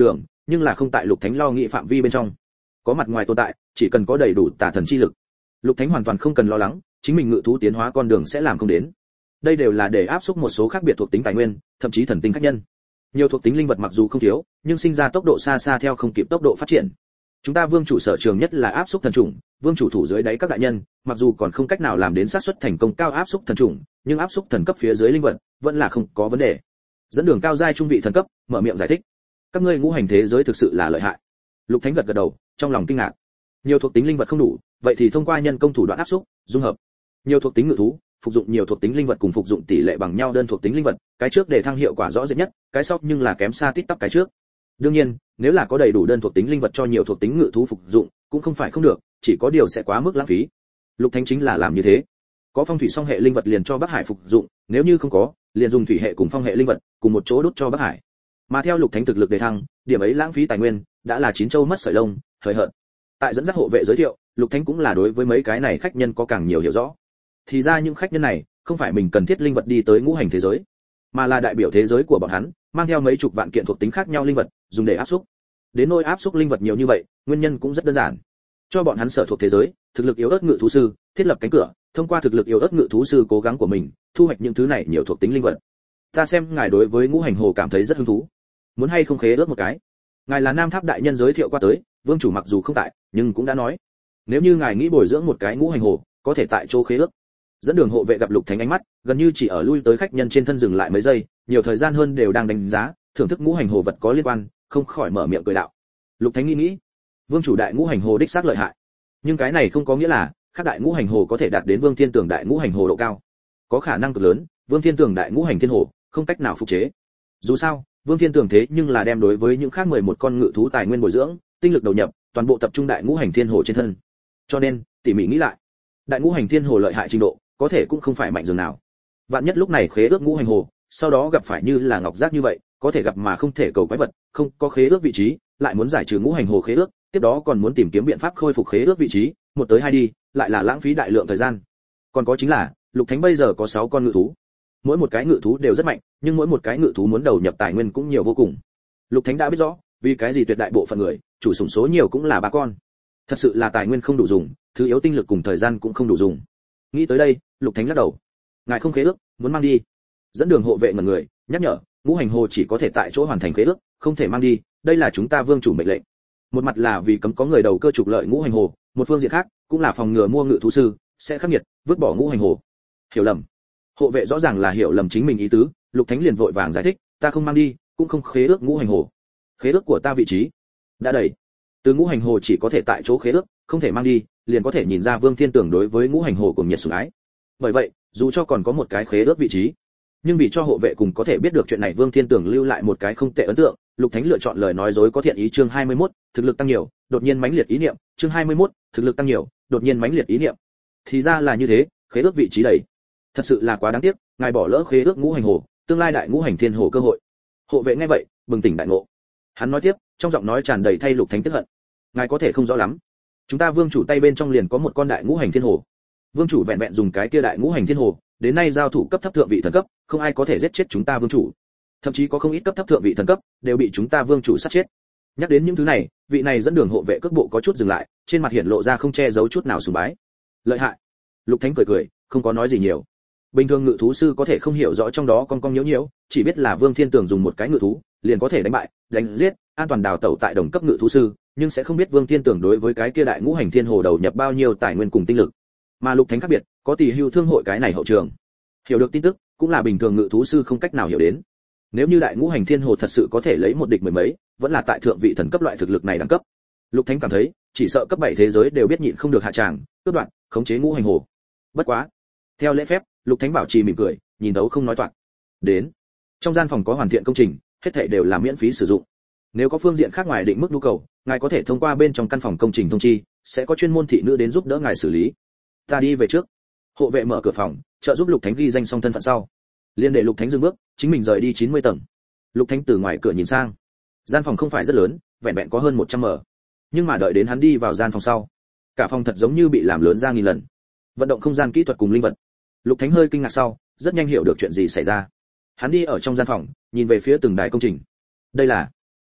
nhưng là không tại Lục Thánh lo nghĩ phạm vi bên trong. Có mặt ngoài tồn tại, chỉ cần có đầy đủ tà thần chi lực, Lục Thánh hoàn toàn không cần lo lắng, chính mình ngự thú tiến hóa con đường sẽ làm không đến. Đây đều là để áp xúc một số khác biệt thuộc tính tài nguyên, thậm chí thần tinh khách nhân. Nhiều thuộc tính linh vật mặc dù không thiếu, nhưng sinh ra tốc độ xa xa theo không kịp tốc độ phát triển. Chúng ta vương chủ sở trường nhất là áp xúc thần trùng, vương chủ thủ dưới đáy các đại nhân, mặc dù còn không cách nào làm đến xác suất thành công cao áp xúc thần trùng, nhưng áp xúc thần cấp phía dưới linh vật vẫn là không có vấn đề. Dẫn đường cao giai trung vị thần cấp, mở miệng giải thích. Các ngươi ngũ hành thế giới thực sự là lợi hại. Lục Thánh gật gật đầu, trong lòng kinh ngạc. Nhiều thuộc tính linh vật không đủ, vậy thì thông qua nhân công thủ đoạn áp xúc, dung hợp. Nhiều thuộc tính ngự thú, phục dụng nhiều thuộc tính linh vật cùng phục dụng tỷ lệ bằng nhau đơn thuộc tính linh vật, cái trước để thăng hiệu quả rõ rệt nhất, cái sau nhưng là kém xa tít tắp cái trước. Đương nhiên, nếu là có đầy đủ đơn thuộc tính linh vật cho nhiều thuộc tính ngự thú phục dụng, cũng không phải không được, chỉ có điều sẽ quá mức lãng phí. Lục Thánh chính là làm như thế. Có phong thủy song hệ linh vật liền cho Bắc Hải phục dụng, nếu như không có, liền dùng thủy hệ cùng phong hệ linh vật cùng một chỗ đốt cho Bắc Hải. Mà theo Lục Thánh thực lực đề thăng, điểm ấy lãng phí tài nguyên đã là chín châu mất sợi lông, hời hợt. Tại dẫn dắt hộ vệ giới thiệu, Lục Thánh cũng là đối với mấy cái này khách nhân có càng nhiều hiểu rõ. Thì ra những khách nhân này không phải mình cần thiết linh vật đi tới ngũ hành thế giới, mà là đại biểu thế giới của bọn hắn, mang theo mấy chục vạn kiện thuộc tính khác nhau linh vật, dùng để áp xúc. Đến nỗi áp xúc linh vật nhiều như vậy, nguyên nhân cũng rất đơn giản. Cho bọn hắn sở thuộc thế giới, thực lực yếu ớt ngự thú sư, thiết lập cánh cửa, thông qua thực lực yếu ớt ngự thú sư cố gắng của mình, thu hoạch những thứ này nhiều thuộc tính linh vật. Ta xem ngài đối với ngũ hành hồ cảm thấy rất hứng thú, muốn hay không khế ước một cái? Ngài là Nam Tháp đại nhân giới thiệu qua tới, vương chủ mặc dù không tại, nhưng cũng đã nói, nếu như ngài nghĩ bồi dưỡng một cái ngũ hành hồ, có thể tại chỗ khế ước. Dẫn đường hộ vệ gặp Lục Thánh ánh mắt, gần như chỉ ở lui tới khách nhân trên thân dừng lại mấy giây, nhiều thời gian hơn đều đang đánh giá, thưởng thức ngũ hành hồ vật có liên quan, không khỏi mở miệng cười đạo. Lục Thánh nghĩ, vương chủ đại ngũ hành hồ đích xác lợi hại, nhưng cái này không có nghĩa là các đại ngũ hành hồ có thể đạt đến Vương Thiên Tường đại ngũ hành hồ độ cao. Có khả năng cực lớn, Vương Thiên Tường đại ngũ hành thiên hồ không cách nào phục chế. Dù sao, Vương Thiên Tường thế nhưng là đem đối với những khác 11 con ngự thú tài nguyên bồi dưỡng, tinh lực đầu nhập, toàn bộ tập trung đại ngũ hành thiên hồ trên thân. Cho nên, tỉ mỉ nghĩ lại, đại ngũ hành thiên hồ lợi hại trình độ, có thể cũng không phải mạnh dường nào. Vạn nhất lúc này khế ước ngũ hành hồ, sau đó gặp phải như là ngọc giác như vậy, có thể gặp mà không thể cầu quái vật, không có khế ước vị trí, lại muốn giải trừ ngũ hành hồ khế ước, tiếp đó còn muốn tìm kiếm biện pháp khôi phục khế ước vị trí, một tới hai đi, lại là lãng phí đại lượng thời gian. Còn có chính là, Lục Thánh bây giờ có 6 con ngự thú. Mỗi một cái ngự thú đều rất mạnh, nhưng mỗi một cái ngự thú muốn đầu nhập tài nguyên cũng nhiều vô cùng. Lục Thánh đã biết rõ, vì cái gì tuyệt đại bộ phận người, chủ sủng số nhiều cũng là 3 con. Thật sự là tài nguyên không đủ dùng, thứ yếu tinh lực cùng thời gian cũng không đủ dùng. Nghĩ tới đây, Lục Thánh lắc đầu. Ngài không khế ước, muốn mang đi. Dẫn đường hộ vệ ngẩn người, nhắc nhở, ngũ hành hồ chỉ có thể tại chỗ hoàn thành khế ước, không thể mang đi, đây là chúng ta vương chủ mệnh lệnh. Một mặt là vì cấm có người đầu cơ trục lợi ngũ hành hồ, một phương diện khác cũng là phòng ngừa mua ngự thú sư sẽ khắc nghiệt vứt bỏ ngũ hành hồ. Hiểu lầm. Hộ vệ rõ ràng là hiểu lầm chính mình ý tứ, Lục Thánh liền vội vàng giải thích, ta không mang đi, cũng không khế ước ngũ hành hồ. Khế ước của ta vị trí đã đầy. Từ ngũ hành hồ chỉ có thể tại chỗ khế ước, không thể mang đi, liền có thể nhìn ra Vương Thiên Tường đối với ngũ hành hồ cùng nhiệt sủng ái. Bởi vậy, dù cho còn có một cái khế ước vị trí, nhưng vì cho hộ vệ cùng có thể biết được chuyện này Vương Thiên Tường lưu lại một cái không tệ ấn tượng, Lục Thánh lựa chọn lời nói dối có thiện ý. Chương 21, thực lực tăng nhiều, đột nhiên mãnh liệt ý niệm. Chương 21, thực lực tăng nhiều, đột nhiên mãnh liệt ý niệm. Thì ra là như thế, khế ước vị trí đầy. Thật sự là quá đáng tiếc, ngài bỏ lỡ khế ước ngũ hành hồ, tương lai đại ngũ hành thiên hồ cơ hội. Hộ vệ nghe vậy, bừng tỉnh đại ngộ. Hắn nói tiếp, trong giọng nói tràn đầy thay Lục Thánh tức hận. Ngài có thể không rõ lắm, chúng ta vương chủ tay bên trong liền có một con đại ngũ hành thiên hồ. Vương chủ vẹn vẹn dùng cái kia đại ngũ hành thiên hồ, đến nay giao thủ cấp thấp thượng vị thần cấp, không ai có thể giết chết chúng ta vương chủ. Thậm chí có không ít cấp thấp thượng vị thần cấp đều bị chúng ta vương chủ sát chết. Nhắc đến những thứ này, vị này dẫn đường hộ vệ cước bộ có chút dừng lại, trên mặt hiển lộ ra không che giấu chút nào sùng bái. Lợi hại. Lục Thánh cười cười, không có nói gì nhiều. Bình thường ngự thú sư có thể không hiểu rõ trong đó con nhiễu nhiễu, chỉ biết là Vương Thiên Tường dùng một cái ngự thú, liền có thể đánh bại, đánh giết, an toàn đào tẩu tại đồng cấp ngự thú sư, nhưng sẽ không biết Vương Thiên Tường đối với cái kia đại ngũ hành thiên hồ đầu nhập bao nhiêu tài nguyên cùng tinh lực. Mà Lục Thánh khác biệt, có tỷ hưu thương hội cái này hậu trường. Hiểu được tin tức, cũng là bình thường ngự thú sư không cách nào hiểu đến. Nếu như đại ngũ hành thiên hồ thật sự có thể lấy một địch mười mấy, vẫn là tại thượng vị thần cấp loại thực lực này đẳng cấp. Lục Thánh cảm thấy, chỉ sợ cấp 7 thế giới đều biết nhịn không được hạ tràng, cướp đoạn, khống chế ngũ hành hồ. Bất quá, theo lễ phép, Lục Thánh bảo trì mỉm cười, nhìn đấu không nói toạc. Đến, trong gian phòng có hoàn thiện công trình, hết thảy đều là miễn phí sử dụng. Nếu có phương diện khác ngoài định mức nhu cầu, ngài có thể thông qua bên trong căn phòng công trình thông chi, sẽ có chuyên môn thị nữ đến giúp đỡ ngài xử lý. Ta đi về trước. Hộ vệ mở cửa phòng, trợ giúp Lục Thánh ghi danh xong thân phận sau, liền để Lục Thánh dừng bước, chính mình rời đi 90 tầng. Lục Thánh từ ngoài cửa nhìn sang, gian phòng không phải rất lớn, vẹn vẹn có hơn 100m. Nhưng mà đợi đến hắn đi vào gian phòng sau, cả phòng thật giống như bị làm lớn ra nghìn lần. Vận động không gian kỹ thuật cùng linh vật. Lục Thánh hơi kinh ngạc sau, rất nhanh hiểu được chuyện gì xảy ra. Hắn đi ở trong gian phòng, nhìn về phía từng đài công trình. Đây là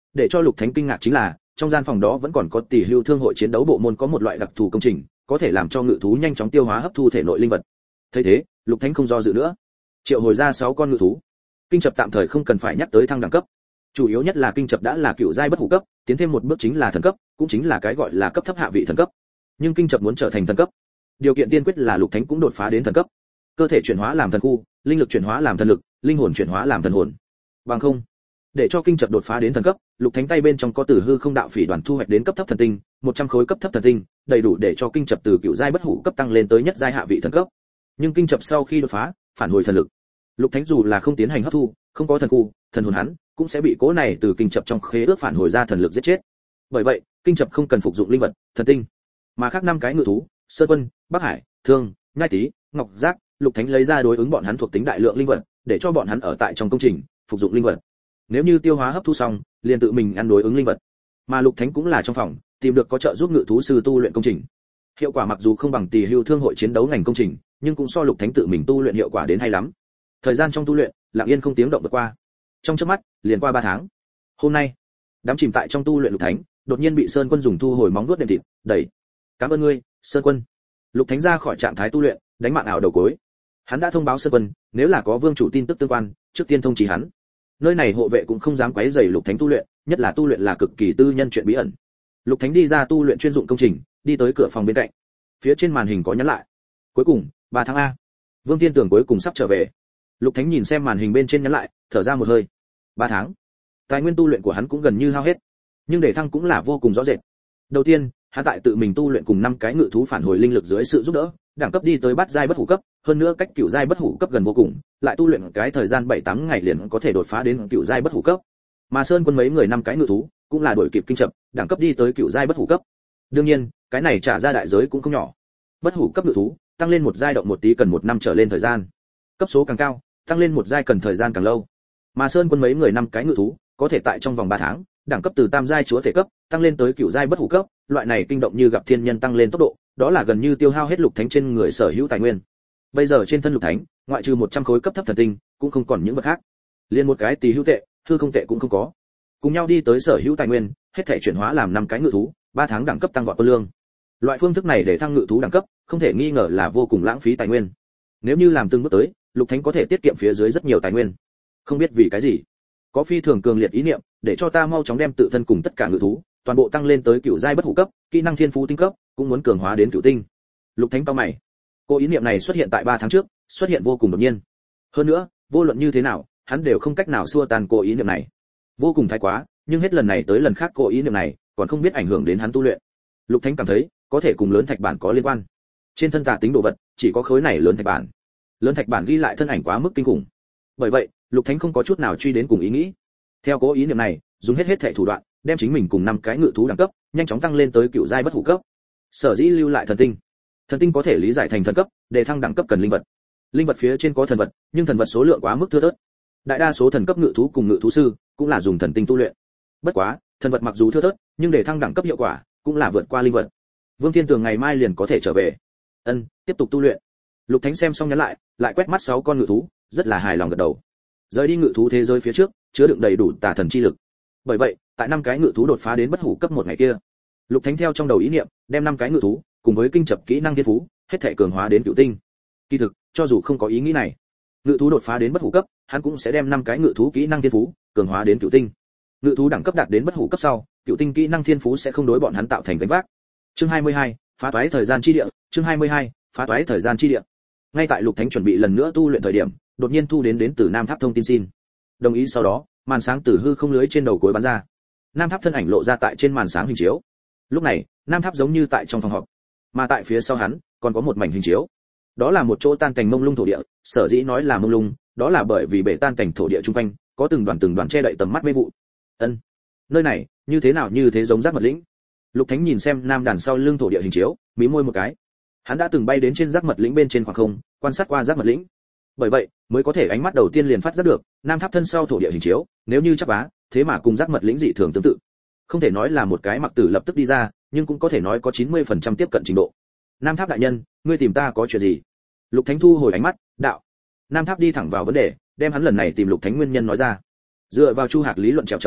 Để cho Lục Thánh kinh ngạc chính là, trong gian phòng đó vẫn còn có tỷ hưu thương hội chiến đấu bộ môn có một loại đặc thù công trình, có thể làm cho ngự thú nhanh chóng tiêu hóa hấp thu thể nội linh vật. Thấy thế, Lục Thánh không do dự nữa, triệu hồi ra 6 con ngự thú. Kinh chập tạm thời không cần phải nhắc tới thăng đẳng cấp, chủ yếu nhất là kinh chập đã là cựu giai bất hủ cấp, tiến thêm một bước chính là thần cấp, cũng chính là cái gọi là cấp thấp hạ vị thần cấp. Nhưng kinh chập muốn trở thành thần cấp, điều kiện tiên quyết là Lục Thánh cũng đột phá đến thần cấp. Cơ thể chuyển hóa làm thần khu, linh lực chuyển hóa làm thần lực, linh hồn chuyển hóa làm thần hồn. Bằng không, để cho kinh chập đột phá đến thần cấp, Lục Thánh tay bên trong có từ hư không đạo phỉ đoàn thu hoạch đến cấp thấp thần tinh, 100 khối cấp thấp thần tinh, đầy đủ để cho kinh chập từ cựu giai bất hủ cấp tăng lên tới nhất giai hạ vị thần cấp. Nhưng kinh chập sau khi đột phá, phản hồi thần lực. Lục Thánh dù là không tiến hành hấp thu, không có thần khu, thần hồn hắn cũng sẽ bị cố này từ kinh chập trong khế ước phản hồi ra thần lực giết chết. Bởi vậy, kinh chập không cần phục dụng linh vật, thần tinh, mà khác 5 cái ngự thú, Sơn Quân, Bắc Hải, Thương, Nhai Tý, Ngọc Giác, Lục Thánh lấy ra đối ứng bọn hắn thuộc tính đại lượng linh vật, để cho bọn hắn ở tại trong công trình phục dụng linh vật. Nếu như tiêu hóa hấp thu xong, liền tự mình ăn đối ứng linh vật. Mà Lục Thánh cũng là trong phòng tìm được có trợ giúp ngự thú sư tu luyện công trình. Hiệu quả mặc dù không bằng tỷ hưu thương hội chiến đấu ngành công trình, nhưng cũng so Lục Thánh tự mình tu luyện hiệu quả đến hay lắm. Thời gian trong tu luyện, lặng yên không tiếng động vượt qua. Trong chớp mắt, liền qua 3 tháng. Hôm nay, đám chìm tại trong tu luyện Lục Thánh, đột nhiên bị Sơn Quân dùng thu hồi móng vuốt đệm thịt, đẩy. "Cảm ơn ngươi, Sơn Quân." Lục Thánh ra khỏi trạng thái tu luyện, đánh mạng ảo đầu cuối. Hắn đã thông báo Sơn Quân, nếu là có vương chủ tin tức tương quan, trước tiên thông chí hắn. Nơi này hộ vệ cũng không dám quấy rầy Lục Thánh tu luyện, nhất là tu luyện là cực kỳ tư nhân chuyện bí ẩn. Lục Thánh đi ra tu luyện chuyên dụng công trình, đi tới cửa phòng bên cạnh. Phía trên màn hình có nhắn lại. Cuối cùng, 3 tháng a. Vương Thiên Tường cuối cùng sắp trở về. Lục Thánh nhìn xem màn hình bên trên nhắn lại, thở ra một hơi. 3 tháng. Tài nguyên tu luyện của hắn cũng gần như hao hết, nhưng để thăng cũng là vô cùng rõ rệt. Đầu tiên, hắn tại tự mình tu luyện cùng 5 cái ngự thú phản hồi linh lực dưới sự giúp đỡ, đẳng cấp đi tới bát giai bất hủ cấp, hơn nữa cách cửu giai bất hủ cấp gần vô cùng, lại tu luyện cái thời gian 7-8 ngày liền có thể đột phá đến cửu giai bất hủ cấp. Mà Sơn Quân mấy người 5 cái ngự thú, cũng là đuổi kịp kinh chập, đẳng cấp đi tới cửu giai bất hủ cấp. Đương nhiên, cái này trả ra đại giới cũng không nhỏ. Bất hủ cấp ngự thú, tăng lên một giai động một tí cần 1 năm trở lên thời gian. Cấp số càng cao, tăng lên một giai cần thời gian càng lâu. Mà Sơn Quân mấy người 5 cái ngự thú, có thể tại trong vòng 3 tháng, đẳng cấp từ tam giai chúa thể cấp tăng lên tới cửu giai bất hủ cấp, loại này kinh động như gặp thiên nhân tăng lên tốc độ, đó là gần như tiêu hao hết Lục Thánh trên người sở hữu tài nguyên. Bây giờ trên thân Lục Thánh, ngoại trừ 100 khối cấp thấp thần tinh, cũng không còn những vật khác. Liên một cái tỷ hữu tệ, hư không tệ cũng không có. Cùng nhau đi tới sở hữu tài nguyên, hết thảy chuyển hóa làm 5 cái ngự thú, 3 tháng đẳng cấp tăng vọt quân lương. Loại phương thức này để thăng ngự thú đẳng cấp, không thể nghi ngờ là vô cùng lãng phí tài nguyên. Nếu như làm từng bước tới, Lục Thánh có thể tiết kiệm phía dưới rất nhiều tài nguyên. Không biết vì cái gì, có phi thường cường liệt ý niệm, để cho ta mau chóng đem tự thân cùng tất cả ngự thú, toàn bộ tăng lên tới cửu giai bất hủ cấp, kỹ năng thiên phú tinh cấp, cũng muốn cường hóa đến cửu tinh. Lục Thánh cau mày. Cô ý niệm này xuất hiện tại 3 tháng trước, xuất hiện vô cùng đột nhiên. Hơn nữa, vô luận như thế nào, hắn đều không cách nào xua tan cô ý niệm này. Vô cùng thái quá, nhưng hết lần này tới lần khác cô ý niệm này, còn không biết ảnh hưởng đến hắn tu luyện. Lục Thánh cảm thấy, có thể cùng lớn thạch bản có liên quan. Trên thân tà tính đồ vật, chỉ có khối này lớn thạch bản. Lớn thạch bản ghi lại thân ảnh quá mức kinh khủng. Bởi vậy, Lục Thánh không có chút nào truy đến cùng ý nghĩ. Theo cố ý niệm này, dùng hết thảy thủ đoạn, đem chính mình cùng 5 cái ngự thú đẳng cấp, nhanh chóng tăng lên tới cửu giai bất hủ cấp. Sở dĩ lưu lại thần tinh. Thần tinh có thể lý giải thành thần cấp, để thăng đẳng cấp cần linh vật. Linh vật phía trên có thần vật, nhưng thần vật số lượng quá mức thưa thớt. Đại đa số thần cấp ngự thú cùng ngự thú sư cũng là dùng thần tinh tu luyện. Bất quá, thần vật mặc dù thưa thớt, nhưng để thăng đẳng cấp hiệu quả cũng là vượt qua linh vật. Vương Thiên Tường ngày mai liền có thể trở về. Tiếp tục tu luyện. Lục Thánh xem xong nhắn lại quét mắt 6 con ngự thú, rất là hài lòng gật đầu. Rời đi ngự thú thế giới phía trước, chứa đựng đầy đủ tà thần chi lực. Bởi vậy, tại 5 cái ngự thú đột phá đến bất hủ cấp một ngày kia, Lục Thánh theo trong đầu ý niệm, đem 5 cái ngự thú cùng với kinh chập kỹ năng thiên phú, hết thảy cường hóa đến cửu tinh. Kỳ thực, cho dù không có ý nghĩ này, ngự thú đột phá đến bất hủ cấp, hắn cũng sẽ đem 5 cái ngự thú kỹ năng thiên phú cường hóa đến cửu tinh. Ngự thú đẳng cấp đạt đến bất hủ cấp sau, cửu tinh kỹ năng thiên phú sẽ không đối bọn hắn tạo thành gánh vác. Chương 22, phá toái thời gian chi địa, chương 22, phá toái thời gian chi địa. Ngay tại Lục Thánh chuẩn bị lần nữa tu luyện thời điểm, đột nhiên thu đến từ Nam Tháp thông tin xin. Đồng ý sau đó, màn sáng từ hư không lưới trên đầu cuối bắn ra. Nam Tháp thân ảnh lộ ra tại trên màn sáng hình chiếu. Lúc này, Nam Tháp giống như tại trong phòng họp, mà tại phía sau hắn còn có một mảnh hình chiếu. Đó là một chỗ tan cảnh mông lung thổ địa, sở dĩ nói là mông lung, đó là bởi vì bể tan cảnh thổ địa trung quanh có từng đoàn che đậy tầm mắt mê vụ. Nơi này, như thế nào như thế giống Giác Mật Lĩnh. Lục Thánh nhìn xem Nam đàn sau lưng thổ địa hình chiếu, mí môi một cái. Hắn đã từng bay đến trên Giác Mật Lĩnh bên trên khoảng không, quan sát qua Giác Mật Lĩnh. Bởi vậy, mới có thể ánh mắt đầu tiên liền phát giác được, Nam Tháp thân sau thổ địa hình chiếu, nếu như chắc bá, thế mà cùng Giác Mật Lĩnh dị thường tương tự. Không thể nói là một cái mặc tử lập tức đi ra, nhưng cũng có thể nói có 90% tiếp cận trình độ. Nam Tháp đại nhân, ngươi tìm ta có chuyện gì? Lục Thánh thu hồi ánh mắt, đạo. Nam Tháp đi thẳng vào vấn đề, đem hắn lần này tìm Lục Thánh nguyên nhân nói ra. Dựa vào Chu Hạc lý luận trèo trống,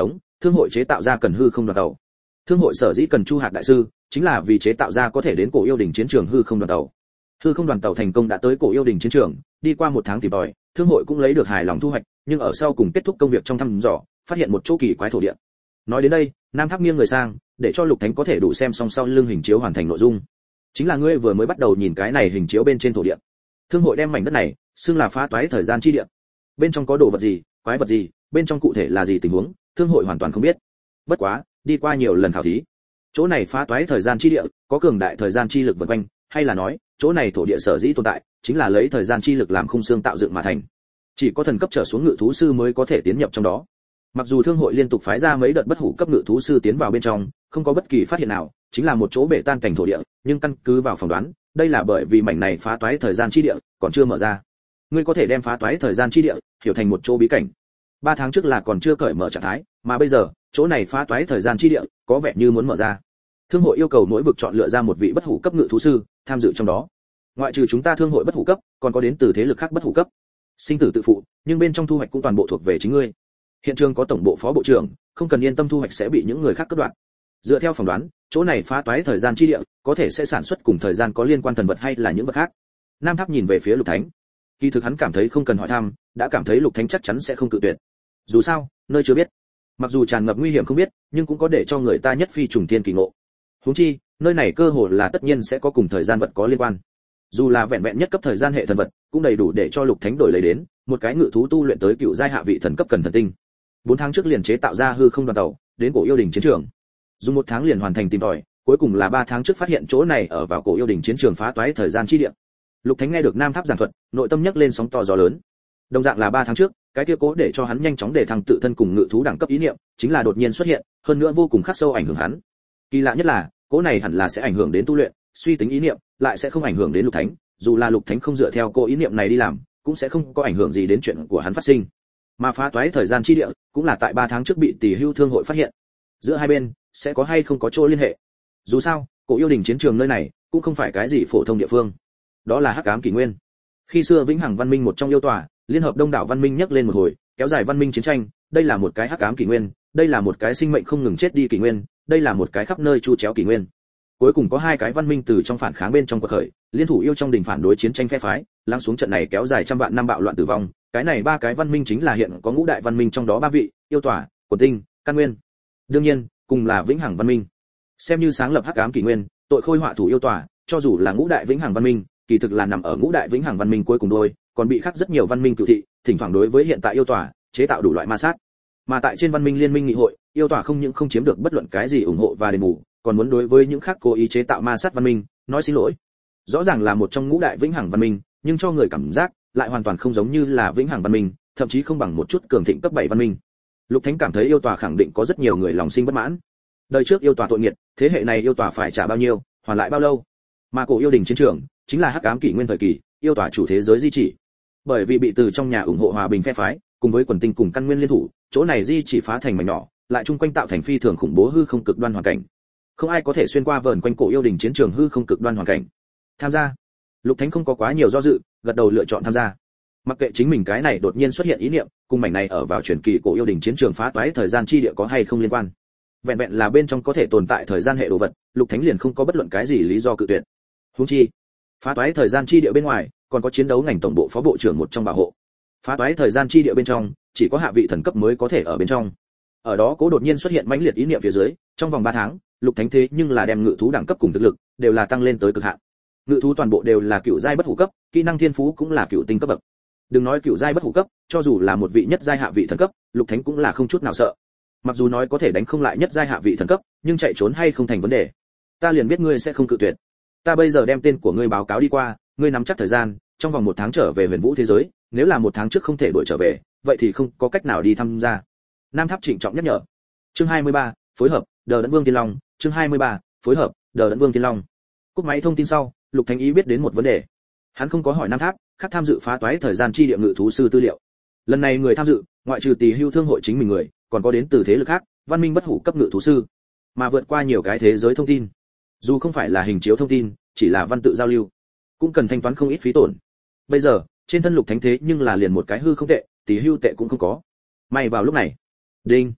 thương hội chế tạo ra cần hư không đoàn tàu. Thương hội sở dĩ cần Chu Hạc đại sư, chính là vì chế tạo ra có thể đến Cổ Yêu Đình chiến trường hư không đoàn tàu. Hư không đoàn tàu thành công đã tới Cổ Yêu Đình chiến trường, đi qua 1 tháng tìm tòi, thương hội cũng lấy được hài lòng thu hoạch, nhưng ở sau cùng kết thúc công việc trong thăm dò, phát hiện một chỗ kỳ quái thổ địa. Nói đến đây, Nam Tháp nghiêng người sang, để cho Lục Thánh có thể đủ xem xong sau lưng hình chiếu hoàn thành nội dung. Chính là ngươi vừa mới bắt đầu nhìn cái này hình chiếu bên trên thổ địa. Thương hội đem mảnh đất này xưng là phá toái thời gian chi địa. Bên trong có đồ vật gì, quái vật gì, bên trong cụ thể là gì tình huống, thương hội hoàn toàn không biết. Bất quá, đi qua nhiều lần khảo thí, chỗ này phá toái thời gian chi địa có cường đại thời gian chi lực vần quanh, hay là nói, chỗ này thổ địa sở dĩ tồn tại, chính là lấy thời gian chi lực làm khung xương tạo dựng mà thành. Chỉ có thần cấp trở xuống ngự thú sư mới có thể tiến nhập trong đó. Mặc dù thương hội liên tục phái ra mấy đợt bất hủ cấp ngự thú sư tiến vào bên trong, không có bất kỳ phát hiện nào, chính là một chỗ bể tan cảnh thổ địa, nhưng căn cứ vào phỏng đoán, đây là bởi vì mảnh này phá toái thời gian chi địa còn chưa mở ra. Ngươi có thể đem phá toái thời gian chi địa hiểu thành một chỗ bí cảnh. 3 tháng trước là còn chưa cởi mở trạng thái, mà bây giờ, chỗ này phá toái thời gian chi địa có vẻ như muốn mở ra. Thương hội yêu cầu mỗi vực chọn lựa ra một vị bất hủ cấp ngự thú sư tham dự trong đó. Ngoại trừ chúng ta thương hội bất hủ cấp, còn có đến từ thế lực khác bất hủ cấp. Sinh tử tự phụ, nhưng bên trong thu hoạch cũng toàn bộ thuộc về chính ngươi. Hiện trường có tổng bộ phó bộ trưởng, không cần yên tâm thu hoạch sẽ bị những người khác cắt đoạn. Dựa theo phỏng đoán, chỗ này phá toái thời gian chi địa, có thể sẽ sản xuất cùng thời gian có liên quan thần vật hay là những vật khác. Nam Tháp nhìn về phía Lục Thánh. Kỳ thực hắn cảm thấy không cần hỏi thăm, đã cảm thấy Lục Thánh chắc chắn sẽ không cự tuyệt. Dù sao, nơi chưa biết, mặc dù tràn ngập nguy hiểm không biết, nhưng cũng có để cho người ta nhất phi trùng thiên kỳ ngộ. Huống chi, nơi này cơ hội là tất nhiên sẽ có cùng thời gian vật có liên quan. Dù là vẹn vẹn nhất cấp thời gian hệ thần vật, cũng đầy đủ để cho Lục Thánh đổi lấy đến một cái ngự thú tu luyện tới cựu giai hạ vị thần cấp cần thần tinh. 4 tháng trước liền chế tạo ra hư không đoàn tàu, đến Cổ Yêu Đình chiến trường. Dùng 1 tháng liền hoàn thành tìm tòi, cuối cùng là 3 tháng trước phát hiện chỗ này ở vào Cổ Yêu Đình chiến trường phá toái thời gian chi địa. Lục Thánh nghe được Nam Tháp giảng thuật, nội tâm nhấc lên sóng to gió lớn. Đồng dạng là 3 tháng trước, cái kia cố để cho hắn nhanh chóng để thăng tự thân cùng ngự thú đẳng cấp ý niệm, chính là đột nhiên xuất hiện, hơn nữa vô cùng khắc sâu ảnh hưởng hắn. Kỳ lạ nhất là, cố này hẳn là sẽ ảnh hưởng đến tu luyện, suy tính ý niệm, lại sẽ không ảnh hưởng đến Lục Thánh, dù là Lục Thánh không dựa theo cô ý niệm này đi làm, cũng sẽ không có ảnh hưởng gì đến chuyện của hắn phát sinh. Mà phá toái thời gian chi địa, cũng là tại 3 tháng trước bị Tỷ Hưu thương hội phát hiện. Giữa hai bên sẽ có hay không có chỗ liên hệ. Dù sao, Cổ Yêu Đình chiến trường nơi này cũng không phải cái gì phổ thông địa phương. Đó là Hắc Ám Kỷ Nguyên. Khi xưa Vĩnh Hằng văn minh một trong yêu tòa, liên hợp đông đảo văn minh nhấc lên một hồi, kéo dài văn minh chiến tranh, đây là một cái Hắc Ám Kỷ Nguyên, đây là một cái sinh mệnh không ngừng chết đi kỷ nguyên, đây là một cái khắp nơi chu chéo kỷ nguyên. Cuối cùng có 2 cái văn minh từ trong phản kháng bên trong quật khởi, liên thủ yêu trong đình phản đối chiến tranh phe phái, lắng xuống trận này kéo dài trăm vạn năm bạo loạn tử vong, cái này 3 cái văn minh chính là hiện có ngũ đại văn minh trong đó 3 vị, yêu tòa, quần tinh, căn nguyên. Đương nhiên, cùng là Vĩnh Hằng văn minh. Xem như sáng lập Hắc Ám Kỷ Nguyên, tội khôi họa thủ yêu tòa, cho dù là ngũ đại Vĩnh Hằng văn minh, kỳ thực là nằm ở ngũ đại Vĩnh Hằng văn minh cuối cùng đôi, còn bị khác rất nhiều văn minh cửu thị, thỉnh thoảng đối với hiện tại yêu tòa, chế tạo đủ loại ma sát. Mà tại trên văn minh liên minh nghị hội, yêu tòa không những không chiếm được bất luận cái gì ủng hộ và đền bù, còn muốn đối với những khác cố ý chế tạo ma sát văn minh, nói xin lỗi. Rõ ràng là một trong ngũ đại Vĩnh Hằng văn minh, nhưng cho người cảm giác lại hoàn toàn không giống như là Vĩnh Hằng văn minh, thậm chí không bằng một chút cường thịnh cấp 7 văn minh. Lục Thánh cảm thấy yêu tòa khẳng định có rất nhiều người lòng sinh bất mãn. Đời trước yêu tòa tội nghiệt, thế hệ này yêu tòa phải trả bao nhiêu, hoàn lại bao lâu? Mà Cổ Yêu Đình chiến trường chính là Hắc Ám Kỷ Nguyên thời kỳ, yêu tòa chủ thế giới di chỉ. Bởi vì bị từ trong nhà ủng hộ hòa bình phe phái, cùng với quần tinh cùng căn nguyên liên thủ, chỗ này di chỉ phá thành mảnh nhỏ, lại chung quanh tạo thành phi thường khủng bố hư không cực đoan hoàn cảnh. Không ai có thể xuyên qua vờn quanh Cổ Yêu Đình chiến trường hư không cực đoan hoàn cảnh. Tham gia. Lục Thánh không có quá nhiều do dự, gật đầu lựa chọn tham gia. Mặc kệ chính mình cái này đột nhiên xuất hiện ý niệm, cùng mảnh này ở vào truyền kỳ Cổ Yêu Đình chiến trường phá toái thời gian chi địa có hay không liên quan. Vẹn vẹn là bên trong có thể tồn tại thời gian hệ đồ vật, Lục Thánh liền không có bất luận cái gì lý do cự tuyệt. Huống chi, phá toái thời gian chi địa bên ngoài, còn có chiến đấu ngành tổng bộ phó bộ trưởng một trong bảo hộ. Phá toái thời gian chi địa bên trong, chỉ có hạ vị thần cấp mới có thể ở bên trong. Ở đó Cố đột nhiên xuất hiện mãnh liệt ý niệm phía dưới, trong vòng 3 tháng, Lục Thánh thế nhưng là đem ngự thú đẳng cấp cùng thực lực đều là tăng lên tới cực hạn. Ngự thú toàn bộ đều là cựu giai bất hủ cấp, kỹ năng thiên phú cũng là cựu tinh cấp bậc. Đừng nói cựu giai bất hủ cấp, cho dù là một vị nhất giai hạ vị thần cấp, Lục Thánh cũng là không chút nào sợ. Mặc dù nói có thể đánh không lại nhất giai hạ vị thần cấp, nhưng chạy trốn hay không thành vấn đề. Ta liền biết ngươi sẽ không cự tuyệt. Ta bây giờ đem tên của ngươi báo cáo đi qua, ngươi nắm chắc thời gian, trong vòng 1 tháng trở về Huyền Vũ thế giới, nếu là 1 tháng trước không thể đuổi trở về, vậy thì không có cách nào đi tham gia. Nam Tháp trịnh trọng nhắc nhở. Chương 23, phối hợp, Đờ Đẫn Vương Tiên Long, chương 23, phối hợp, Đờ Đẫn Vương Tiên Long. Cúp máy thông tin sau, Lục Thánh ý biết đến một vấn đề. Hắn không có hỏi Nam Tháp, khác tham dự phá toái thời gian chi địa ngự thú sư tư liệu. Lần này người tham dự, ngoại trừ Tỷ Hưu thương hội chính mình người, còn có đến từ thế lực khác, văn minh bất hủ cấp ngự thú sư, mà vượt qua nhiều cái thế giới thông tin. Dù không phải là hình chiếu thông tin, chỉ là văn tự giao lưu, cũng cần thanh toán không ít phí tổn. Bây giờ, trên thân Lục Thánh thế nhưng là liền một cái hư không tệ, Tỷ Hưu tệ cũng không có. May vào lúc này, đinh,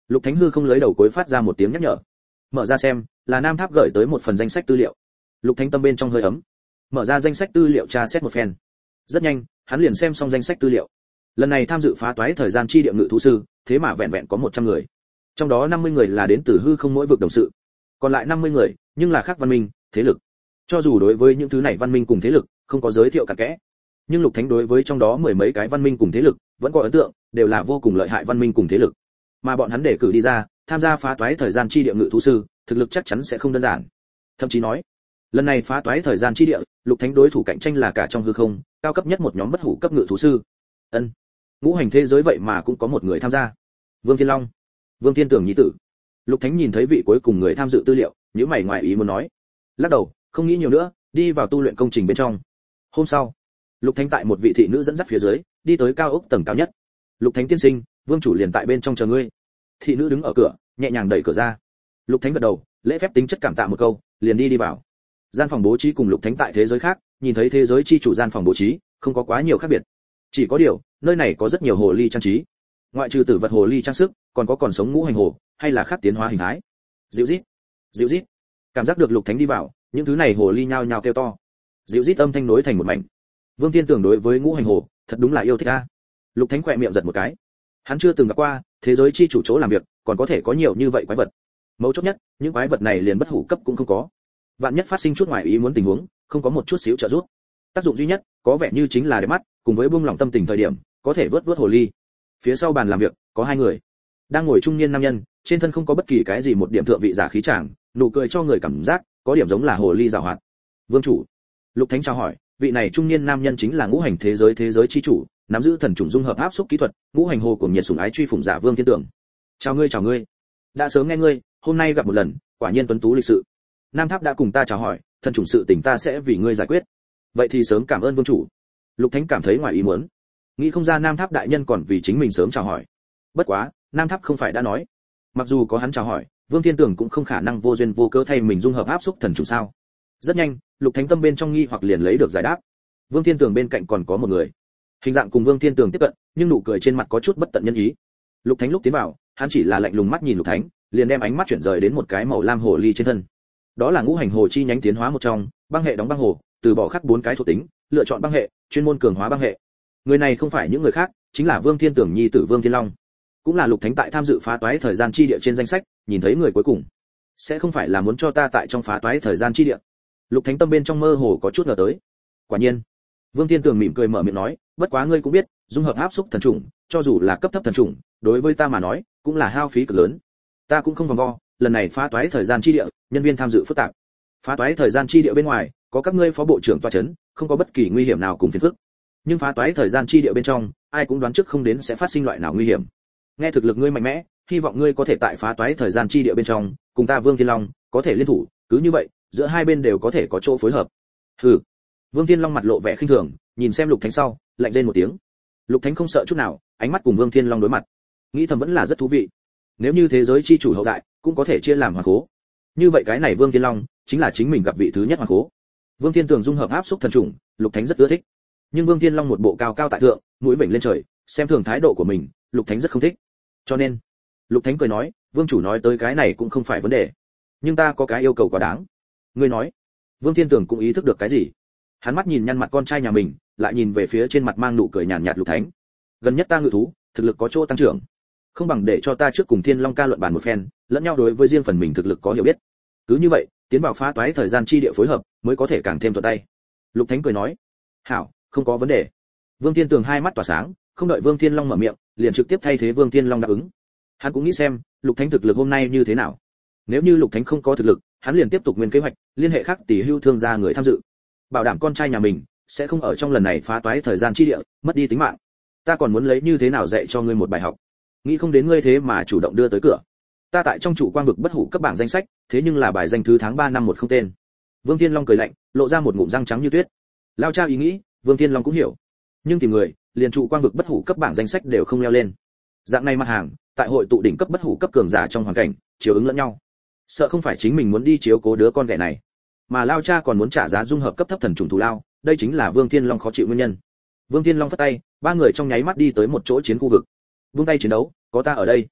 Lục Thánh Hư không lấy đầu cuối phát ra một tiếng nhắc nhở. Mở ra xem, là Nam Tháp gửi tới một phần danh sách tư liệu. Lục Thánh tâm bên trong hơi ấm. Mở ra danh sách tư liệu tra xét một phen. Rất nhanh, hắn liền xem xong danh sách tư liệu. Lần này tham dự phá toái thời gian chi địa ngự thú sư, thế mà vẹn vẹn có 100 người. Trong đó 50 người là đến từ hư không mỗi vực đồng sự. Còn lại 50 người, nhưng là khác văn minh, thế lực. Cho dù đối với những thứ này văn minh cùng thế lực, không có giới thiệu cặn kẽ, nhưng Lục Thánh đối với trong đó mười mấy cái văn minh cùng thế lực, vẫn có ấn tượng, đều là vô cùng lợi hại văn minh cùng thế lực. Mà bọn hắn để cử đi ra, tham gia phá toái thời gian chi địa ngự thú sư, thực lực chắc chắn sẽ không đơn giản. Thậm chí nói, lần này phá toái thời gian chi địa, Lục Thánh đối thủ cạnh tranh là cả trong hư không, cao cấp nhất một nhóm bất hủ cấp ngự thú sư. Ân, ngũ hành thế giới vậy mà cũng có một người tham gia. Vương Thiên Long, Vương Thiên Tưởng nhi tử. Lục Thánh nhìn thấy vị cuối cùng người tham dự tư liệu, nhíu mày ngoài ý muốn nói, lắc đầu, không nghĩ nhiều nữa, đi vào tu luyện công trình bên trong. Hôm sau, Lục Thánh tại một vị thị nữ dẫn dắt phía dưới, đi tới cao ốc tầng cao nhất. Lục Thánh tiên sinh, vương chủ liền tại bên trong chờ ngươi. Thị nữ đứng ở cửa, nhẹ nhàng đẩy cửa ra. Lục Thánh gật đầu, lễ phép tính chất cảm tạ một câu, liền đi vào. Gian phòng bố trí cùng Lục Thánh tại thế giới khác, nhìn thấy thế giới chi chủ gian phòng bố trí, không có quá nhiều khác biệt. Chỉ có điều, nơi này có rất nhiều hồ ly trang trí. Ngoại trừ tử vật hồ ly trang sức, còn có còn sống ngũ hành hồ, hay là khác tiến hóa hình thái. Dịu rít, dịu rít. Cảm giác được Lục Thánh đi vào, những thứ này hồ ly nhao nhao kêu to. Dịu rít âm thanh nối thành một mảnh. Vương Thiên Tưởng đối với ngũ hành hồ, thật đúng là yêu thích a. Lục Thánh khỏe miệng giật một cái. Hắn chưa từng gặp qua, thế giới chi chủ chỗ làm việc, còn có thể có nhiều như vậy quái vật. Mấu chốt nhất, những quái vật này liền bất hủ cấp cũng không có. Vạn nhất phát sinh chút ngoài ý muốn tình huống, không có một chút xíu trợ giúp. Tác dụng duy nhất, có vẻ như chính là để mắt, cùng với buông lỏng tâm tình thời điểm, có thể vớt vớt hồ ly. Phía sau bàn làm việc, có hai người. Đang ngồi trung niên nam nhân, trên thân không có bất kỳ cái gì một điểm thượng vị giả khí chàng, nụ cười cho người cảm giác, có điểm giống là hồ ly giàu hoạt. Vương chủ. Lục Thánh chào hỏi, vị này trung niên nam nhân chính là ngũ hành thế giới chi chủ, nắm giữ thần trùng dung hợp áp xúc kỹ thuật, ngũ hành hồ của nhiệt sủng ái truy phụng giả Vương Thiên Tưởng. Chào ngươi. Đã sớm nghe ngươi, hôm nay gặp một lần, quả nhiên tuấn tú lịch sự. Nam Tháp đã cùng ta chào hỏi, thần trùng sự tình ta sẽ vì ngươi giải quyết. Vậy thì sớm cảm ơn vương chủ. Lục Thánh cảm thấy ngoài ý muốn, nghĩ không ra Nam Tháp đại nhân còn vì chính mình sớm chào hỏi. Bất quá, Nam Tháp không phải đã nói, mặc dù có hắn chào hỏi, Vương Thiên Tưởng cũng không khả năng vô duyên vô cớ thay mình dung hợp áp xúc thần trùng sao? Rất nhanh, Lục Thánh tâm bên trong nghi hoặc liền lấy được giải đáp. Vương Thiên Tưởng bên cạnh còn có một người, hình dạng cùng Vương Thiên Tưởng tiếp cận, nhưng nụ cười trên mặt có chút bất tận nhân ý. Lục Thánh lúc tiến vào, hắn chỉ là lạnh lùng mắt nhìn Lục Thánh, liền đem ánh mắt chuyển rời đến một cái màu lam hồ ly trên thân. Đó là ngũ hành hồ chi nhánh tiến hóa một trong, băng hệ đóng băng hồ, từ bỏ khắc 4 cái thuộc tính, lựa chọn băng hệ, chuyên môn cường hóa băng hệ. Người này không phải những người khác, chính là Vương Thiên Tưởng nhi tử Vương Thiên Long, cũng là Lục Thánh tại tham dự phá toái thời gian chi địa trên danh sách, nhìn thấy người cuối cùng. Sẽ không phải là muốn cho ta tại trong phá toái thời gian chi địa? Lục Thánh tâm bên trong mơ hồ có chút ngờ tới. Quả nhiên, Vương Thiên Tưởng mỉm cười mở miệng nói, bất quá ngươi cũng biết, dung hợp áp xúc thần trùng, cho dù là cấp thấp thần trùng, đối với ta mà nói, cũng là hao phí cực lớn. Ta cũng không vòng vo, lần này phá toái thời gian chi địa, nhân viên tham dự phức tạp. Phá toái thời gian chi địa bên ngoài, có các ngươi phó bộ trưởng tọa chấn, không có bất kỳ nguy hiểm nào cùng phiền phức. Nhưng phá toái thời gian chi địa bên trong, ai cũng đoán trước không đến sẽ phát sinh loại nào nguy hiểm. Nghe thực lực ngươi mạnh mẽ, hy vọng ngươi có thể tại phá toái thời gian chi địa bên trong, cùng ta Vương Thiên Long, có thể liên thủ, cứ như vậy, giữa hai bên đều có thể có chỗ phối hợp. Hừ. Vương Thiên Long mặt lộ vẻ khinh thường, nhìn xem Lục Thánh sau, lạnh rên một tiếng. Lục Thánh không sợ chút nào, ánh mắt cùng Vương Thiên Long đối mặt. Nghĩ thầm vẫn là rất thú vị. Nếu như thế giới chi chủ hậu đại, cũng có thể chia làm hoàng cố. Như vậy cái này Vương Thiên Long, chính là chính mình gặp vị thứ nhất hoàng cố. Vương Thiên Tường dung hợp áp xúc thần trùng, Lục Thánh rất ưa thích. Nhưng Vương Thiên Long một bộ cao cao tại thượng, mũi vểnh lên trời, xem thường thái độ của mình, Lục Thánh rất không thích. Cho nên, Lục Thánh cười nói, Vương chủ nói tới cái này cũng không phải vấn đề, nhưng ta có cái yêu cầu quá đáng. Ngươi nói? Vương Thiên Tường cũng ý thức được cái gì. Hắn mắt nhìn nhăn mặt con trai nhà mình, lại nhìn về phía trên mặt mang nụ cười nhàn nhạt Lục Thánh. Gần nhất ta ngự thú, thực lực có chỗ tăng trưởng, không bằng để cho ta trước cùng Thiên Long ca luận bàn một phen, lẫn nhau đối với riêng phần mình thực lực có hiểu biết. Cứ như vậy, tiến vào phá toái thời gian chi địa phối hợp, mới có thể càng thêm thuận tay. Lục Thánh cười nói, hảo, không có vấn đề. Vương Thiên Tường hai mắt tỏa sáng, không đợi Vương Thiên Long mở miệng, liền trực tiếp thay thế Vương Thiên Long đáp ứng. Hắn cũng nghĩ xem, Lục Thánh thực lực hôm nay như thế nào. Nếu như Lục Thánh không có thực lực, hắn liền tiếp tục nguyên kế hoạch, liên hệ khác tỷ hưu thương gia người tham dự, bảo đảm con trai nhà mình sẽ không ở trong lần này phá toái thời gian chi địa mất đi tính mạng. Ta còn muốn lấy như thế nào dạy cho ngươi một bài học. Nghĩ không đến ngươi thế mà chủ động đưa tới cửa. Ta tại trong chủ quang vực bất hủ cấp bảng danh sách, thế nhưng là bài danh thứ tháng 3 năm 10 tên. Vương Thiên Long cười lạnh, lộ ra một ngụm răng trắng như tuyết. Lao cha ý nghĩ, Vương Thiên Long cũng hiểu. Nhưng tìm người, liền trụ quang vực bất hủ cấp bảng danh sách đều không leo lên. Dạng này mặt hàng, tại hội tụ đỉnh cấp bất hủ cấp cường giả trong hoàn cảnh, chiếu ứng lẫn nhau. Sợ không phải chính mình muốn đi chiếu cố đứa con ghẻ này, mà Lao cha còn muốn trả giá dung hợp cấp thấp thần trùng thù lao, đây chính là Vương Thiên Long khó chịu nguyên nhân. Vương Thiên Long phất tay, ba người trong nháy mắt đi tới một chỗ chiến khu vực. Vung tay chiến đấu, có ta ở đây.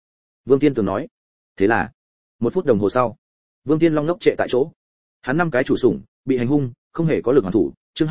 Vương Thiên Tường nói. Thế là, 1 phút đồng hồ sau, Vương Thiên Long ngốc trệ tại chỗ. Hắn 5 cái chủ sủng bị hành hung, không hề có lực hoàn thủ. Chương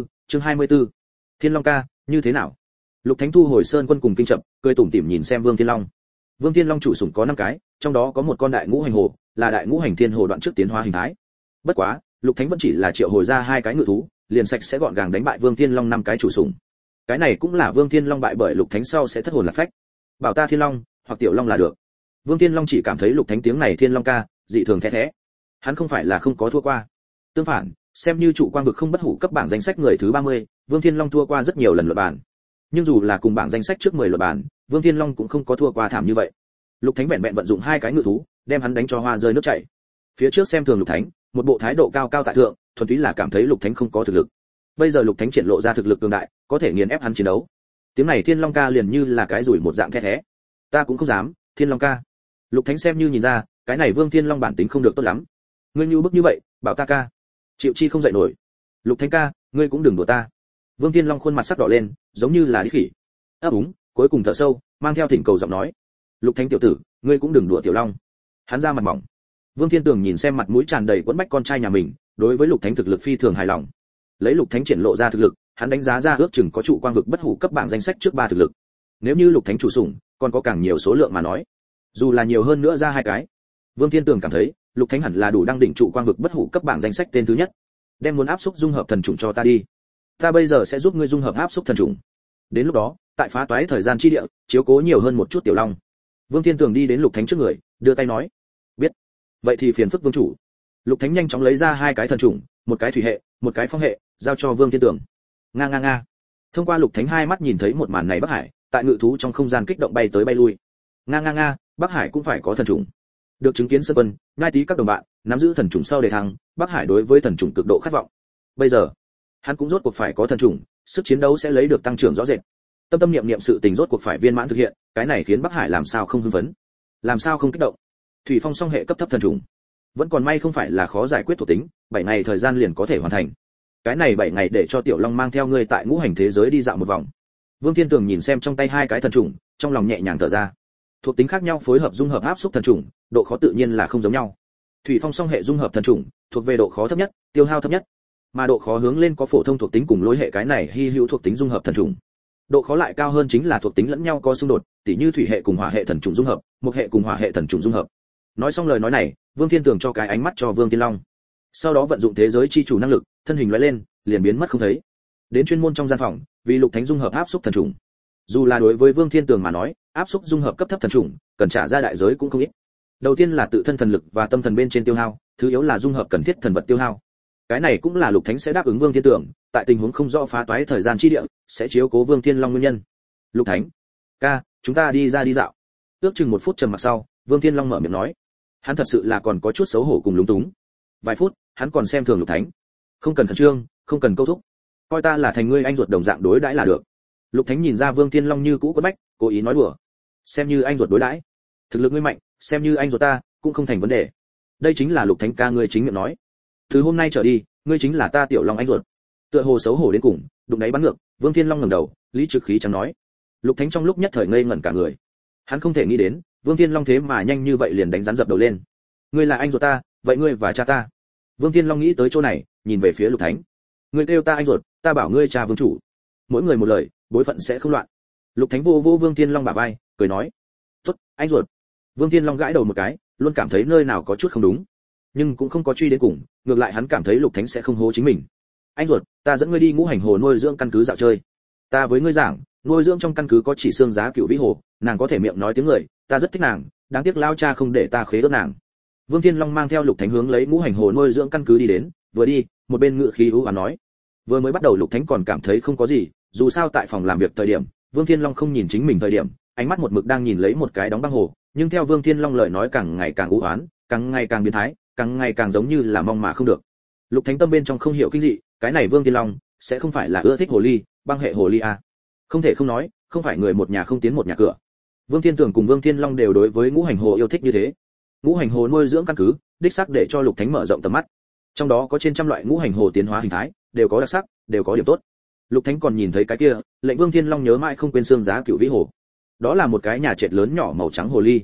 24. Thiên Long ca, như thế nào? Lục Thánh thu hồi sơn quân cùng kinh chậm, cười tủm tỉm nhìn xem Vương Thiên Long. Vương Thiên Long chủ sủng có 5 cái, trong đó có một con đại ngũ hành hồ, là đại ngũ hành thiên hồ đoạn trước tiến hóa hình thái. Bất quá, Lục Thánh vẫn chỉ là triệu hồi ra 2 cái ngự thú, liền sạch sẽ gọn gàng đánh bại Vương Thiên Long 5 cái chủ sủng. Cái này cũng là Vương Thiên Long bại bởi Lục Thánh sau sẽ thất hồn lạc phách. Bảo ta Thiên Long, hoặc Tiểu Long là được. Vương Thiên Long chỉ cảm thấy Lục Thánh tiếng này Thiên Long ca, dị thường thé. Hắn không phải là không có thua qua. Tương phản, xem như trụ quang vực không bất hủ cấp bảng danh sách người thứ 30, Vương Thiên Long thua qua rất nhiều lần luận bàn. Nhưng dù là cùng bảng danh sách trước 10 luận bàn, Vương Thiên Long cũng không có thua qua thảm như vậy. Lục Thánh vẹn vẹn vận dụng 2 cái ngự thú, đem hắn đánh cho hoa rơi nước chảy. Phía trước xem thường Lục Thánh, một bộ thái độ cao cao tại thượng, thuần túy là cảm thấy Lục Thánh không có thực lực. Bây giờ Lục Thánh triển lộ ra thực lực cường đại, có thể nghiền ép hắn chiến đấu. Tiếng này Thiên Long ca liền như là cái rủi một dạng thé. Ta cũng không dám, Thiên Long ca. Lục Thánh xem như nhìn ra, cái này Vương Thiên Long bản tính không được tốt lắm. Ngươi như bức như vậy, bảo ta ca. Chịu chi không dậy nổi. Lục Thánh ca, ngươi cũng đừng đùa ta. Vương Thiên Long khuôn mặt sắc đỏ lên, giống như là đi khỉ. Úng, cuối cùng thở sâu, mang theo thỉnh cầu giọng nói. Lục Thánh tiểu tử, ngươi cũng đừng đùa Tiểu Long. Hắn ra mặt mỏng. Vương Thiên Tường nhìn xem mặt mũi tràn đầy quẫn bách con trai nhà mình, đối với Lục Thánh thực lực phi thường hài lòng. Lấy Lục Thánh triển lộ ra thực lực, hắn đánh giá ra ước chừng có trụ quang vực bất hủ cấp bảng danh sách trước 3 thực lực. Nếu như Lục Thánh chủ sủng, còn có càng nhiều số lượng mà nói, dù là nhiều hơn nữa ra 2 cái, Vương Thiên Tường cảm thấy, Lục Thánh hẳn là đủ đăng định trụ quang vực bất hủ cấp bảng danh sách tên thứ nhất. Đem muốn áp xúc dung hợp thần trùng cho ta đi. Ta bây giờ sẽ giúp ngươi dung hợp áp xúc thần trùng. Đến lúc đó, tại phá toái thời gian chi địa, chiếu cố nhiều hơn một chút Tiểu Long. Vương Thiên Tường đi đến Lục Thánh trước người, đưa tay nói: "Biết. Vậy thì phiền phức vương chủ." Lục Thánh nhanh chóng lấy ra 2 cái thần trùng, một cái thủy hệ, một cái phong hệ, giao cho Vương Thiên Tường. Nga. Thông qua Lục Thánh 2 mắt nhìn thấy một màn này Bắc Hải, tại ngự thú trong không gian kích động bay tới bay lui. Nga, Bắc Hải cũng phải có thần trùng. Được chứng kiến Sơn Quân, Ngai Tý các đồng bạn, nắm giữ thần trùng sau đề thăng, Bắc Hải đối với thần trùng cực độ khát vọng. Bây giờ, hắn cũng rốt cuộc phải có thần trùng, sức chiến đấu sẽ lấy được tăng trưởng rõ rệt. Tâm niệm sự tình rốt cuộc phải viên mãn thực hiện, cái này khiến Bắc Hải làm sao không hưng phấn, làm sao không kích động. Thủy Phong song hệ cấp thấp thần trùng, vẫn còn may không phải là khó giải quyết thuộc tính, 7 ngày thời gian liền có thể hoàn thành. Cái này 7 ngày để cho Tiểu Long mang theo ngươi tại ngũ hành thế giới đi dạo một vòng. Vương Thiên Tường nhìn xem trong tay 2 cái thần trùng, trong lòng nhẹ nhàng thở ra. Thuộc tính khác nhau phối hợp dung hợp áp xúc thần trùng, độ khó tự nhiên là không giống nhau. Thủy Phong song hệ dung hợp thần trùng, thuộc về độ khó thấp nhất, tiêu hao thấp nhất, mà độ khó hướng lên có phổ thông thuộc tính cùng lối hệ cái này hy hữu thuộc tính dung hợp thần trùng. Độ khó lại cao hơn chính là thuộc tính lẫn nhau có xung đột, tỉ như thủy hệ cùng hỏa hệ thần trùng dung hợp, mộc hệ cùng hỏa hệ thần trùng dung hợp. Nói xong lời nói này, Vương Thiên Tường cho cái ánh mắt cho Vương Thiên Long. Sau đó vận dụng thế giới chi chủ năng lực, thân hình lóe lên, liền biến mất không thấy. Đến chuyên môn trong gian phòng, vì Lục Thánh dung hợp áp xúc thần trùng. Dù là đối với Vương Thiên Tường mà nói, áp xúc dung hợp cấp thấp thần trùng, cần trả ra đại giới cũng không ít. Đầu tiên là tự thân thần lực và tâm thần bên trên tiêu hao, thứ yếu là dung hợp cần thiết thần vật tiêu hao. Cái này cũng là Lục Thánh sẽ đáp ứng Vương Thiên Tường, tại tình huống không rõ phá toái thời gian chi địa, sẽ chiếu cố Vương Thiên Long nguyên nhân. Lục Thánh, ca, chúng ta đi ra đi dạo. Ước chừng 1 phút trầm mặc sau, Vương Thiên Long mở miệng nói. Hắn thật sự là còn có chút xấu hổ cùng lúng túng. Vài phút, hắn còn xem thường Lục Thánh. Không cần khẩn trương, không cần câu thúc, coi ta là thành ngươi anh ruột đồng dạng đối đãi là được. Lục Thánh nhìn ra Vương Thiên Long như cũ quất bách, cố ý nói đùa. Xem như anh ruột đối đãi, thực lực ngươi mạnh, xem như anh ruột ta, cũng không thành vấn đề. Đây chính là Lục Thánh ca ngươi chính miệng nói. Từ hôm nay trở đi, ngươi chính là ta Tiểu Long anh ruột. Tựa hồ xấu hổ đến cùng, đụng đáy bắn ngược, Vương Thiên Long ngẩng đầu, lý trực khí chẳng nói. Lục Thánh trong lúc nhất thời ngây ngẩn cả người. Hắn không thể nghĩ đến, Vương Thiên Long thế mà nhanh như vậy liền đánh rắn dập đầu lên. Ngươi là anh ruột ta, vậy ngươi và cha ta. Vương Thiên Long nghĩ tới chỗ này, nhìn về phía Lục Thánh. Ngươi kêu ta anh ruột, ta bảo ngươi cha vương chủ. Mỗi người một lời, bối phận sẽ không loạn. Lục Thánh vô vô Vương Thiên Long bả vai, cười nói: "Tốt, anh ruột." Vương Thiên Long gãi đầu một cái, luôn cảm thấy nơi nào có chút không đúng, nhưng cũng không có truy đến cùng, ngược lại hắn cảm thấy Lục Thánh sẽ không hố chính mình. "Anh ruột, ta dẫn ngươi đi ngũ hành hồ nuôi dưỡng căn cứ dạo chơi. Ta với ngươi giảng, nuôi dưỡng trong căn cứ có chỉ xương giá cựu vĩ hồ, nàng có thể miệng nói tiếng người, ta rất thích nàng, đáng tiếc lao cha không để ta khế ước nàng." Vương Thiên Long mang theo Lục Thánh hướng lấy ngũ hành hồ nuôi dưỡng căn cứ đi đến, vừa đi, một bên ngựa khí ưu ái nói. Vừa mới bắt đầu Lục Thánh còn cảm thấy không có gì, dù sao tại phòng làm việc thời điểm, Vương Thiên Long không nhìn chính mình thời điểm, ánh mắt một mực đang nhìn lấy một cái đóng băng hồ, nhưng theo Vương Thiên Long lời nói càng ngày càng u oán, càng ngày càng biến thái, càng ngày càng giống như là mong mà không được. Lục Thánh tâm bên trong không hiểu kinh dị, cái này Vương Thiên Long sẽ không phải là ưa thích hồ ly, băng hệ hồ ly à? Không thể không nói, không phải người một nhà không tiến một nhà cửa. Vương Thiên Tường cùng Vương Thiên Long đều đối với ngũ hành hồ yêu thích như thế. Ngũ hành hồ nuôi dưỡng căn cứ, đích xác để cho Lục Thánh mở rộng tầm mắt. Trong đó có trên trăm loại ngũ hành hồ tiến hóa hình thái, đều có đặc sắc, đều có điểm tốt. Lục Thánh còn nhìn thấy cái kia, lệnh Vương Thiên Long nhớ mãi không quên xương giá cựu vĩ hồ. Đó là một cái nhà trệt lớn nhỏ màu trắng hồ ly.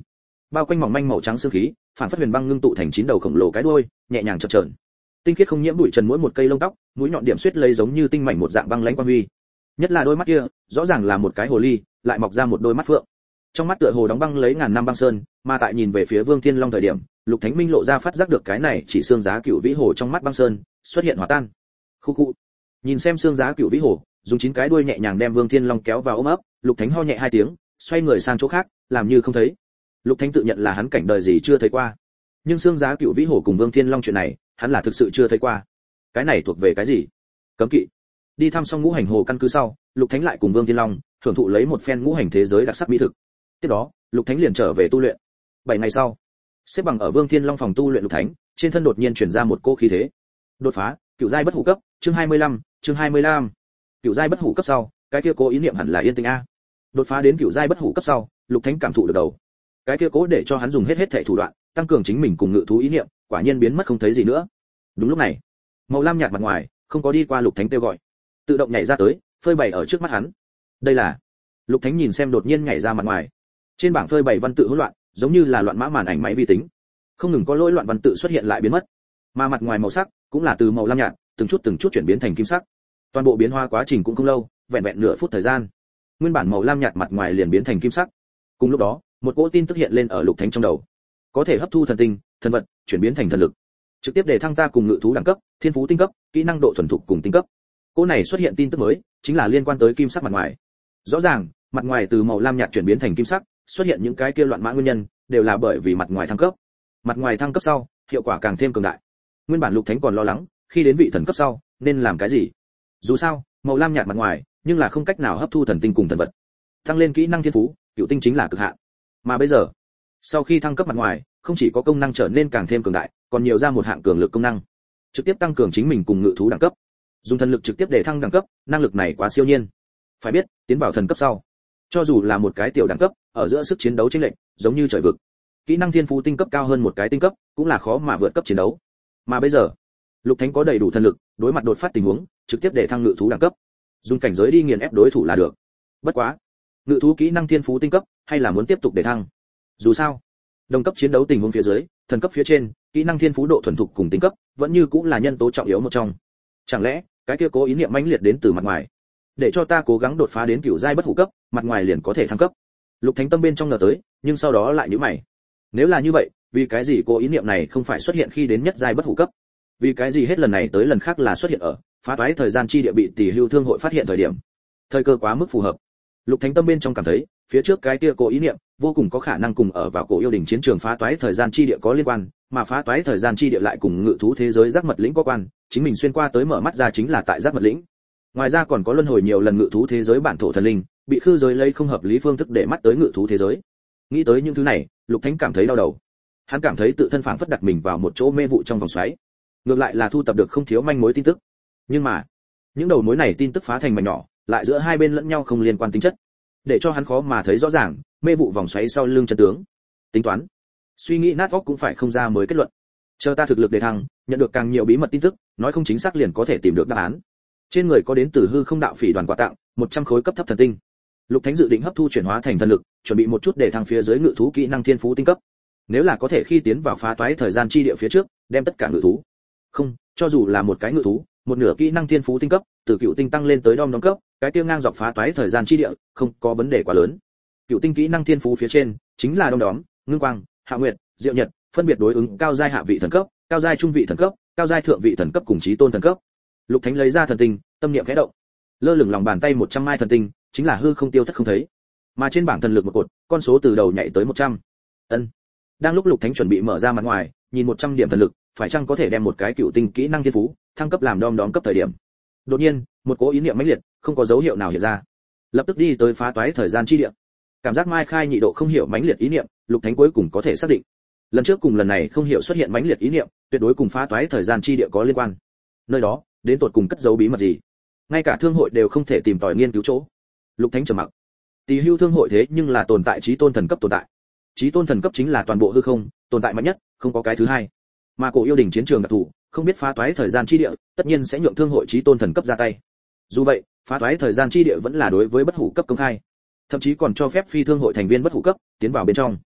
bao quanh mỏng manh màu trắng xương khí, phản phất huyền băng ngưng tụ thành 9 đầu khổng lồ cái đuôi, nhẹ nhàng chập chờn. Tinh khiết không nhiễm bụi trần mỗi một cây lông tóc, mũi nhọn điểm xuyết lấy giống như tinh mảnh một dạng băng lãnh quang huy. Nhất là đôi mắt kia, rõ ràng là một cái hồ ly, lại mọc ra một đôi mắt phượng. Trong mắt tựa hồ đóng băng lấy ngàn năm băng sơn, mà tại nhìn về phía Vương Thiên Long thời điểm, Lục Thánh Minh lộ ra phát giác được cái này chỉ xương giá cựu vĩ hồ trong mắt băng sơn xuất hiện hòa tan. Khu khu. Nhìn xem xương giá cựu vĩ hồ, dùng 9 cái đuôi nhẹ nhàng đem Vương Thiên Long kéo vào ôm ấp, Lục Thánh ho nhẹ 2 tiếng, xoay người sang chỗ khác, làm như không thấy. Lục Thánh tự nhận là hắn cảnh đời gì chưa thấy qua, nhưng xương giá cựu vĩ hồ cùng Vương Thiên Long chuyện này, hắn là thực sự chưa thấy qua. Cái này thuộc về cái gì? Cấm kỵ. Đi thăm xong ngũ hành hồ căn cứ sau, Lục Thánh lại cùng Vương Thiên Long thưởng thụ lấy một phen ngũ hành thế giới đặc sắc mỹ thực. Tiếp đó, Lục Thánh liền trở về tu luyện. 7 ngày sau, xếp bằng ở Vương Thiên Long phòng tu luyện Lục Thánh, trên thân đột nhiên truyền ra một cỗ khí thế. Đột phá, cựu giai bất hủ cấp, chương 25, chương 25. Cựu giai bất hủ cấp sau, cái kia cố ý niệm hẳn là yên tĩnh a. Đột phá đến cựu giai bất hủ cấp sau, Lục Thánh cảm thụ được đầu. Cái kia cố để cho hắn dùng hết thảy thủ đoạn, tăng cường chính mình cùng ngự thú ý niệm, quả nhiên biến mất không thấy gì nữa. Đúng lúc này, màu lam nhạt mặt ngoài, không có đi qua Lục Thánh kêu gọi, tự động nhảy ra tới, phơi bày ở trước mắt hắn. Đây là Lục Thánh nhìn xem đột nhiên nhảy ra mặt ngoài. Trên bảng phơi bày văn tự hỗn loạn, giống như là loạn mã màn ảnh máy vi tính. Không ngừng có lỗi loạn văn tự xuất hiện lại biến mất. Mà mặt ngoài màu sắc cũng là từ màu lam nhạt, từng chút chuyển biến thành kim sắc. Toàn bộ biến hóa quá trình cũng không lâu, vẹn vẹn nửa phút thời gian. Nguyên bản màu lam nhạt mặt ngoài liền biến thành kim sắc. Cùng lúc đó, một cỗ tin tức hiện lên ở Lục Thánh trong đầu. Có thể hấp thu thần tinh, thần vật, chuyển biến thành thần lực. Trực tiếp để thăng ta cùng ngự thú đẳng cấp, thiên phú tinh cấp, kỹ năng độ thuần thục cùng tinh cấp. Cỗ này xuất hiện tin tức mới, chính là liên quan tới kim sắc mặt ngoài. Rõ ràng, mặt ngoài từ màu lam nhạt chuyển biến thành kim sắc, xuất hiện những cái kia loạn mã nguyên nhân, đều là bởi vì mặt ngoài thăng cấp. Mặt ngoài thăng cấp sau, hiệu quả càng thêm cường đại. Nguyên bản Lục Thánh còn lo lắng, khi đến vị thần cấp sau, nên làm cái gì? Dù sao, màu lam nhạt mặt ngoài, nhưng là không cách nào hấp thu thần tinh cùng thần vật. Tăng lên kỹ năng thiên phú, cựu tinh chính là cực hạn. Mà bây giờ, sau khi thăng cấp mặt ngoài, không chỉ có công năng trở nên càng thêm cường đại, còn nhiều ra một hạng cường lực công năng, trực tiếp tăng cường chính mình cùng ngự thú đẳng cấp. Dùng thần lực trực tiếp để thăng đẳng cấp, năng lực này quá siêu nhiên. Phải biết, tiến vào thần cấp sau, cho dù là một cái tiểu đẳng cấp, ở giữa sức chiến đấu chênh lệch, giống như trời vực. Kỹ năng thiên phú tinh cấp cao hơn một cái tinh cấp, cũng là khó mà vượt cấp chiến đấu. Mà bây giờ, Lục Thánh có đầy đủ thần lực, đối mặt đột phát tình huống, trực tiếp để thăng ngự thú đẳng cấp. Dùng cảnh giới đi nghiền ép đối thủ là được. Bất quá, ngự thú kỹ năng thiên phú tinh cấp, hay là muốn tiếp tục để thăng. Dù sao, đồng cấp chiến đấu tình huống phía dưới, thần cấp phía trên, kỹ năng thiên phú độ thuần thục cùng tinh cấp, vẫn như cũng là nhân tố trọng yếu một trong. Chẳng lẽ, cái kia cố ý niệm mãnh liệt đến từ mặt ngoài, để cho ta cố gắng đột phá đến cửu giai bất hủ cấp, mặt ngoài liền có thể thăng cấp. Lục Thánh tâm bên trong ngờ tới, nhưng sau đó lại nhíu mày. Nếu là như vậy, vì cái gì cố ý niệm này không phải xuất hiện khi đến nhất giai bất hủ cấp? Vì cái gì hết lần này tới lần khác là xuất hiện ở phá toái thời gian chi địa bị Tỷ Hưu Thương hội phát hiện thời điểm? Thời cơ quá mức phù hợp. Lục Thánh tâm bên trong cảm thấy, phía trước cái kia cố ý niệm vô cùng có khả năng cùng ở vào cổ yêu đình chiến trường phá toái thời gian chi địa có liên quan, mà phá toái thời gian chi địa lại cùng ngự thú thế giới giác mật lĩnh có quan, chính mình xuyên qua tới mở mắt ra chính là tại giác mật lĩnh. Ngoài ra còn có luân hồi nhiều lần ngự thú thế giới bản thổ thần linh, bị khư giới lấy không hợp lý phương thức để mắt tới ngự thú thế giới. Nghĩ tới những thứ này, Lục Thánh cảm thấy đau đầu. Hắn cảm thấy tự thân phảng phất đặt mình vào một chỗ mê vụ trong vòng xoáy. Ngược lại là thu tập được không thiếu manh mối tin tức. Nhưng mà, những đầu mối này tin tức phá thành mảnh nhỏ, lại giữa hai bên lẫn nhau không liên quan tính chất, để cho hắn khó mà thấy rõ ràng mê vụ vòng xoáy sau lưng chân tướng. Tính toán, suy nghĩ nát óc cũng phải không ra mới kết luận. Chờ ta thực lực đề thăng, nhận được càng nhiều bí mật tin tức, nói không chính xác liền có thể tìm được đáp án. Trên người có đến từ hư không đạo phỉ đoàn quà tặng, 100 khối cấp thấp thần tinh. Lục Thánh dự định hấp thu chuyển hóa thành thần lực, chuẩn bị một chút để thăng phía dưới ngự thú kỹ năng thiên phú tinh cấp. Nếu là có thể khi tiến vào phá toái thời gian chi địa phía trước, đem tất cả ngự thú, không, cho dù là một cái ngự thú, một nửa kỹ năng thiên phú tinh cấp, từ cựu tinh tăng lên tới đom đóm cấp, cái tiêu ngang dọc phá toái thời gian chi địa, không có vấn đề quá lớn. Cựu tinh kỹ năng thiên phú phía trên, chính là đom đóm, ngưng quang, hạ nguyệt, diệu nhật, phân biệt đối ứng cao giai hạ vị thần cấp, cao giai trung vị thần cấp, cao giai thượng vị thần cấp cùng chí tôn thần cấp. Lục Thánh lấy ra thần tinh, tâm niệm khẽ động. Lơ lửng lòng bàn tay 100 mai thần tinh, chính là hư không tiêu thất không thấy. Mà trên bảng thần lực một cột, con số từ đầu nhảy tới 100. Ân. Đang lúc Lục Thánh chuẩn bị mở ra mặt ngoài, nhìn 100 điểm thần lực, phải chăng có thể đem một cái cựu tinh kỹ năng thiên phú thăng cấp làm đom đóm cấp thời điểm. Đột nhiên, một cỗ ý niệm mãnh liệt, không có dấu hiệu nào hiện ra. Lập tức đi tới phá toái thời gian chi địa. Cảm giác mai khai nhị độ không hiểu mãnh liệt ý niệm, Lục Thánh cuối cùng có thể xác định. Lần trước cùng lần này không hiểu xuất hiện mãnh liệt ý niệm, tuyệt đối cùng phá toái thời gian chi địa có liên quan. Nơi đó, đến tột cùng cất giấu bí mật gì? Ngay cả thương hội đều không thể tìm tòi nghiên cứu chỗ. Lục Thánh trầm mặc. Tỷ Hưu Thương hội thế nhưng là tồn tại chí tôn thần cấp tồn tại. Chí tôn thần cấp chính là toàn bộ hư không, tồn tại mạnh nhất, không có cái thứ hai. Mà cổ yêu đình chiến trường đặc thù, không biết phá toái thời gian chi địa, tất nhiên sẽ nhượng thương hội chí tôn thần cấp ra tay. Dù vậy, phá toái thời gian chi địa vẫn là đối với bất hủ cấp công khai, thậm chí còn cho phép phi thương hội thành viên bất hủ cấp tiến vào bên trong.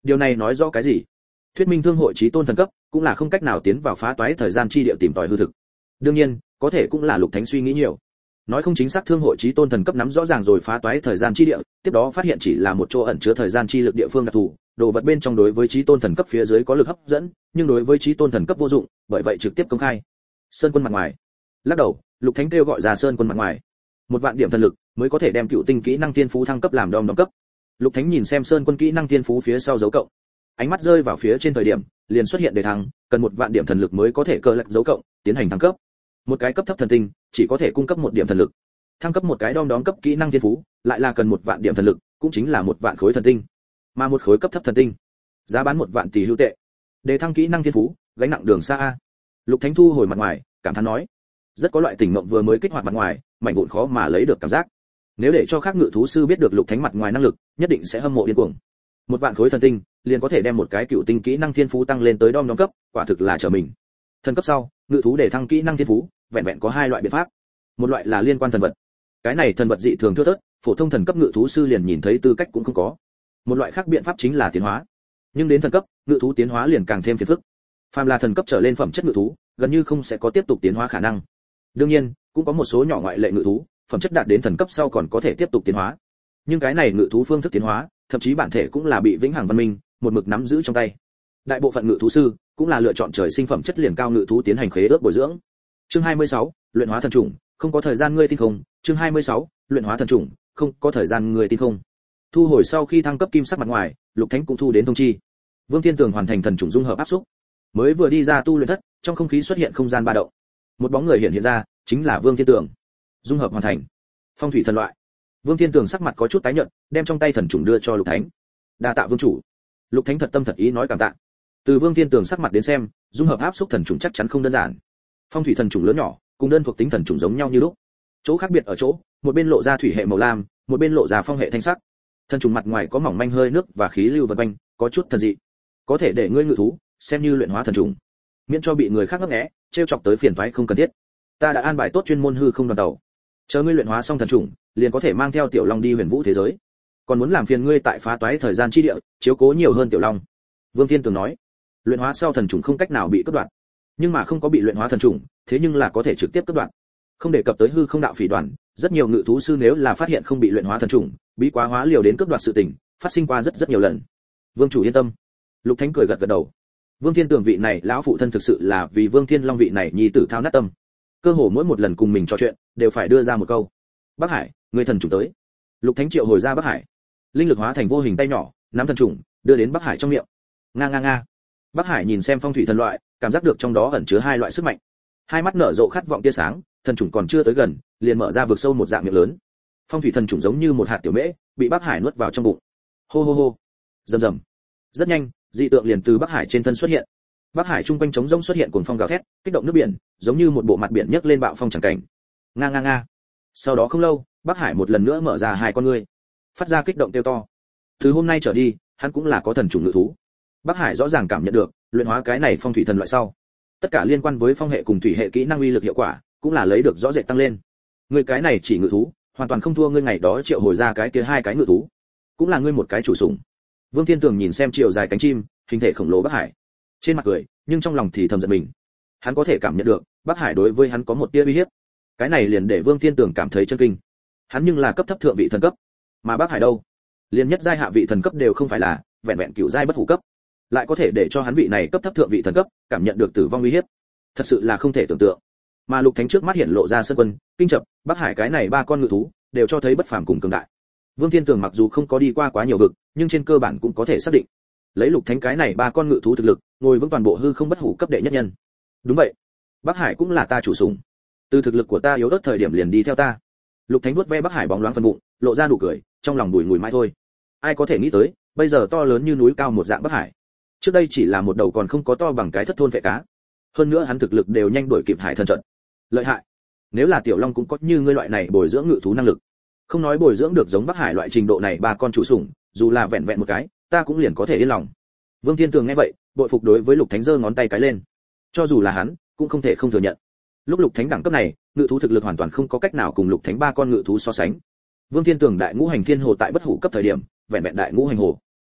Điều này nói rõ cái gì? Thuyết minh thương hội chí tôn thần cấp cũng là không cách nào tiến vào phá toái thời gian chi địa tìm tòi hư thực. Đương nhiên, có thể cũng là Lục Thánh suy nghĩ nhiều. Nói không chính xác thương hội chí tôn thần cấp nắm rõ ràng rồi phá toái thời gian chi địa, tiếp đó phát hiện chỉ là một chỗ ẩn chứa thời gian chi lực địa phương đặc thù, đồ vật bên trong đối với chí tôn thần cấp phía dưới có lực hấp dẫn, nhưng đối với chí tôn thần cấp vô dụng, bởi vậy trực tiếp công khai. Sơn Quân mặt ngoài. Lắc đầu, Lục Thánh kêu gọi ra Sơn Quân mặt ngoài. 1.000 điểm thần lực mới có thể đem cựu tinh kỹ năng tiên phú thăng cấp làm đom đóm cấp. Lục Thánh nhìn xem Sơn Quân kỹ năng tiên phú phía sau dấu cộng, ánh mắt rơi vào phía trên thời điểm, liền xuất hiện đề thăng, cần 1.000 điểm thần lực mới có thể cơ lệch dấu cộng, tiến hành thăng cấp. Một cái cấp thấp thần tinh chỉ có thể cung cấp 1 điểm thần lực. Thăng cấp một cái đom đóm cấp kỹ năng tiên phú, lại là cần 1.000 điểm thần lực, cũng chính là 1.000 khối thần tinh. Mà một khối cấp thấp thần tinh, giá bán 1.000 tỷ hữu tệ. Đề thăng kỹ năng tiên phú, gánh nặng đường xa a. Lục Thánh thu hồi mặt ngoài, cảm thán nói, rất có loại tỉnh mộng vừa mới kích hoạt mặt ngoài, mảnh vụn khó mà lấy được cảm giác. Nếu để cho khác ngự thú sư biết được Lục Thánh mặt ngoài năng lực, nhất định sẽ hâm mộ điên cuồng. 1.000 khối thần tinh, liền có thể đem một cái cựu tinh kỹ năng thiên phú tăng lên tới đom đóm cấp, quả thực là trở mình. Thần cấp sau, ngự thú để thăng kỹ năng thiên phú, vẹn vẹn có 2 loại biện pháp. Một loại là liên quan thần vật. Cái này thần vật dị thường thưa thớt, phổ thông thần cấp ngự thú sư liền nhìn thấy tư cách cũng không có. Một loại khác biện pháp chính là tiến hóa. Nhưng đến thần cấp, ngự thú tiến hóa liền càng thêm phiền phức. Phàm là thần cấp trở lên phẩm chất ngự thú, gần như không sẽ có tiếp tục tiến hóa khả năng. Đương nhiên, cũng có một số nhỏ ngoại lệ ngự thú, phẩm chất đạt đến thần cấp sau còn có thể tiếp tục tiến hóa. Nhưng cái này ngự thú phương thức tiến hóa, thậm chí bản thể cũng là bị vĩnh hằng văn minh một mực nắm giữ trong tay. Đại bộ phận ngự thú sư cũng là lựa chọn trời sinh phẩm chất liền cao ngự thú tiến hành khế ước bồi dưỡng. Chương 26, luyện hóa thần trùng, không có thời gian ngươi tin không? Chương 26, luyện hóa thần trùng, không có thời gian ngươi tin không? Thu hồi sau khi thăng cấp kim sắc mặt ngoài, Lục Thánh cũng thu đến thông chi. Vương Thiên Tường hoàn thành thần trùng dung hợp áp xúc. Mới vừa đi ra tu luyện thất, trong không khí xuất hiện không gian ba động. Một bóng người hiện ra, chính là Vương Thiên Tường. Dung hợp hoàn thành. Phong thủy thần loại. Vương Thiên Tường sắc mặt có chút tái nhợt, đem trong tay thần trùng đưa cho Lục Thánh. Đa tạ vương chủ. Lục Thánh thật tâm thật ý nói cảm tạ. Từ Vương Thiên Tường sắc mặt đến xem, dung hợp áp xúc thần trùng chắc chắn không đơn giản. Phong thủy thần trùng lớn nhỏ, cùng đơn thuộc tính thần trùng giống nhau như lúc. Chỗ khác biệt ở chỗ, một bên lộ ra thủy hệ màu lam, một bên lộ ra phong hệ thanh sắc. Thần trùng mặt ngoài có mỏng manh hơi nước và khí lưu vần quanh, có chút thần dị. Có thể để ngươi ngự thú, xem như luyện hóa thần trùng, miễn cho bị người khác ngấp nghé, trêu chọc tới phiền toái không cần thiết. Ta đã an bài tốt chuyên môn hư không đoàn tàu. Chờ ngươi luyện hóa xong thần trùng, liền có thể mang theo Tiểu Long đi Huyền Vũ thế giới. Còn muốn làm phiền ngươi tại phá toái thời gian chi địa, chiếu cố nhiều hơn Tiểu Long. Vương Thiên Tường nói, luyện hóa sau thần trùng không cách nào bị cắt đoạn, nhưng mà không có bị luyện hóa thần trùng, thế nhưng là có thể trực tiếp cắt đoạn. Không đề cập tới hư không đạo phỉ đoàn, rất nhiều ngự thú sư nếu là phát hiện không bị luyện hóa thần trùng, bí quá hóa liều đến cướp đoạt sự tình, phát sinh qua rất nhiều lần. Vương chủ yên tâm. Lục Thánh cười gật gật đầu. Vương Thiên Tường vị này lão phụ thân thực sự là vì Vương Thiên Long vị này nhi tử thao nát tâm. Cơ hồ mỗi một lần cùng mình trò chuyện, đều phải đưa ra một câu. Bắc Hải, người thần trùng tới. Lục Thánh triệu hồi ra Bắc Hải. Linh lực hóa thành vô hình tay nhỏ, nắm thần trùng, đưa đến Bắc Hải trong miệng. Nga nga nga. Bắc Hải nhìn xem phong thủy thần loại, cảm giác được trong đó ẩn chứa 2 loại sức mạnh. Hai mắt nở rộ khát vọng tia sáng, thần trùng còn chưa tới gần, liền mở ra vực sâu một dạng miệng lớn. Phong thủy thần trùng giống như một hạt tiểu mễ, bị Bắc Hải nuốt vào trong bụng. Hô hô hô. Rầm rầm. Rất nhanh, dị tượng liền từ Bắc Hải trên thân xuất hiện. Bắc Hải trung quanh trống rỗng xuất hiện cuồng phong gào thét, kích động nước biển, giống như một bộ mặt biển nhấc lên bạo phong chẳng cảnh. Nga nga nga. Sau đó không lâu, Bắc Hải một lần nữa mở ra 2 con ngươi, phát ra kích động kêu to. Từ hôm nay trở đi, hắn cũng là có thần trùng ngự thú. Bắc Hải rõ ràng cảm nhận được, luyện hóa cái này phong thủy thần loại sau, tất cả liên quan với phong hệ cùng thủy hệ kỹ năng uy lực hiệu quả, cũng là lấy được rõ rệt tăng lên. Ngươi cái này chỉ ngự thú, hoàn toàn không thua ngươi ngày đó triệu hồi ra cái kia 2 cái ngự thú, cũng là ngươi một cái chủ sủng. Vương Thiên Tường nhìn xem chiều dài cánh chim, hình thể khổng lồ Bắc Hải, trên mặt cười, nhưng trong lòng thì thầm giận mình. Hắn có thể cảm nhận được, Bắc Hải đối với hắn có một tia uy hiếp. Cái này liền để Vương Thiên Tường cảm thấy chân kinh. Hắn nhưng là cấp thấp thượng vị thần cấp, mà Bắc Hải đâu, liền nhất giai hạ vị thần cấp đều không phải là, vẹn vẹn cửu giai bất hủ cấp, lại có thể để cho hắn vị này cấp thấp thượng vị thần cấp cảm nhận được tử vong uy hiếp, thật sự là không thể tưởng tượng. Mà Lục Thánh trước mắt hiện lộ ra Sơn Quân, Kinh Chập, Bắc Hải cái này 3 con ngự thú, đều cho thấy bất phàm cùng cường đại. Vương Thiên Tường mặc dù không có đi qua quá nhiều vực, nhưng trên cơ bản cũng có thể xác định, lấy Lục Thánh cái này 3 con ngự thú thực lực, ngồi vững toàn bộ hư không bất hủ cấp đệ nhất nhân. Đúng vậy, Bắc Hải cũng là ta chủ sủng. Từ thực lực của ta yếu ớt thời điểm liền đi theo ta. Lục Thánh vuốt ve Bắc Hải bóng loáng phần bụng, lộ ra nụ cười, trong lòng bùi ngùi mãi thôi. Ai có thể nghĩ tới, bây giờ to lớn như núi cao một dạng Bắc Hải, trước đây chỉ là một đầu còn không có to bằng cái thất thôn vệ cá. Hơn nữa hắn thực lực đều nhanh đuổi kịp Hải thần trận. Lợi hại. Nếu là Tiểu Long cũng có như ngươi loại này bồi dưỡng ngự thú năng lực, không nói bồi dưỡng được giống Bắc Hải loại trình độ này 3 con chủ sủng, dù là vẹn vẹn một cái, ta cũng liền có thể yên lòng. Vương Thiên Tường nghe vậy, bội phục đối với Lục Thánh giơ ngón tay cái lên. Cho dù là hắn, cũng không thể không thừa nhận. Lúc Lục Thánh đẳng cấp này, ngự thú thực lực hoàn toàn không có cách nào cùng Lục Thánh 3 con ngự thú so sánh. Vương Thiên Tường đại ngũ hành thiên hồ tại bất hủ cấp thời điểm, vẹn vẹn đại ngũ hành hồ,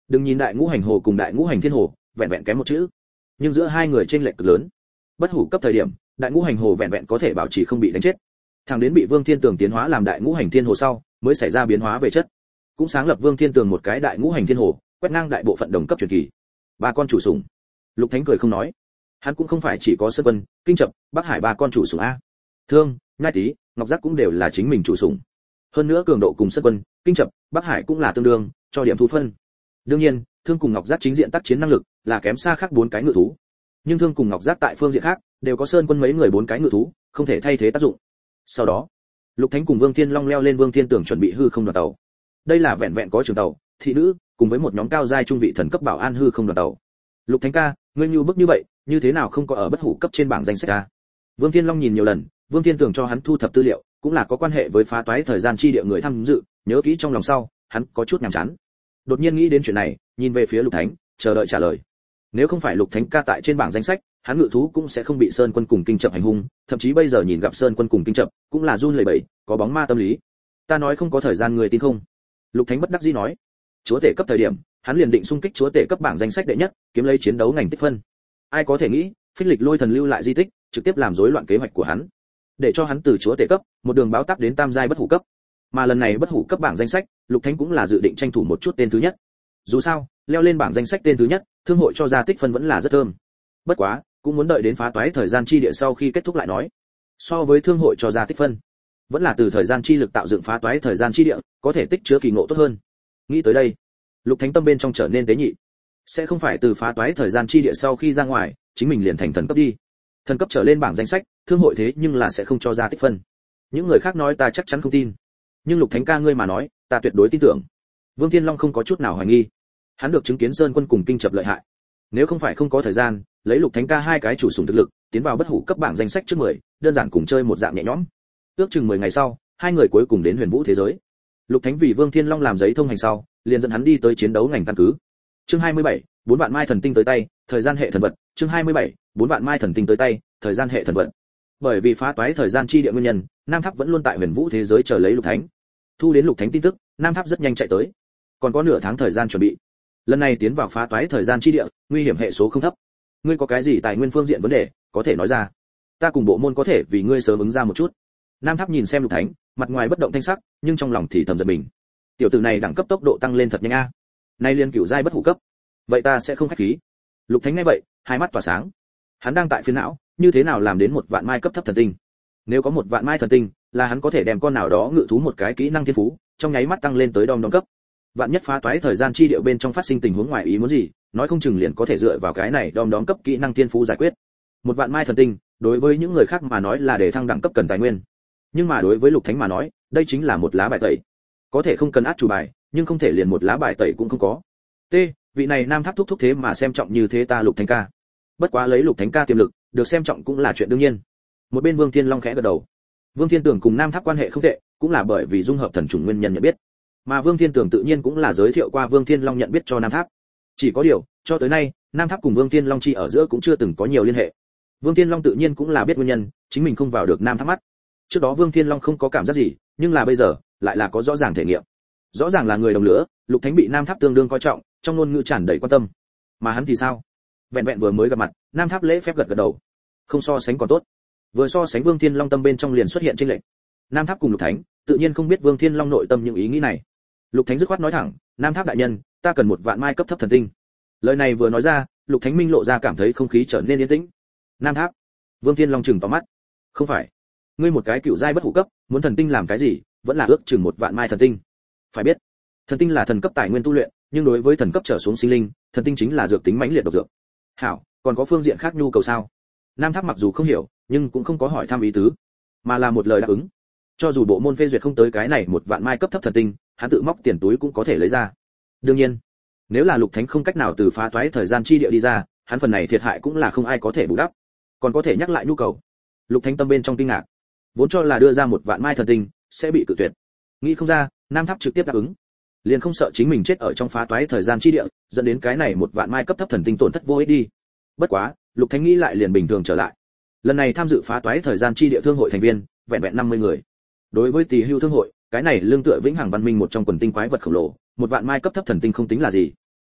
Đừng nhìn đại ngũ hành hồ cùng đại ngũ hành thiên hồ vẹn vẹn kém một chữ, nhưng giữa hai người chênh lệch cực lớn. Bất hủ cấp thời điểm, đại ngũ hành hồ vẹn vẹn có thể bảo trì không bị đánh chết, thẳng đến bị Vương Thiên Tường tiến hóa làm đại ngũ hành thiên hồ sau, mới xảy ra biến hóa về chất. Cũng sáng lập Vương Thiên Tường một cái đại ngũ hành thiên hồ, quét ngang đại bộ phận đồng cấp truyền kỳ. Ba con chủ sủng. Lục Thánh cười không nói. Hắn cũng không phải chỉ có Sơn Quân, Kinh Chập, Bắc Hải ba con chủ sủng a. Thương, Nhai Tý, Ngọc Giác cũng đều là chính mình chủ sủng. Hơn nữa cường độ cùng Sơn Quân, Kinh Chập, Bắc Hải cũng là tương đương, cho điểm thú phân. Đương nhiên, Thương cùng Ngọc Giác chính diện tác chiến năng lực là kém xa khác bốn cái ngự thú. Nhưng Thương cùng Ngọc Giác tại phương diện khác đều có Sơn Quân mấy người bốn cái ngự thú, không thể thay thế tác dụng. Sau đó, Lục Thánh cùng Vương Thiên Long leo lên Vương Thiên Tường chuẩn bị hư không đoàn tàu. Đây là vẹn vẹn có trường tàu, thị nữ, cùng với một nhóm cao giai trung vị thần cấp bảo an hư không đoàn tàu. Lục Thánh ca, ngươi như bức như vậy, như thế nào không có ở bất hủ cấp trên bảng danh sách a? Vương Thiên Long nhìn nhiều lần, Vương Thiên Tường cho hắn thu thập tư liệu, cũng là có quan hệ với phá toái thời gian chi địa người tham dự, nhớ kỹ trong lòng sau, hắn có chút nhàm chán. Đột nhiên nghĩ đến chuyện này, nhìn về phía Lục Thánh, chờ đợi trả lời. Nếu không phải Lục Thánh ca tại trên bảng danh sách, hắn ngự thú cũng sẽ không bị Sơn Quân cùng Kinh Chập hành hung, thậm chí bây giờ nhìn gặp Sơn Quân cùng Kinh Chập, cũng là run lẩy bẩy, có bóng ma tâm lý. Ta nói không có thời gian người tin không? Lục Thánh bất đắc dĩ nói. Chúa tể cấp thời điểm, hắn liền định xung kích chúa tể cấp bảng danh sách đệ nhất, kiếm lấy chiến đấu ngành tích phân. Ai có thể nghĩ, Phích Lịch Lôi Thần lưu lại di tích, trực tiếp làm rối loạn kế hoạch của hắn, để cho hắn từ chúa tể cấp, một đường báo táp đến tam giai bất hủ cấp. Mà lần này bất hủ cấp bảng danh sách, Lục Thánh cũng là dự định tranh thủ một chút tên thứ nhất. Dù sao, leo lên bảng danh sách tên thứ nhất, thương hội cho ra tích phân vẫn là rất thơm. Bất quá, cũng muốn đợi đến phá toái thời gian chi địa sau khi kết thúc lại nói. So với thương hội cho ra tích phân, vẫn là từ thời gian chi lực tạo dựng phá toái thời gian chi địa, có thể tích chứa kỳ ngộ tốt hơn. Nghĩ tới đây, Lục Thánh tâm bên trong trở nên tế nhị. Sẽ không phải từ phá toái thời gian chi địa sau khi ra ngoài, chính mình liền thành thần cấp đi. Thần cấp trở lên bảng danh sách, thương hội thế nhưng là sẽ không cho ra tích phân. Những người khác nói ta chắc chắn không tin, nhưng Lục Thánh ca ngươi mà nói, ta tuyệt đối tin tưởng. Vương Thiên Long không có chút nào hoài nghi. Hắn được chứng kiến Sơn Quân cùng Kinh Chập lợi hại. Nếu không phải không có thời gian, lấy Lục Thánh ca hai cái chủ sủng thực lực, tiến vào bất hủ cấp bảng danh sách trước 10, đơn giản cùng chơi một dạng nhẹ nhõm. Ước chừng 10 ngày sau, hai người cuối cùng đến Huyền Vũ thế giới. Lục Thánh vì Vương Thiên Long làm giấy thông hành sau, liền dẫn hắn đi tới chiến đấu ngành căn cứ. Chương 27, 4 vạn mai thần tinh tới tay, thời gian hệ thần vật. Chương 27, 4 vạn mai thần tinh tới tay, thời gian hệ thần vật. Bởi vì phá toái thời gian chi địa nguyên nhân, Nam Tháp vẫn luôn tại Huyền Vũ thế giới chờ lấy Lục Thánh. Thu đến Lục Thánh tin tức, Nam Tháp rất nhanh chạy tới. Còn có nửa tháng thời gian chuẩn bị. Lần này tiến vào phá toái thời gian chi địa, nguy hiểm hệ số không thấp. Ngươi có cái gì tài nguyên phương diện vấn đề, có thể nói ra. Ta cùng bộ môn có thể vì ngươi sớm ứng ra một chút. Nam Tháp nhìn xem Lục Thánh, mặt ngoài bất động thanh sắc, nhưng trong lòng thì thầm giật mình. Tiểu tử này đẳng cấp tốc độ tăng lên thật nhanh a. Nay liên cửu giai bất hủ cấp. Vậy ta sẽ không khách khí. Lục Thánh nghe vậy, hai mắt tỏa sáng. Hắn đang tại phiền não, như thế nào làm đến một vạn mai cấp thấp thần tinh. Nếu có một vạn mai thần tinh, là hắn có thể đem con nào đó ngự thú một cái kỹ năng thiên phú, trong nháy mắt tăng lên tới đom đóm cấp. Vạn nhất phá toái thời gian chi điệu bên trong phát sinh tình huống ngoài ý muốn gì, nói không chừng liền có thể dựa vào cái này đom đóm cấp kỹ năng thiên phú giải quyết. Một vạn mai thần tinh, đối với những người khác mà nói là để thăng đẳng cấp cần tài nguyên, nhưng mà đối với Lục Thánh mà nói, đây chính là một lá bài tẩy. Có thể không cần át chủ bài, nhưng không thể liền một lá bài tẩy cũng không có. T, vị này Nam Tháp thúc thúc thế mà xem trọng như thế ta Lục Thánh ca. Bất quá lấy Lục Thánh ca tiềm lực, được xem trọng cũng là chuyện đương nhiên. Một bên Vương Thiên Long khẽ gật đầu. Vương Thiên Tường cùng Nam Tháp quan hệ không tệ, cũng là bởi vì dung hợp thần trùng nguyên nhân nhận biết. Mà Vương Thiên Tường tự nhiên cũng là giới thiệu qua Vương Thiên Long nhận biết cho Nam Tháp. Chỉ có điều, cho tới nay, Nam Tháp cùng Vương Thiên Long chi ở giữa cũng chưa từng có nhiều liên hệ. Vương Thiên Long tự nhiên cũng là biết nguyên nhân, chính mình không vào được Nam Tháp mắt. Trước đó Vương Thiên Long không có cảm giác gì, nhưng là bây giờ, lại là có rõ ràng thể nghiệm. Rõ ràng là người đồng lửa, Lục Thánh bị Nam Tháp tương đương coi trọng, trong ngôn ngữ tràn đầy quan tâm. Mà hắn thì sao? Vẹn vẹn vừa mới gặp mặt, Nam Tháp lễ phép gật gật đầu. Không so sánh còn tốt. Vừa so sánh Vương Thiên Long tâm bên trong liền xuất hiện chênh lệch. Nam Tháp cùng Lục Thánh, tự nhiên không biết Vương Thiên Long nội tâm những ý nghĩ này. Lục Thánh dứt khoát nói thẳng, Nam Tháp đại nhân, ta cần một vạn mai cấp thấp thần tinh. Lời này vừa nói ra, Lục Thánh minh lộ ra cảm thấy không khí trở nên yên tĩnh. Nam Tháp. Vương Thiên Long trừng to mắt. Không phải, ngươi một cái cựu giai bất hủ cấp, muốn thần tinh làm cái gì, vẫn là ước chừng một vạn mai thần tinh. Phải biết, thần tinh là thần cấp tài nguyên tu luyện, nhưng đối với thần cấp trở xuống sinh linh, thần tinh chính là dược tính mãnh liệt độc dược. Hảo, còn có phương diện khác nhu cầu sao? Nam Tháp mặc dù không hiểu, nhưng cũng không có hỏi thăm ý tứ, mà là một lời đáp ứng. Cho dù bộ môn phê duyệt không tới cái này một vạn mai cấp thấp thần tinh, hắn tự móc tiền túi cũng có thể lấy ra. Đương nhiên, nếu là Lục Thánh không cách nào từ phá toái thời gian chi địa đi ra, hắn phần này thiệt hại cũng là không ai có thể bù đắp. Còn có thể nhắc lại nhu cầu. Lục Thánh tâm bên trong kinh ngạc, vốn cho là đưa ra một vạn mai thần tinh sẽ bị cự tuyệt, nghĩ không ra Nam Tháp trực tiếp đáp ứng, liền không sợ chính mình chết ở trong phá toái thời gian chi địa, dẫn đến cái này một vạn mai cấp thấp thần tinh tổn thất vô ích đi. Bất quá, Lục Thánh nghĩ lại liền bình thường trở lại. Lần này tham dự phá toái thời gian chi địa thương hội thành viên, vẹn vẹn 50 người. Đối với Tỳ Hưu thương hội, cái này lương tựa vĩnh hằng văn minh một trong quần tinh quái vật khổng lồ, một vạn mai cấp thấp thần tinh không tính là gì.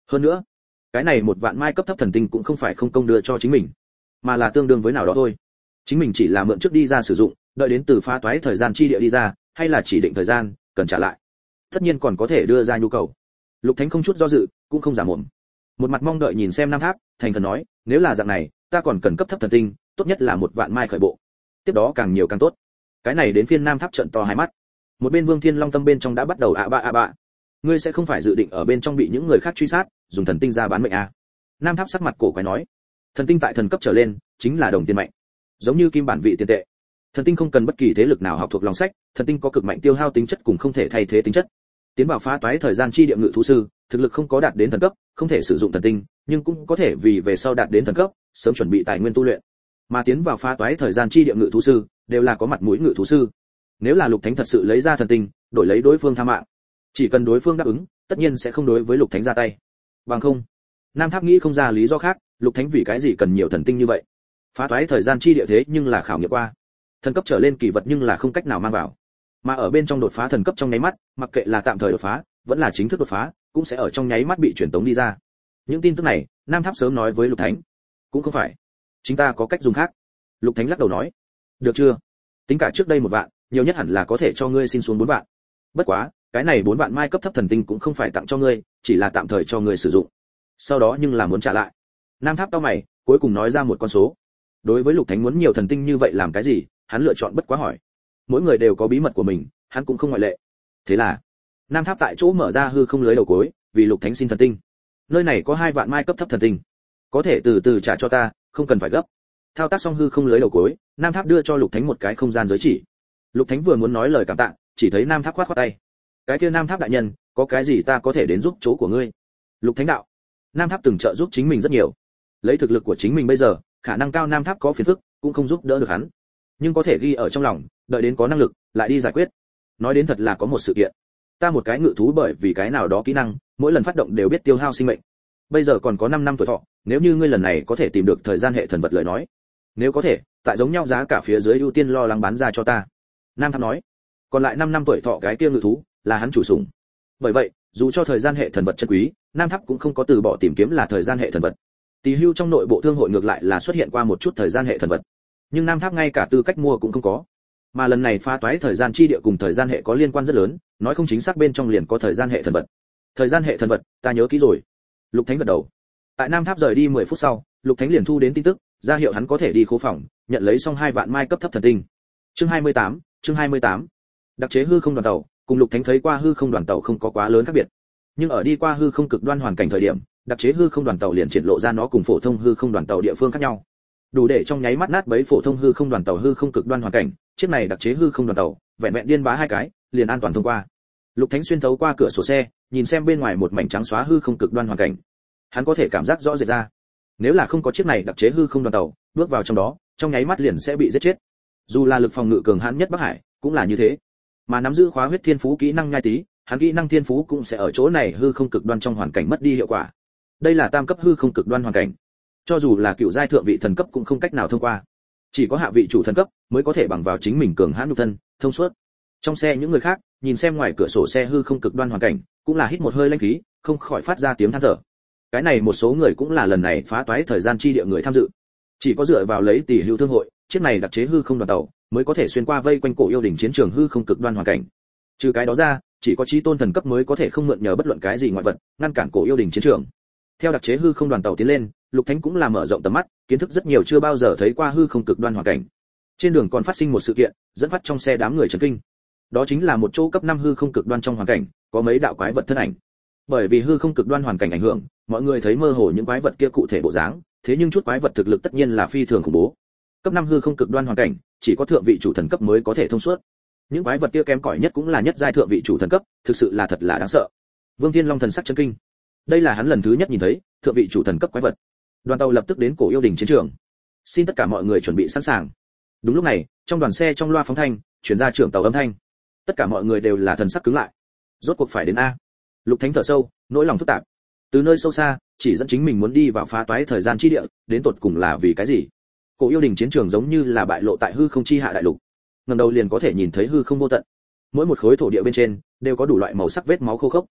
Hơn nữa, cái này một vạn mai cấp thấp thần tinh cũng không phải không công đưa cho chính mình, mà là tương đương với nào đó thôi. Chính mình chỉ là mượn trước đi ra sử dụng, đợi đến từ phá toái thời gian chi địa đi ra, hay là chỉ định thời gian cần trả lại, tất nhiên còn có thể đưa ra nhu cầu. Lục Thánh không chút do dự, cũng không giả mồm, một mặt mong đợi nhìn xem Nam Tháp, thành khẩn nói, nếu là dạng này, ta còn cần cấp thấp thần tinh, tốt nhất là một vạn mai khởi bộ, tiếp đó càng nhiều càng tốt. Cái này đến phiên Nam Tháp trợn to hai mắt. Một bên Vương Thiên Long tâm bên trong đã bắt đầu ạ bạ, ngươi sẽ không phải dự định ở bên trong bị những người khác truy sát, dùng thần tinh ra bán mệnh à? Nam Tháp sắc mặt cổ quái nói, thần tinh tại thần cấp trở lên chính là đồng tiền mạnh, giống như kim bản vị tiền tệ. Thần tinh không cần bất kỳ thế lực nào học thuộc lòng sách, thần tinh có cực mạnh tiêu hao tính chất cùng không thể thay thế tính chất. Tiến vào phá toái thời gian chi địa ngự thú sư, thực lực không có đạt đến thần cấp, không thể sử dụng thần tinh, nhưng cũng có thể vì về sau đạt đến thần cấp, sớm chuẩn bị tài nguyên tu luyện. Mà tiến vào phá toái thời gian chi địa ngự thú sư, đều là có mặt mũi ngự thú sư. Nếu là Lục Thánh thật sự lấy ra thần tinh, đổi lấy đối phương tha mạng, chỉ cần đối phương đáp ứng, tất nhiên sẽ không đối với Lục Thánh ra tay. Bằng không, Nam Tháp nghĩ không ra lý do khác, Lục Thánh vì cái gì cần nhiều thần tinh như vậy? Phá toái thời gian chi địa thế nhưng là khảo nghiệm qua, thần cấp trở lên kỳ vật nhưng là không cách nào mang vào, mà ở bên trong đột phá thần cấp trong nháy mắt, mặc kệ là tạm thời đột phá, vẫn là chính thức đột phá, cũng sẽ ở trong nháy mắt bị truyền tống đi ra. Những tin tức này, Nam Tháp sớm nói với Lục Thánh. Cũng không phải, chúng ta có cách dùng khác. Lục Thánh lắc đầu nói, được chưa? Tính cả trước đây một vạn, nhiều nhất hẳn là có thể cho ngươi xin xuống 4 vạn. Bất quá, cái này 4 vạn mai cấp thấp thần tinh cũng không phải tặng cho ngươi, chỉ là tạm thời cho ngươi sử dụng. Sau đó nhưng là muốn trả lại. Nam Tháp cau mày, cuối cùng nói ra một con số. Đối với Lục Thánh muốn nhiều thần tinh như vậy làm cái gì, hắn lựa chọn bất quá hỏi. Mỗi người đều có bí mật của mình, hắn cũng không ngoại lệ. Thế là, Nam Tháp tại chỗ mở ra hư không lưới đầu cuối, vì Lục Thánh xin thần tinh. Nơi này có 2 vạn mai cấp thấp thần tinh, có thể từ từ trả cho ta, không cần phải gấp. Thao tác xong hư không lưới đầu cuối, Nam Tháp đưa cho Lục Thánh một cái không gian giới chỉ. Lục Thánh vừa muốn nói lời cảm tạ, chỉ thấy Nam Tháp khoát khoát tay. Cái kia Nam Tháp đại nhân, có cái gì ta có thể đến giúp chỗ của ngươi? Lục Thánh đạo. Nam Tháp từng trợ giúp chính mình rất nhiều, lấy thực lực của chính mình bây giờ, khả năng cao Nam Tháp có phiền phức, cũng không giúp đỡ được hắn, nhưng có thể ghi ở trong lòng, đợi đến có năng lực lại đi giải quyết. Nói đến thật là có một sự kiện, ta một cái ngự thú bởi vì cái nào đó kỹ năng, mỗi lần phát động đều biết tiêu hao sinh mệnh. Bây giờ còn có 5 năm tuổi thọ, nếu như ngươi lần này có thể tìm được thời gian hệ thần vật lời nói, nếu có thể, tại giống nhau giá cả phía dưới ưu tiên lo lắng bán ra cho ta. Nam Tháp nói, còn lại 5 năm tuổi thọ cái kia ngự thú là hắn chủ sủng. Bởi vậy, dù cho thời gian hệ thần vật chân quý, Nam Tháp cũng không có từ bỏ tìm kiếm là thời gian hệ thần vật. Tỷ Hưu trong nội bộ thương hội ngược lại là xuất hiện qua một chút thời gian hệ thần vật, nhưng Nam Tháp ngay cả tư cách mua cũng không có. Mà lần này phá toái thời gian chi địa cùng thời gian hệ có liên quan rất lớn, nói không chính xác bên trong liền có thời gian hệ thần vật. Thời gian hệ thần vật, ta nhớ kỹ rồi. Lục Thánh gật đầu. Tại Nam Tháp rời đi 10 phút sau, Lục Thánh liền thu đến tin tức, ra hiệu hắn có thể đi khố phòng, nhận lấy xong 2 vạn mai cấp thấp thần tinh. Chương 28. Đặc chế hư không đoàn tàu, cùng Lục Thánh thấy qua hư không đoàn tàu không có quá lớn khác biệt. Nhưng ở đi qua hư không cực đoan hoàn cảnh thời điểm, đặc chế hư không đoàn tàu liền triển lộ ra nó cùng phổ thông hư không đoàn tàu địa phương khác nhau. Đủ để trong nháy mắt nát bấy phổ thông hư không đoàn tàu hư không cực đoan hoàn cảnh, chiếc này đặc chế hư không đoàn tàu, vẹn vẹn điên bá 2 cái, liền an toàn thông qua. Lục Thánh xuyên thấu qua cửa sổ xe, nhìn xem bên ngoài một mảnh trắng xóa hư không cực đoan hoàn cảnh. Hắn có thể cảm giác rõ rệt ra, nếu là không có chiếc này đặc chế hư không đoàn tàu, bước vào trong đó, trong nháy mắt liền sẽ bị giết chết. Dù là lực phòng ngự cường hãn nhất Bắc Hải, cũng là như thế. Mà nắm giữ khóa huyết thiên phú kỹ năng nhai tí, hắn kỹ năng thiên phú cũng sẽ ở chỗ này hư không cực đoan trong hoàn cảnh mất đi hiệu quả. Đây là tam cấp hư không cực đoan hoàn cảnh, cho dù là cựu giai thượng vị thần cấp cũng không cách nào thông qua, chỉ có hạ vị chủ thần cấp mới có thể bằng vào chính mình cường hãn nhục thân thông suốt. Trong xe những người khác nhìn xem ngoài cửa sổ xe hư không cực đoan hoàn cảnh, cũng là hít một hơi lãnh khí, không khỏi phát ra tiếng than thở. Cái này một số người cũng là lần này phá toái thời gian chi địa người tham dự, chỉ có dựa vào lấy Tỷ Hưu thương hội, chiếc này đặc chế hư không đoàn tàu mới có thể xuyên qua vây quanh cổ yêu đỉnh chiến trường hư không cực đoan hoàn cảnh. Trừ cái đó ra, chỉ có chí tôn thần cấp mới có thể không mượn nhờ bất luận cái gì ngoại vật ngăn cản cổ yêu đỉnh chiến trường. Theo đặc chế hư không đoàn tàu tiến lên, Lục Thánh cũng là mở rộng tầm mắt, kiến thức rất nhiều chưa bao giờ thấy qua hư không cực đoan hoàn cảnh. Trên đường còn phát sinh một sự kiện, dẫn phát trong xe đám người chấn kinh. Đó chính là một chỗ cấp 5 hư không cực đoan trong hoàn cảnh, có mấy đạo quái vật thân ảnh. Bởi vì hư không cực đoan hoàn cảnh ảnh hưởng, mọi người thấy mơ hồ những quái vật kia cụ thể bộ dáng, thế nhưng chút quái vật thực lực tất nhiên là phi thường khủng bố. Cấp 5 hư không cực đoan hoàn cảnh, chỉ có thượng vị chủ thần cấp mới có thể thông suốt. Những quái vật kia kém cỏi nhất cũng là nhất giai thượng vị chủ thần cấp, thực sự là thật là đáng sợ. Vương Thiên Long thần sắc chấn kinh. Đây là hắn lần thứ nhất nhìn thấy thượng vị chủ thần cấp quái vật. Đoàn tàu lập tức đến cổ yêu đình chiến trường. Xin tất cả mọi người chuẩn bị sẵn sàng. Đúng lúc này, trong đoàn xe trong loa phóng thanh, truyền ra trưởng tàu âm thanh. Tất cả mọi người đều là thần sắc cứng lại. Rốt cuộc phải đến a. Lục Thánh thở sâu, nỗi lòng phức tạp. Từ nơi sâu xa, chỉ dẫn chính mình muốn đi vào phá toái thời gian chi địa, đến tột cùng là vì cái gì? Cổ yêu đình chiến trường giống như là bại lộ tại hư không chi hạ đại lục. Ngẩng đầu liền có thể nhìn thấy hư không vô tận. Mỗi một khối thổ địa bên trên đều có đủ loại màu sắc vết máu khô khốc.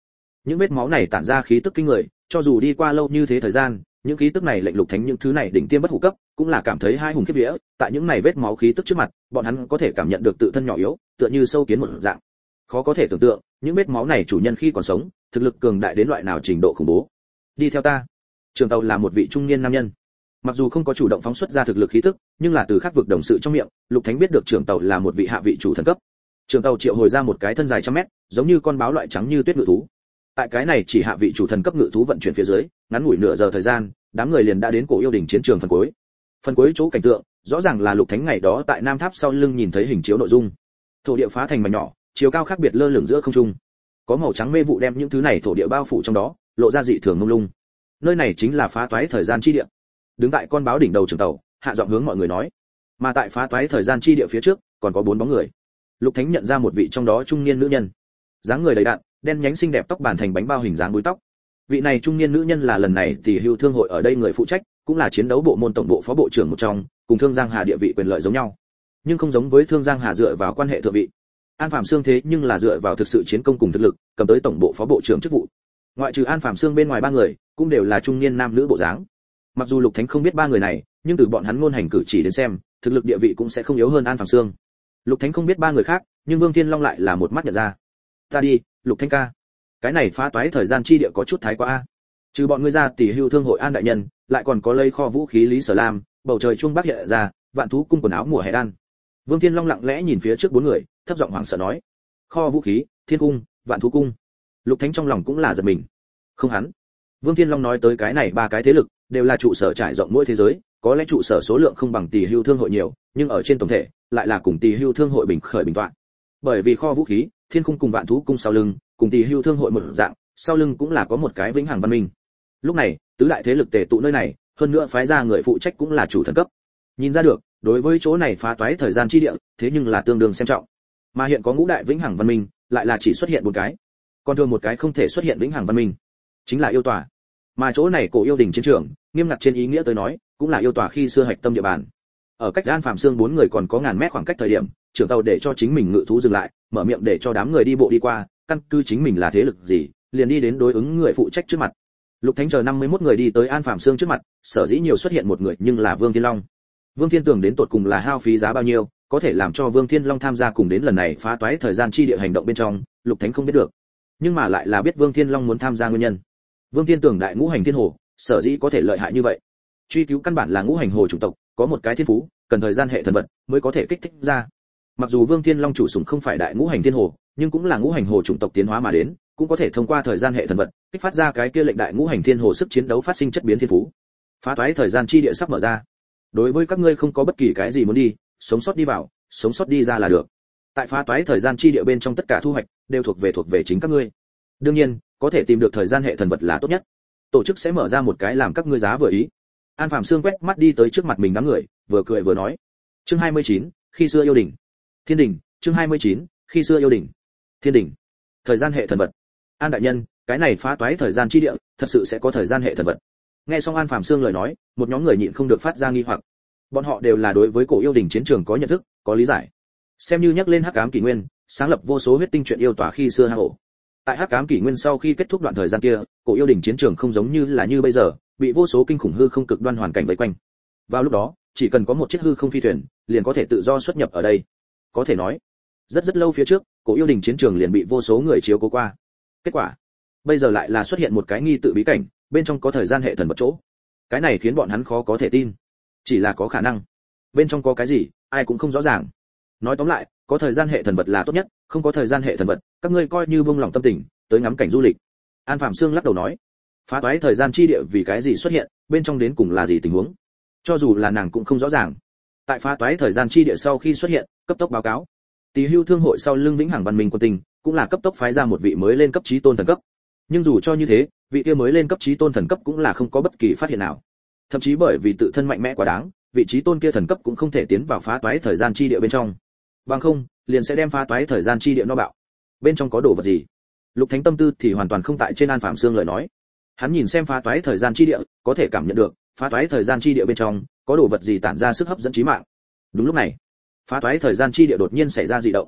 Những vết máu này tản ra khí tức kinh người, cho dù đi qua lâu như thế thời gian, những khí tức này lệnh Lục Thánh những thứ này đỉnh tiêm bất hủ cấp, cũng là cảm thấy hai hùng khiếp vía, tại những này vết máu khí tức trước mặt, bọn hắn có thể cảm nhận được tự thân nhỏ yếu, tựa như sâu kiến một dạng. Khó có thể tưởng tượng, những vết máu này chủ nhân khi còn sống, thực lực cường đại đến loại nào trình độ khủng bố. Đi theo ta. Trường Tàu là một vị trung niên nam nhân. Mặc dù không có chủ động phóng xuất ra thực lực khí tức, nhưng là từ khắc vực đồng sự trong miệng, Lục Thánh biết được Trường Tàu là một vị hạ vị chủ thần cấp. Trường Tàu triệu hồi ra một cái thân dài trăm mét, giống như con báo loại trắng như tuyết ngự thú. Tại cái này chỉ hạ vị chủ thần cấp ngự thú vận chuyển phía dưới, ngắn ngủi nửa giờ thời gian, đám người liền đã đến Cổ Yêu Đình chiến trường phần cuối. Phần cuối chỗ cảnh tượng, rõ ràng là Lục Thánh ngày đó tại Nam Tháp sau lưng nhìn thấy hình chiếu nội dung. Thổ địa phá thành mảnh nhỏ, chiều cao khác biệt lơ lửng giữa không trung. Có màu trắng mê vụ đem những thứ này thổ địa bao phủ trong đó, lộ ra dị thường mông lung. Nơi này chính là phá toái thời gian chi địa. Đứng tại con báo đỉnh đầu Trường Tàu, hạ giọng hướng mọi người nói. Mà tại phá toái thời gian chi địa phía trước, còn có 4 bóng người. Lục Thánh nhận ra một vị trong đó trung niên nữ nhân. Dáng người đầy đặn, đen nhánh xinh đẹp, tóc bàn thành bánh bao hình dáng búi tóc. Vị này trung niên nữ nhân là lần này tỷ hưu thương hội ở đây người phụ trách, cũng là chiến đấu bộ môn tổng bộ phó bộ trưởng một trong, cùng Thương Giang Hà địa vị quyền lợi giống nhau. Nhưng không giống với Thương Giang Hà dựa vào quan hệ thượng vị. An Phàm Sương thế nhưng là dựa vào thực sự chiến công cùng thực lực, cầm tới tổng bộ phó bộ trưởng chức vụ. Ngoại trừ An Phàm Sương bên ngoài 3 người, cũng đều là trung niên nam nữ bộ dáng. Mặc dù Lục Thánh không biết 3 người này, nhưng từ bọn hắn ngôn hành cử chỉ đến xem, thực lực địa vị cũng sẽ không yếu hơn An Phàm Sương. Lục Thánh không biết 3 người khác, nhưng Vương Thiên Long lại là một mắt nhận ra. Ta đi, Lục Thánh ca. Cái này phá toái thời gian chi địa có chút thái quá a. Trừ bọn ngươi ra tỷ hưu thương hội An đại nhân, lại còn có lây kho vũ khí Lý Sở Lam, bầu trời trung bắc hiện ra, vạn thú cung quần áo mùa hè đan. Vương Thiên Long lặng lẽ nhìn phía trước 4 người, thấp giọng hoảng sợ nói: kho vũ khí, thiên cung, vạn thú cung. Lục Thánh trong lòng cũng là giật mình. Không hắn. Vương Thiên Long nói tới cái này 3 cái thế lực, đều là trụ sở trải rộng mỗi thế giới, có lẽ trụ sở số lượng không bằng tỷ hưu thương hội nhiều, nhưng ở trên tổng thể, lại là cùng tỷ hưu thương hội bình khởi bình toạn. Bởi vì kho vũ khí, thiên cung cùng vạn thú cung sau lưng, cùng tỷ hưu thương hội một dạng, sau lưng cũng là có một cái vĩnh hằng văn minh. Lúc này, tứ đại thế lực tề tụ nơi này, hơn nữa phái ra người phụ trách cũng là chủ thần cấp. Nhìn ra được, đối với chỗ này phá toái thời gian chi địa, thế nhưng là tương đương xem trọng. Mà hiện có ngũ đại vĩnh hằng văn minh, lại là chỉ xuất hiện một cái. Còn thường một cái không thể xuất hiện vĩnh hằng văn minh, chính là yêu tòa. Mà chỗ này Cổ Yêu Đình chiến trường, nghiêm ngặt trên ý nghĩa tới nói, cũng là yêu tòa khi xưa hạch tâm địa bàn. Ở cách An Phàm Sương 4 người còn có ngàn mét khoảng cách thời điểm, trưởng tàu để cho chính mình ngự thú dừng lại, mở miệng để cho đám người đi bộ đi qua, căn cứ chính mình là thế lực gì, liền đi đến đối ứng người phụ trách trước mặt. Lục Thánh chờ 51 người đi tới An Phàm Sương trước mặt, sở dĩ nhiều xuất hiện một người nhưng là Vương Thiên Long. Vương Thiên Tường đến tột cùng là hao phí giá bao nhiêu, có thể làm cho Vương Thiên Long tham gia cùng đến lần này phá toái thời gian chi địa hành động bên trong, Lục Thánh không biết được. Nhưng mà lại là biết Vương Thiên Long muốn tham gia nguyên nhân. Vương Thiên Tường đại ngũ hành thiên hồ, sở dĩ có thể lợi hại như vậy. Truy cứu căn bản là ngũ hành hồ chủng tộc, có một cái thiên phú, cần thời gian hệ thần vật mới có thể kích thích ra. Mặc dù Vương Thiên Long chủ sủng không phải đại ngũ hành thiên hồ, nhưng cũng là ngũ hành hồ chủng tộc tiến hóa mà đến, cũng có thể thông qua thời gian hệ thần vật, kích phát ra cái kia lệnh đại ngũ hành thiên hồ sức chiến đấu phát sinh chất biến thiên phú. Phá toái thời gian chi địa sắp mở ra. Đối với các ngươi không có bất kỳ cái gì muốn đi, sống sót đi vào, sống sót đi ra là được. Tại phá toái thời gian chi địa bên trong tất cả thu hoạch đều thuộc về chính các ngươi. Đương nhiên, có thể tìm được thời gian hệ thần vật là tốt nhất. Tổ chức sẽ mở ra một cái làm các ngươi giá vừa ý. An Phàm Sương quét mắt đi tới trước mặt mình đám người, vừa cười vừa nói. Chương 29, khi xưa yêu đỉnh. Thiên đỉnh, chương 29, khi xưa yêu đỉnh. Thiên đỉnh. Thời gian hệ thần vật. An đại nhân, cái này phá toái thời gian chi địa, thật sự sẽ có thời gian hệ thần vật. Nghe xong An Phàm Sương lời nói, một nhóm người nhịn không được phát ra nghi hoặc. Bọn họ đều là đối với Cổ Yêu Đình chiến trường có nhận thức, có lý giải. Xem như nhắc lên Hắc Ám Kỷ Nguyên, sáng lập vô số huyết tinh chuyện yêu tỏa khi xưa hang ổ. Tại Hắc Ám Kỷ Nguyên sau khi kết thúc đoạn thời gian kia, Cổ Yêu Đình chiến trường không giống như là như bây giờ, bị vô số kinh khủng hư không cực đoan hoàn cảnh vây quanh. Vào lúc đó, chỉ cần có một chiếc hư không phi thuyền, liền có thể tự do xuất nhập ở đây. Có thể nói, rất lâu phía trước, Cổ Yêu Đình chiến trường liền bị vô số người chiếu cố qua. Kết quả, bây giờ lại là xuất hiện một cái nghi tự bí cảnh, bên trong có thời gian hệ thần vật chỗ. Cái này khiến bọn hắn khó có thể tin. Chỉ là có khả năng. Bên trong có cái gì, ai cũng không rõ ràng. Nói tóm lại, có thời gian hệ thần vật là tốt nhất, không có thời gian hệ thần vật, các ngươi coi như buông lòng tâm tình, tới ngắm cảnh du lịch. An Phàm Sương lắc đầu nói, phá toái thời gian chi địa vì cái gì xuất hiện, bên trong đến cùng là gì tình huống, cho dù là nàng cũng không rõ ràng. Tại phá toái thời gian chi địa sau khi xuất hiện, cấp tốc báo cáo. Tỷ Hưu thương hội sau lưng Vĩnh Hằng Văn Minh quân tình, cũng là cấp tốc phái ra một vị mới lên cấp chí tôn thần cấp. Nhưng dù cho như thế, vị kia mới lên cấp chí tôn thần cấp cũng là không có bất kỳ phát hiện nào. Thậm chí bởi vì tự thân mạnh mẽ quá đáng, vị chí tôn kia thần cấp cũng không thể tiến vào phá toái thời gian chi địa bên trong. Bằng không, liền sẽ đem phá toái thời gian chi địa no bạo. Bên trong có đồ vật gì? Lục Thánh tâm tư thì hoàn toàn không tại trên An Phàm Sương lời nói. Hắn nhìn xem phá toái thời gian chi địa, có thể cảm nhận được, phá toái thời gian chi địa bên trong có đồ vật gì tản ra sức hấp dẫn chí mạng. Đúng lúc này, phá toái thời gian chi địa đột nhiên xảy ra dị động.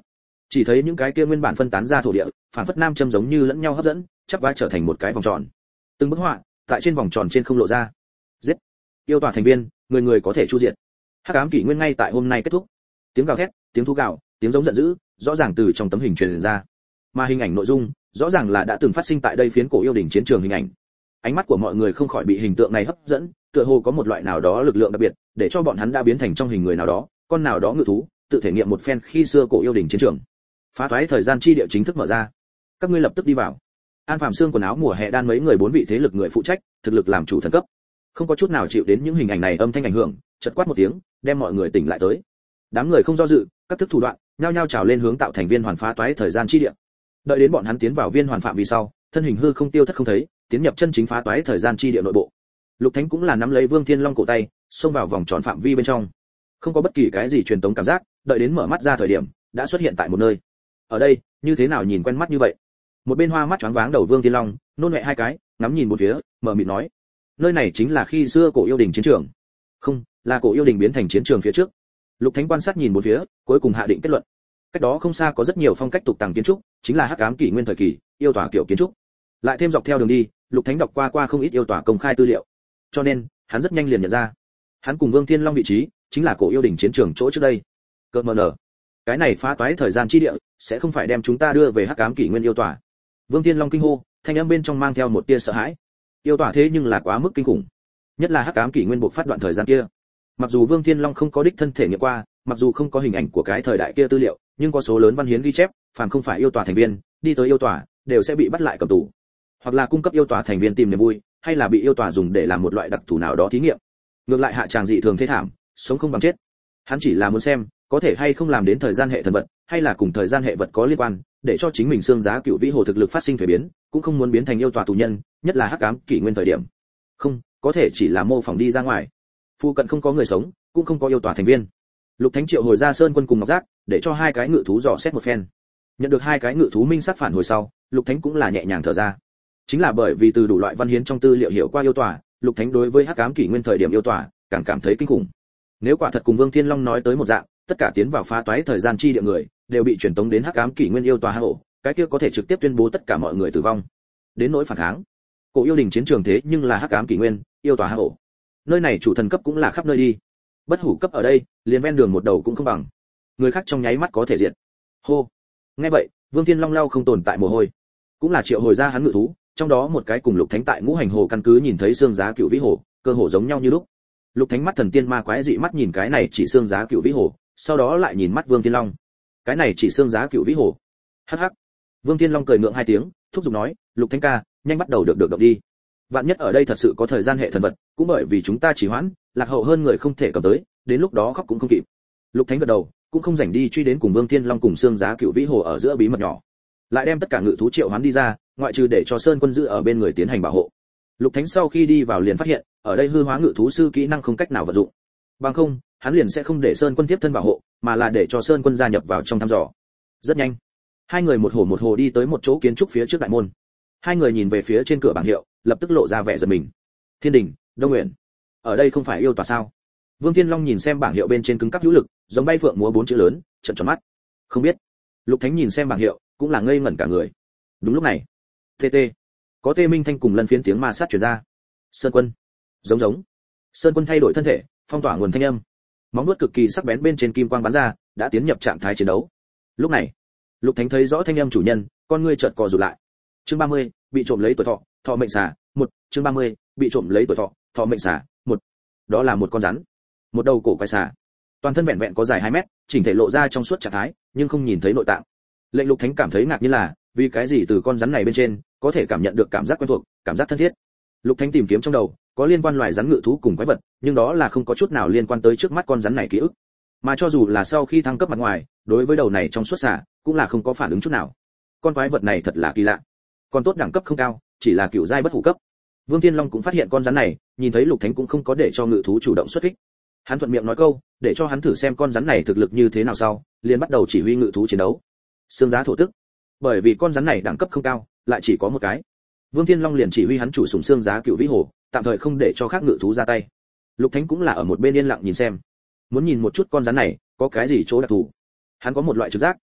Chỉ thấy những cái kia nguyên bản phân tán ra thổ địa, phản phất nam châm giống như lẫn nhau hấp dẫn, chắp vá trở thành một cái vòng tròn. Từng bức họa, tại trên vòng tròn trên không lộ ra. Giết! Yêu tòa thành viên, người người có thể chu diệt. Hắc ám kỷ nguyên ngay tại hôm nay kết thúc. Tiếng gào thét, tiếng thú gào, tiếng giống giận dữ, rõ ràng từ trong tấm hình truyền ra. Mà hình ảnh nội dung, rõ ràng là đã từng phát sinh tại đây phiến cổ yêu đỉnh chiến trường hình ảnh. Ánh mắt của mọi người không khỏi bị hình tượng này hấp dẫn, tựa hồ có một loại nào đó lực lượng đặc biệt, để cho bọn hắn đã biến thành trong hình người nào đó, con nào đó ngự thú, tự thể nghiệm một phen khi xưa cổ yêu đỉnh chiến trường. Phá thoái thời gian chi địa chính thức mở ra. Các ngươi lập tức đi vào. An Phàm Sương quần áo mùa hè đan mấy người 4 vị thế lực người phụ trách, thực lực làm chủ thần cấp. Không có chút nào chịu đến những hình ảnh này âm thanh ảnh hưởng, chợt quát một tiếng, đem mọi người tỉnh lại tới. Đám người không do dự, các thức thủ đoạn, nhao nhao trào lên hướng tạo thành viên hoàn phá toái thời gian chi địa. Đợi đến bọn hắn tiến vào viên hoàn phạm vi sau, thân hình hư không tiêu thất không thấy, tiến nhập chân chính phá toái thời gian chi địa nội bộ. Lục Thánh cũng là nắm lấy Vương Thiên Long cổ tay, xông vào vòng tròn phạm vi bên trong. Không có bất kỳ cái gì truyền tống cảm giác, đợi đến mở mắt ra thời điểm, đã xuất hiện tại một nơi. Ở đây, như thế nào nhìn quen mắt như vậy? Một bên hoa mắt choáng váng đầu Vương Thiên Long, nôn mẹ hai cái, ngắm nhìn một phía, mở miệng nói: nơi này chính là khi xưa cổ yêu đình chiến trường. Không, là cổ yêu đình biến thành chiến trường phía trước. Lục Thánh quan sát nhìn một phía, cuối cùng hạ định kết luận. Cách đó không xa có rất nhiều phong cách tục tàng kiến trúc, chính là Hắc Ám Kỷ Nguyên thời kỳ, yêu tòa kiểu kiến trúc. Lại thêm dọc theo đường đi, Lục Thánh đọc qua không ít yêu tòa công khai tư liệu, cho nên hắn rất nhanh liền nhận ra, hắn cùng Vương Thiên Long vị trí chính là cổ yêu đình chiến trường chỗ trước đây. Cợt mờ nở, cái này phá toái thời gian chi địa, sẽ không phải đem chúng ta đưa về Hắc Ám Kỷ Nguyên yêu tòa? Vương Thiên Long kinh hô, thanh âm bên trong mang theo một tia sợ hãi. Yêu tòa thế nhưng là quá mức kinh khủng, nhất là Hắc Ám Kỷ Nguyên buộc phát đoạn thời gian kia. Mặc dù Vương Thiên Long không có đích thân thể nghiệm qua, mặc dù không có hình ảnh của cái thời đại kia tư liệu, nhưng có số lớn văn hiến ghi chép, phàm không phải yêu tòa thành viên, đi tới yêu tòa, đều sẽ bị bắt lại cầm tù, hoặc là cung cấp yêu tòa thành viên tìm niềm vui, hay là bị yêu tòa dùng để làm một loại đặc thù nào đó thí nghiệm. Ngược lại hạ tràng dị thường thế thảm, sống không bằng chết. Hắn chỉ là muốn xem, có thể hay không làm đến thời gian hệ thần vật, hay là cùng thời gian hệ vật có liên quan, để cho chính mình xương giá cựu vĩ hồ thực lực phát sinh thay biến, cũng không muốn biến thành yêu tòa tù nhân, nhất là Hắc Ám Kỷ Nguyên thời điểm. Không, có thể chỉ là mô phỏng đi ra ngoài. Phu cận không có người sống, cũng không có yêu tòa thành viên. Lục Thánh triệu hồi ra Sơn Quân cùng Ngọc Giác, để cho hai cái ngự thú dò xét một phen. Nhận được hai cái ngự thú minh sắc phản hồi sau, Lục Thánh cũng là nhẹ nhàng thở ra. Chính là bởi vì từ đủ loại văn hiến trong tư liệu hiểu qua yêu tòa, Lục Thánh đối với Hắc Ám Kỷ Nguyên thời điểm yêu tòa, càng cảm thấy kinh khủng. Nếu quả thật cùng Vương Thiên Long nói tới một dạng, tất cả tiến vào phá toái thời gian chi địa người, đều bị truyền tống đến Hắc Ám Kỷ Nguyên yêu tòa hang ổ, cái kia có thể trực tiếp tuyên bố tất cả mọi người tử vong. Đến nỗi phản kháng, cổ yêu đình chiến trường thế nhưng là Hắc Ám Kỷ Nguyên yêu tòa hang ổ. Nơi này chủ thần cấp cũng là khắp nơi đi. Bất hủ cấp ở đây, liền ven đường một đầu cũng không bằng. Người khác trong nháy mắt có thể diệt. Hô. Nghe vậy, Vương Thiên Long lau không tồn tại mồ hôi. Cũng là triệu hồi ra hắn ngự thú, trong đó một cái cùng Lục Thánh tại Ngũ Hành Hồ căn cứ nhìn thấy xương giá cựu vĩ hồ, cơ hồ giống nhau như lúc. Lục Thánh mắt thần tiên ma quái dị mắt nhìn cái này chỉ xương giá cựu vĩ hồ, sau đó lại nhìn mắt Vương Thiên Long. Cái này chỉ xương giá cựu vĩ hồ. Hắc hắc. Vương Thiên Long cười ngượng hai tiếng, thúc giục nói, Lục Thánh ca, nhanh bắt đầu được động đi. Vạn nhất ở đây thật sự có thời gian hệ thần vật, cũng bởi vì chúng ta chỉ hoãn, lạc hậu hơn người không thể cầm tới, đến lúc đó khóc cũng không kịp. Lục Thánh gật đầu, cũng không rảnh đi truy đến cùng Vương Thiên Long cùng xương giá cựu vĩ hồ ở giữa bí mật nhỏ. Lại đem tất cả ngự thú triệu hoán đi ra, ngoại trừ để cho Sơn Quân giữ ở bên người tiến hành bảo hộ. Lục Thánh sau khi đi vào liền phát hiện, ở đây hư hóa ngự thú sư kỹ năng không cách nào vận dụng. Bằng không, hắn liền sẽ không để Sơn Quân tiếp thân bảo hộ, mà là để cho Sơn Quân gia nhập vào trong thăm dò. Rất nhanh, hai người một hồ đi tới một chỗ kiến trúc phía trước đại môn. Hai người nhìn về phía trên cửa bảng hiệu, lập tức lộ ra vẻ giật mình. Thiên Đình, Đông Nguyện, ở đây không phải yêu tòa sao? Vương Thiên Long nhìn xem bảng hiệu bên trên cứng cáp hữu lực, giống bay phượng múa 4 chữ lớn, trợn tròn mắt. Không biết. Lục Thánh nhìn xem bảng hiệu, cũng là ngây ngẩn cả người. Đúng lúc này, TT, có Tê Minh Thanh cùng lần phiến tiếng ma sát truyền ra. Sơn Quân, giống. Sơn Quân thay đổi thân thể, phong tỏa nguồn thanh âm. Móng vuốt cực kỳ sắc bén bên trên kim quang bắn ra, đã tiến nhập trạng thái chiến đấu. Lúc này, Lục Thánh thấy rõ thanh âm chủ nhân, con ngươi chợt co rụt lại. Chương 30, bị trộm lấy tuổi thọ, thọ mệnh xà, 1, chương 30, bị trộm lấy tuổi thọ, thọ mệnh xà, 1. Đó là một con rắn, một đầu cổ quái xà. Toàn thân vẹn vẹn có dài 2 mét, chỉnh thể lộ ra trong suốt trạng thái, nhưng không nhìn thấy nội tạng. Lệnh Lục Thánh cảm thấy ngạc nhiên là, vì cái gì từ con rắn này bên trên có thể cảm nhận được cảm giác quen thuộc, cảm giác thân thiết. Lục Thánh tìm kiếm trong đầu, có liên quan loài rắn ngự thú cùng quái vật, nhưng đó là không có chút nào liên quan tới trước mắt con rắn này ký ức. Mà cho dù là sau khi thăng cấp mặt ngoài, đối với đầu này trong suốt xà, cũng là không có phản ứng chút nào. Con quái vật này thật là kỳ lạ. Còn tốt đẳng cấp không cao, chỉ là cựu giai bất hủ cấp. Vương Thiên Long cũng phát hiện con rắn này, nhìn thấy Lục Thánh cũng không có để cho ngự thú chủ động xuất kích. Hắn thuận miệng nói câu, để cho hắn thử xem con rắn này thực lực như thế nào sau, liền bắt đầu chỉ huy ngự thú chiến đấu. Xương giá thổ tức. Bởi vì con rắn này đẳng cấp không cao, lại chỉ có một cái. Vương Thiên Long liền chỉ huy hắn chủ sủng xương giá cựu vĩ hồ, tạm thời không để cho khác ngự thú ra tay. Lục Thánh cũng là ở một bên yên lặng nhìn xem, muốn nhìn một chút con rắn này có cái gì chỗ đặc thù. Hắn có một loại trực giác,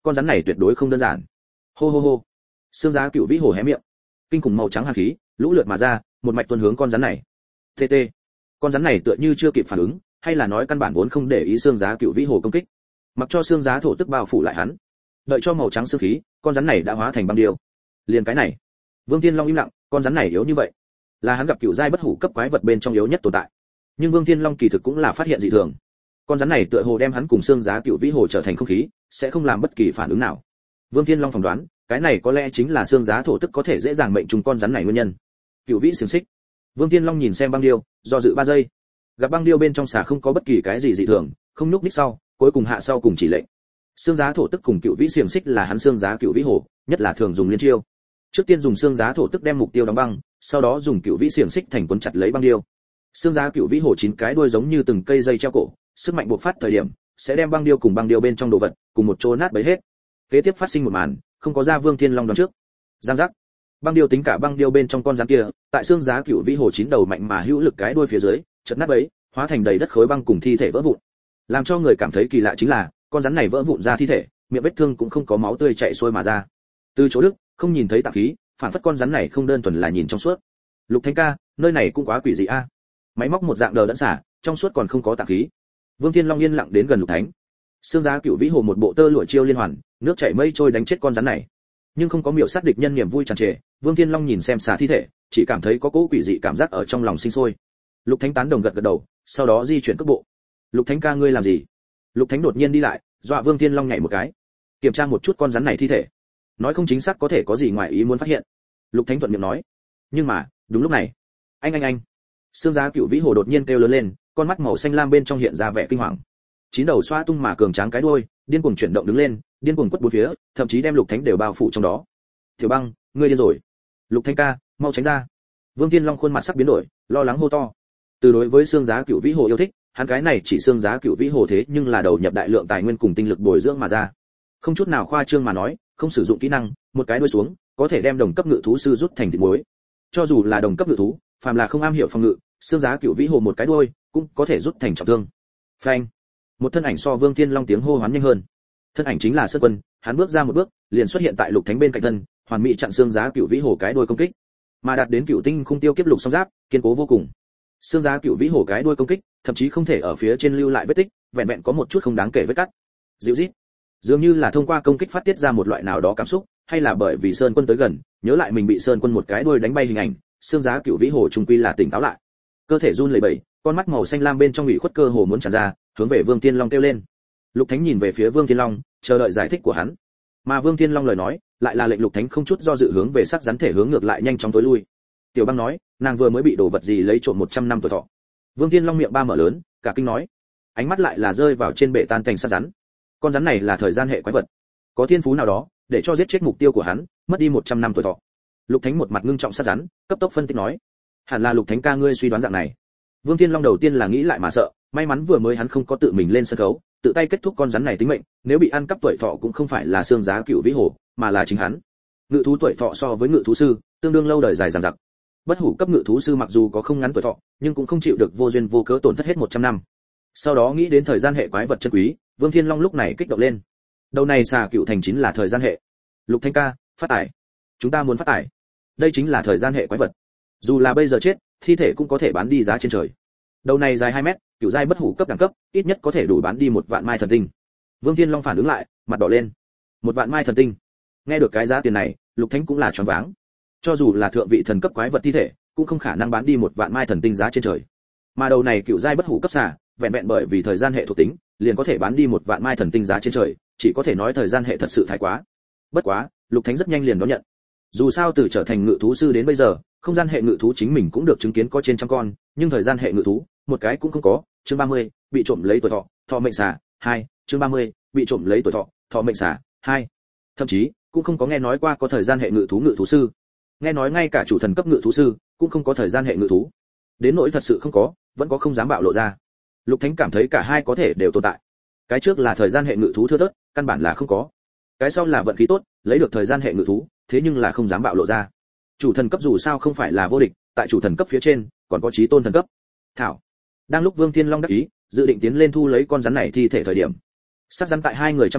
con rắn này tuyệt đối không đơn giản. Hô hô hô. Xương Giá Cựu Vĩ Hồ hé miệng, kinh khủng màu trắng hàn khí lũ lượt mà ra, một mạch tuôn hướng con rắn này. TT. Con rắn này tựa như chưa kịp phản ứng, hay là nói căn bản vốn không để ý Xương Giá Cựu Vĩ Hồ công kích, mặc cho xương giá thổ tức bao phủ lại hắn. Đợi cho màu trắng xương khí, con rắn này đã hóa thành băng điêu. Liền cái này, Vương Thiên Long im lặng, con rắn này yếu như vậy, là hắn gặp cựu giai bất hủ cấp quái vật bên trong yếu nhất tồn tại. Nhưng Vương Thiên Long kỳ thực cũng là phát hiện dị thường. Con rắn này tựa hồ đem hắn cùng xương giá Cựu Vĩ Hồ trở thành không khí, sẽ không làm bất kỳ phản ứng nào. Vương Thiên Long phỏng đoán, cái này có lẽ chính là xương giá thổ tức có thể dễ dàng mệnh trùng con rắn này nguyên nhân. Cựu vĩ xiềng xích. Vương Thiên Long nhìn xem băng điêu, do dự 3 giây. Gặp băng điêu bên trong xà không có bất kỳ cái gì dị thường, không nhúc nhích sau, cuối cùng hạ sau cùng chỉ lệnh. Xương giá thổ tức cùng cựu vĩ xiềng xích là hắn xương giá Cựu Vĩ Hồ, nhất là thường dùng liên chiêu. Trước tiên dùng xương giá thổ tức đem mục tiêu đóng băng, sau đó dùng cựu vĩ xiềng xích thành cuốn chặt lấy băng điêu. Xương giá Cựu Vĩ Hồ 9 cái đuôi giống như từng cây dây treo cổ, sức mạnh bộc phát thời điểm, sẽ đem băng điêu cùng băng điêu bên trong đồ vật cùng một chỗ nát bấy hết. Kế tiếp phát sinh một màn, không có ra Vương Thiên Long đoán trước. Giang giác. Băng điêu tính cả băng điêu bên trong con rắn kia, tại xương giá Cựu Vĩ Hồ 9 đầu mạnh mà hữu lực cái đuôi phía dưới, chợt nát bấy, hóa thành đầy đất khối băng cùng thi thể vỡ vụn. Làm cho người cảm thấy kỳ lạ chính là, con rắn này vỡ vụn ra thi thể, miệng vết thương cũng không có máu tươi chảy xuôi mà ra. Từ chỗ đức, không nhìn thấy tạng khí, phản phất con rắn này không đơn thuần là nhìn trong suốt. Lục Thánh ca, nơi này cũng quá quỷ dị a. Máy móc một dạng đờ đẫn xả, trong suốt còn không có tạng khí. Vương Thiên Long yên lặng đến gần Lục Thánh. Xương giá Cựu Vĩ Hồ một bộ tơ lụa chiêu liên hoàn, nước chảy mây trôi đánh chết con rắn này. Nhưng không có miểu sát địch nhân niềm vui tràn trề, Vương Thiên Long nhìn xem xả thi thể, chỉ cảm thấy có cỗ quỷ dị cảm giác ở trong lòng sinh sôi. Lục Thánh tán đồng gật gật đầu, sau đó di chuyển cước bộ. Lục Thánh ca ngươi làm gì? Lục Thánh đột nhiên đi lại, dọa Vương Thiên Long nhảy một cái. Kiểm tra một chút con rắn này thi thể. Nói không chính xác có thể có gì ngoài ý muốn phát hiện. Lục Thánh thuận miệng nói. Nhưng mà, đúng lúc này, anh. Xương giá Cựu Vĩ Hồ đột nhiên kêu lớn lên, con mắt màu xanh lam bên trong hiện ra vẻ kinh hoàng. 9 đầu xoa tung mà cường tráng cái đuôi, điên cuồng chuyển động đứng lên, điên cuồng quất bốn phía, thậm chí đem Lục Thánh đều bao phủ trong đó. Tiểu Băng, ngươi điên rồi. Lục Thánh ca, mau tránh ra. Vương Thiên Long khuôn mặt sắc biến đổi, lo lắng hô to. Từ đối với xương giá Cựu Vĩ Hồ yêu thích, hắn cái này chỉ xương giá Cựu Vĩ Hồ thế nhưng là đầu nhập đại lượng tài nguyên cùng tinh lực bồi dưỡng mà ra. Không chút nào khoa trương mà nói, không sử dụng kỹ năng, một cái đuôi xuống, có thể đem đồng cấp ngự thú sư rút thành thịt muối. Cho dù là đồng cấp ngự thú, phàm là không am hiểu phòng ngự, xương giá Cựu Vĩ Hồ một cái đuôi cũng có thể rút thành trọng thương. Phanh! Một thân ảnh so Vương Thiên Long tiếng hô hoán nhanh hơn. Thân ảnh chính là Sơn Quân, hắn bước ra một bước, liền xuất hiện tại Lục Thánh bên cạnh thân, hoàn mỹ chặn xương giá Cựu Vĩ Hồ cái đuôi công kích. Mà đạt đến Cựu Tinh Khung Tiêu Kiếp Lục song giáp, kiên cố vô cùng. Xương giá Cựu Vĩ Hồ cái đuôi công kích, thậm chí không thể ở phía trên lưu lại vết tích, vẹn vẹn có một chút không đáng kể vết cắt. Dịu rít. Dường như là thông qua công kích phát tiết ra một loại nào đó cảm xúc, hay là bởi vì Sơn Quân tới gần, nhớ lại mình bị Sơn Quân một cái đuôi đánh bay hình ảnh, xương giá Cựu Vĩ Hồ trung quy là tỉnh táo lại. Cơ thể run lẩy bẩy, con mắt màu xanh lam bên trong ủy khuất cơ hồ muốn tràn ra, hướng về Vương Thiên Long kêu lên. Lục Thánh nhìn về phía Vương Thiên Long, chờ đợi giải thích của hắn. Mà Vương Thiên Long lời nói, lại là lệnh Lục Thánh không chút do dự hướng về sắc rắn thể hướng ngược lại nhanh chóng tối lui. Tiểu Băng nói, nàng vừa mới bị đồ vật gì lấy trộm 100 năm tuổi thọ. Vương Thiên Long miệng ba mở lớn, cả kinh nói, ánh mắt lại là rơi vào trên bệ tan cảnh sắc rắn. Con rắn này là thời gian hệ quái vật, có thiên phú nào đó, để cho giết chết mục tiêu của hắn, mất đi 100 năm tuổi thọ. Lục Thánh một mặt ngưng trọng sắc rắn, cấp tốc phân tích nói, hẳn là Lục Thánh ca ngươi suy đoán dạng này. Vương Thiên Long đầu tiên là nghĩ lại mà sợ, may mắn vừa mới hắn không có tự mình lên sân khấu, tự tay kết thúc con rắn này tính mệnh, nếu bị ăn cắp tuổi thọ cũng không phải là xương giá Cựu Vĩ Hồ, mà là chính hắn. Ngự thú tuổi thọ so với ngự thú sư, tương đương lâu đời dài dằng dặc. Bất hủ cấp ngự thú sư mặc dù có không ngắn tuổi thọ, nhưng cũng không chịu được vô duyên vô cớ tổn thất hết 100 năm. Sau đó nghĩ đến thời gian hệ quái vật chân quý, Vương Thiên Long lúc này kích động lên. Đầu này xà cựu thành chính là thời gian hệ. Lục Thanh ca, phát tài. Chúng ta muốn phát tài. Đây chính là thời gian hệ quái vật. Dù là bây giờ chết, thi thể cũng có thể bán đi giá trên trời. Đầu này dài 2 mét, cựu giai bất hủ cấp đẳng cấp, ít nhất có thể đủ bán đi 1 vạn mai thần tinh. Vương Thiên Long phản ứng lại, mặt đỏ lên. 1 vạn mai thần tinh. Nghe được cái giá tiền này, Lục Thánh cũng là choáng váng. Cho dù là thượng vị thần cấp quái vật thi thể, cũng không khả năng bán đi 1 vạn mai thần tinh giá trên trời. Mà đầu này cựu giai bất hủ cấp xà, vẹn vẹn bởi vì thời gian hệ thuộc tính, liền có thể bán đi 1 vạn mai thần tinh giá trên trời, chỉ có thể nói thời gian hệ thật sự thái quá. Bất quá, Lục Thánh rất nhanh liền đón nhận. Dù sao từ trở thành ngự thú sư đến bây giờ, không gian hệ ngự thú chính mình cũng được chứng kiến có trên trăm con, nhưng thời gian hệ ngự thú, một cái cũng không có. Chương 30, bị trộm lấy tuổi thọ, thọ mệnh xà, 2, chương 30, bị trộm lấy tuổi thọ, thọ mệnh xà, 2. Thậm chí, cũng không có nghe nói qua có thời gian hệ ngự thú sư. Nghe nói ngay cả chủ thần cấp ngự thú sư cũng không có thời gian hệ ngự thú. Đến nỗi thật sự không có, vẫn có không dám bạo lộ ra. Lục Thánh cảm thấy cả hai có thể đều tồn tại. Cái trước là thời gian hệ ngự thú thưa thớt, căn bản là không có. Cái sau là vận khí tốt, lấy được thời gian hệ ngự thú, thế nhưng là không dám bạo lộ ra. Chủ thần cấp dù sao không phải là vô địch, tại chủ thần cấp phía trên còn có chí tôn thần cấp. Thảo. Đang lúc Vương Thiên Long đắc ý, dự định tiến lên thu lấy con rắn này thi thể thời điểm, sắc rắn tại hai người chăm chú,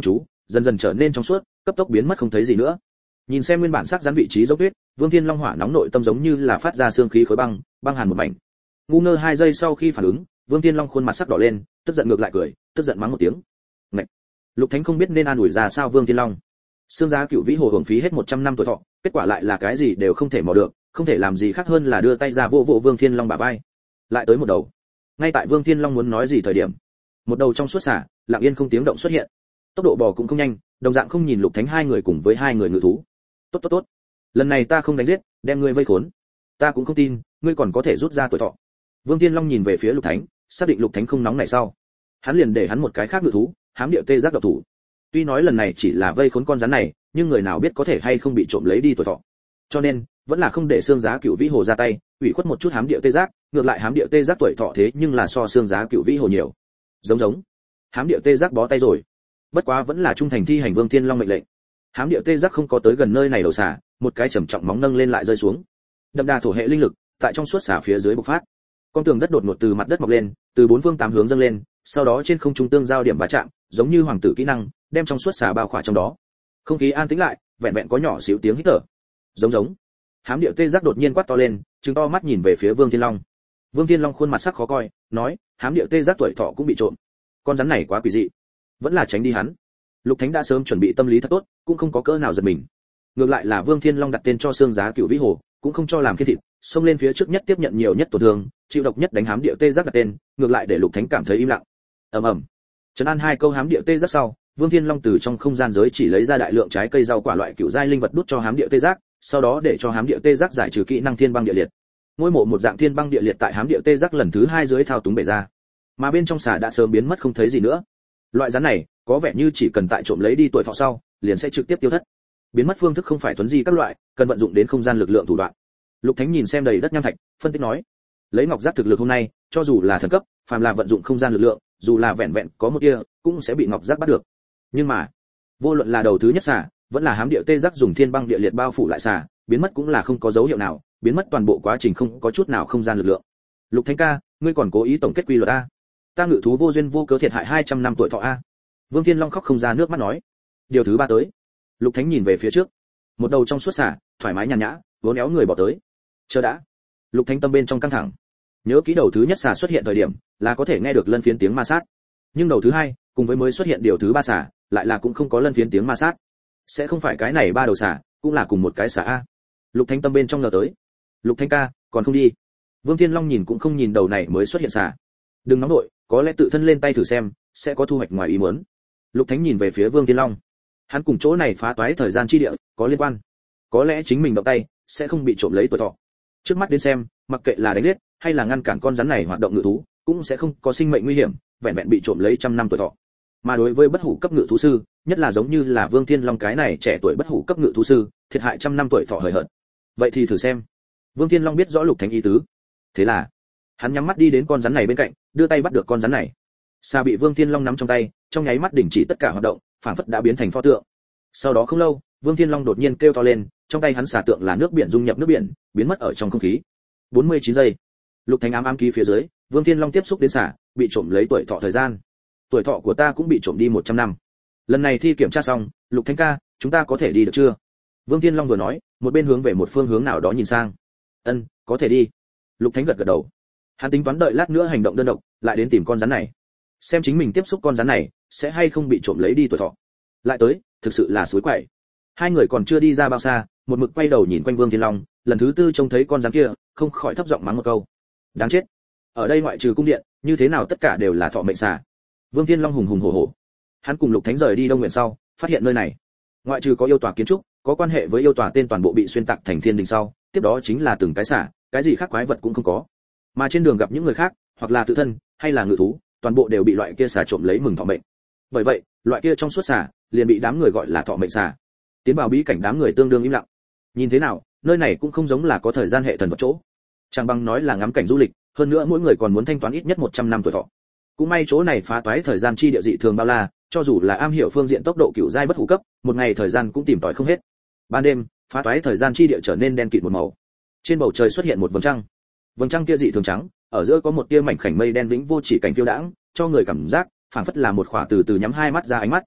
dần dần trở nên trong suốt, cấp tốc biến mất không thấy gì nữa. Nhìn xem nguyên bản sắc rắn vị trí dấu tuyết, Vương Thiên Long hỏa nóng nội tâm giống như là phát ra xương khí khối băng, băng hàn một mảnh. Ngu ngơ 2 giây sau khi phản ứng, Vương Thiên Long khuôn mặt sắc đỏ lên, tức giận ngược lại cười, tức giận mắng một tiếng. Ngậy. Lục Thánh không biết nên an ủi ra sao Vương Thiên Long. Xương giá Cựu Vĩ Hồ hưởng phí hết 100 năm tuổi thọ, kết quả lại là cái gì đều không thể mò được, không thể làm gì khác hơn là đưa tay ra vỗ vỗ Vương Thiên Long bả vai. Lại tới một đầu. Ngay tại Vương Thiên Long muốn nói gì thời điểm, một đầu trong suốt xả, lặng yên không tiếng động xuất hiện. Tốc độ bò cũng không nhanh, đồng dạng không nhìn Lục Thánh hai người cùng với hai người ngự thú. Tốt tốt tốt, lần này ta không đánh giết, đem ngươi vây khốn. Ta cũng không tin, ngươi còn có thể rút ra tuổi thọ. Vương Thiên Long nhìn về phía Lục Thánh, xác định Lục Thánh không nóng nảy sau, hắn liền để hắn một cái khác ngự thú, hám địa tê giác độc thủ. Tuy nói lần này chỉ là vây khốn con rắn này, nhưng người nào biết có thể hay không bị trộm lấy đi tuổi thọ. Cho nên, vẫn là không để xương giá Cựu Vĩ Hồ ra tay, ủy khuất một chút hám địa tê giác, ngược lại hám địa tê giác tuổi thọ thế nhưng là so xương giá Cựu Vĩ Hồ nhiều. Giống, hám địa tê giác bó tay rồi. Bất quá vẫn là trung thành thi hành Vương Thiên Long mệnh lệnh. Hám địa tê giác không có tới gần nơi này đầu xả, một cái trầm trọng móng nâng lên lại rơi xuống. Đậm đà thổ hệ linh lực tại trong suốt xả phía dưới bộc phát. Con tường đất đột ngột từ mặt đất mọc lên, từ bốn phương tám hướng dâng lên, sau đó trên không trung tương giao điểm va chạm, giống như hoàng tử kỹ năng, đem trong suốt xả bao khỏa trong đó. Không khí an tĩnh lại, vẹn vẹn có nhỏ xíu tiếng hít thở. Giống. Hám địa tê giác đột nhiên quát to lên, trừng to mắt nhìn về phía Vương Thiên Long. Vương Thiên Long khuôn mặt sắc khó coi, nói, hám địa tê giác tuổi thọ cũng bị trộm. Con rắn này quá quỷ dị, vẫn là tránh đi hắn. Lục Thánh đã sớm chuẩn bị tâm lý thật tốt, cũng không có cỡ nào giật mình. Ngược lại là Vương Thiên Long đặt tên cho xương giá Cựu Vĩ Hồ, cũng không cho làm khiên thịt, xông lên phía trước nhất tiếp nhận nhiều nhất tổn thương, chịu độc nhất đánh hám địa tê giác đặt tên, ngược lại để Lục Thánh cảm thấy im lặng. Ầm. Trấn an 2 câu hám địa tê giác sau, Vương Thiên Long từ trong không gian giới chỉ lấy ra đại lượng trái cây rau quả loại cựu giai linh vật đút cho hám địa tê giác, sau đó để cho hám địa tê giác giải trừ kỹ năng thiên băng địa liệt. Ngôi mộ một dạng thiên băng địa liệt tại hám địa tê giác lần thứ 2 dưới thao túng bể ra, mà bên trong xà đã sớm biến mất không thấy gì nữa. Loại rắn này có vẻ như chỉ cần tại trộm lấy đi tuổi thọ sau, liền sẽ trực tiếp tiêu thất. Biến mất phương thức không phải thuần di các loại, cần vận dụng đến không gian lực lượng thủ đoạn. Lục Thánh nhìn xem đầy đất nham thạch, phân tích nói: lấy ngọc giác thực lực hôm nay, cho dù là thần cấp, phàm là vận dụng không gian lực lượng, dù là vẹn vẹn có một tia, cũng sẽ bị ngọc giác bắt được. Nhưng mà, vô luận là đầu thứ nhất xà, vẫn là hám địa tê giác dùng thiên băng địa liệt bao phủ lại xà, biến mất cũng là không có dấu hiệu nào, biến mất toàn bộ quá trình không có chút nào không gian lực lượng. Lục Thánh ca, ngươi còn cố ý tổng kết quy luật a? Ta ngự thú vô duyên vô cớ thiệt hại 200 năm tuổi thọ a. Vương Thiên Long khóc không ra nước mắt nói. Điều thứ 3 tới. Lục Thánh nhìn về phía trước, một đầu trong suốt xả, thoải mái nhàn nhã, vốn éo người bỏ tới. Chờ đã. Lục Thánh tâm bên trong căng thẳng. Nhớ kỹ đầu thứ nhất xả xuất hiện thời điểm, là có thể nghe được lân phiến tiếng ma sát. Nhưng đầu thứ 2, cùng với mới xuất hiện điều thứ 3 xả, lại là cũng không có lân phiến tiếng ma sát. Sẽ không phải cái này 3 đầu xả, cũng là cùng một cái xả a. Lục Thánh tâm bên trong ngờ tới. Lục Thánh ca, còn không đi. Vương Thiên Long nhìn cũng không nhìn đầu này mới xuất hiện xả. Đừng nóng nội, có lẽ tự thân lên tay thử xem, sẽ có thu hoạch ngoài ý muốn. Lục Thánh nhìn về phía Vương Thiên Long. Hắn cùng chỗ này phá toái thời gian chi địa có liên quan. Có lẽ chính mình động tay sẽ không bị trộm lấy tuổi thọ. Trước mắt đến xem, mặc kệ là đánh giết hay là ngăn cản con rắn này hoạt động ngự thú, cũng sẽ không có sinh mệnh nguy hiểm, vẹn vẹn bị trộm lấy 100 năm tuổi thọ. Mà đối với bất hủ cấp ngự thú sư, nhất là giống như là Vương Thiên Long cái này trẻ tuổi bất hủ cấp ngự thú sư, thiệt hại 100 năm tuổi thọ hời hợt. Vậy thì thử xem. Vương Thiên Long biết rõ Lục Thánh ý tứ. Thế là, hắn nhắm mắt đi đến con rắn này bên cạnh, đưa tay bắt được con rắn này. Xà bị Vương Thiên Long nắm trong tay, trong nháy mắt đình chỉ tất cả hoạt động, phản phất đã biến thành pho tượng. Sau đó không lâu, Vương Thiên Long đột nhiên kêu to lên, trong tay hắn xà tượng là nước biển dung nhập nước biển, biến mất ở trong không khí. 49 giây. Lục Thánh ám ký phía dưới, Vương Thiên Long tiếp xúc đến xà, bị trộm lấy tuổi thọ thời gian. Tuổi thọ của ta cũng bị trộm đi 100 năm. Lần này thi kiểm tra xong, Lục Thánh ca, chúng ta có thể đi được chưa? Vương Thiên Long vừa nói, một bên hướng về một phương hướng nào đó nhìn sang. Ân, có thể đi. Lục Thánh gật gật đầu. Hắn tính toán đợi lát nữa hành động đơn độc, lại đến tìm con rắn này. Xem chính mình tiếp xúc con rắn này, sẽ hay không bị trộm lấy đi tuổi thọ. Lại tới, thực sự là suối quậy. Hai người còn chưa đi ra bao xa, một mực quay đầu nhìn quanh Vương Thiên Long, lần thứ 4 trông thấy con rắn kia, không khỏi thấp giọng mắng một câu. Đáng chết. Ở đây ngoại trừ cung điện, như thế nào tất cả đều là thọ mệnh xà. Vương Thiên Long hùng hùng hổ hổ. Hắn cùng Lục Thánh rời đi Đông Nguyện sau, phát hiện nơi này, ngoại trừ có yêu tòa kiến trúc, có quan hệ với yêu tòa tên toàn bộ bị xuyên tạc thành thiên đình sau, tiếp đó chính là từng cái xà, cái gì khác quái vật cũng không có. Mà trên đường gặp những người khác, hoặc là tự thân, hay là ngự thú, toàn bộ đều bị loại kia xà trộm lấy mừng thọ mệnh. Bởi vậy, loại kia trong suốt xà liền bị đám người gọi là thọ mệnh xà. Tiến vào bí cảnh đám người tương đương im lặng. Nhìn thế nào, nơi này cũng không giống là có thời gian hệ thần vật chỗ. Chẳng bằng nói là ngắm cảnh du lịch, hơn nữa mỗi người còn muốn thanh toán ít nhất 100 năm tuổi thọ. Cũng may chỗ này phá toái thời gian chi địa dị thường bao la, cho dù là am hiểu phương diện tốc độ cửu giai bất hủ cấp, một ngày thời gian cũng tìm tòi không hết. Ban đêm, phá toái thời gian chi địa trở nên đen kịt một màu. Trên bầu trời xuất hiện một vầng trăng. Vầng trăng kia dị thường trắng, ở giữa có một tia mảnh khảnh mây đen vĩnh vô chỉ cảnh phiêu đãng, cho người cảm giác phảng phất là một khỏa từ từ nhắm hai mắt ra ánh mắt.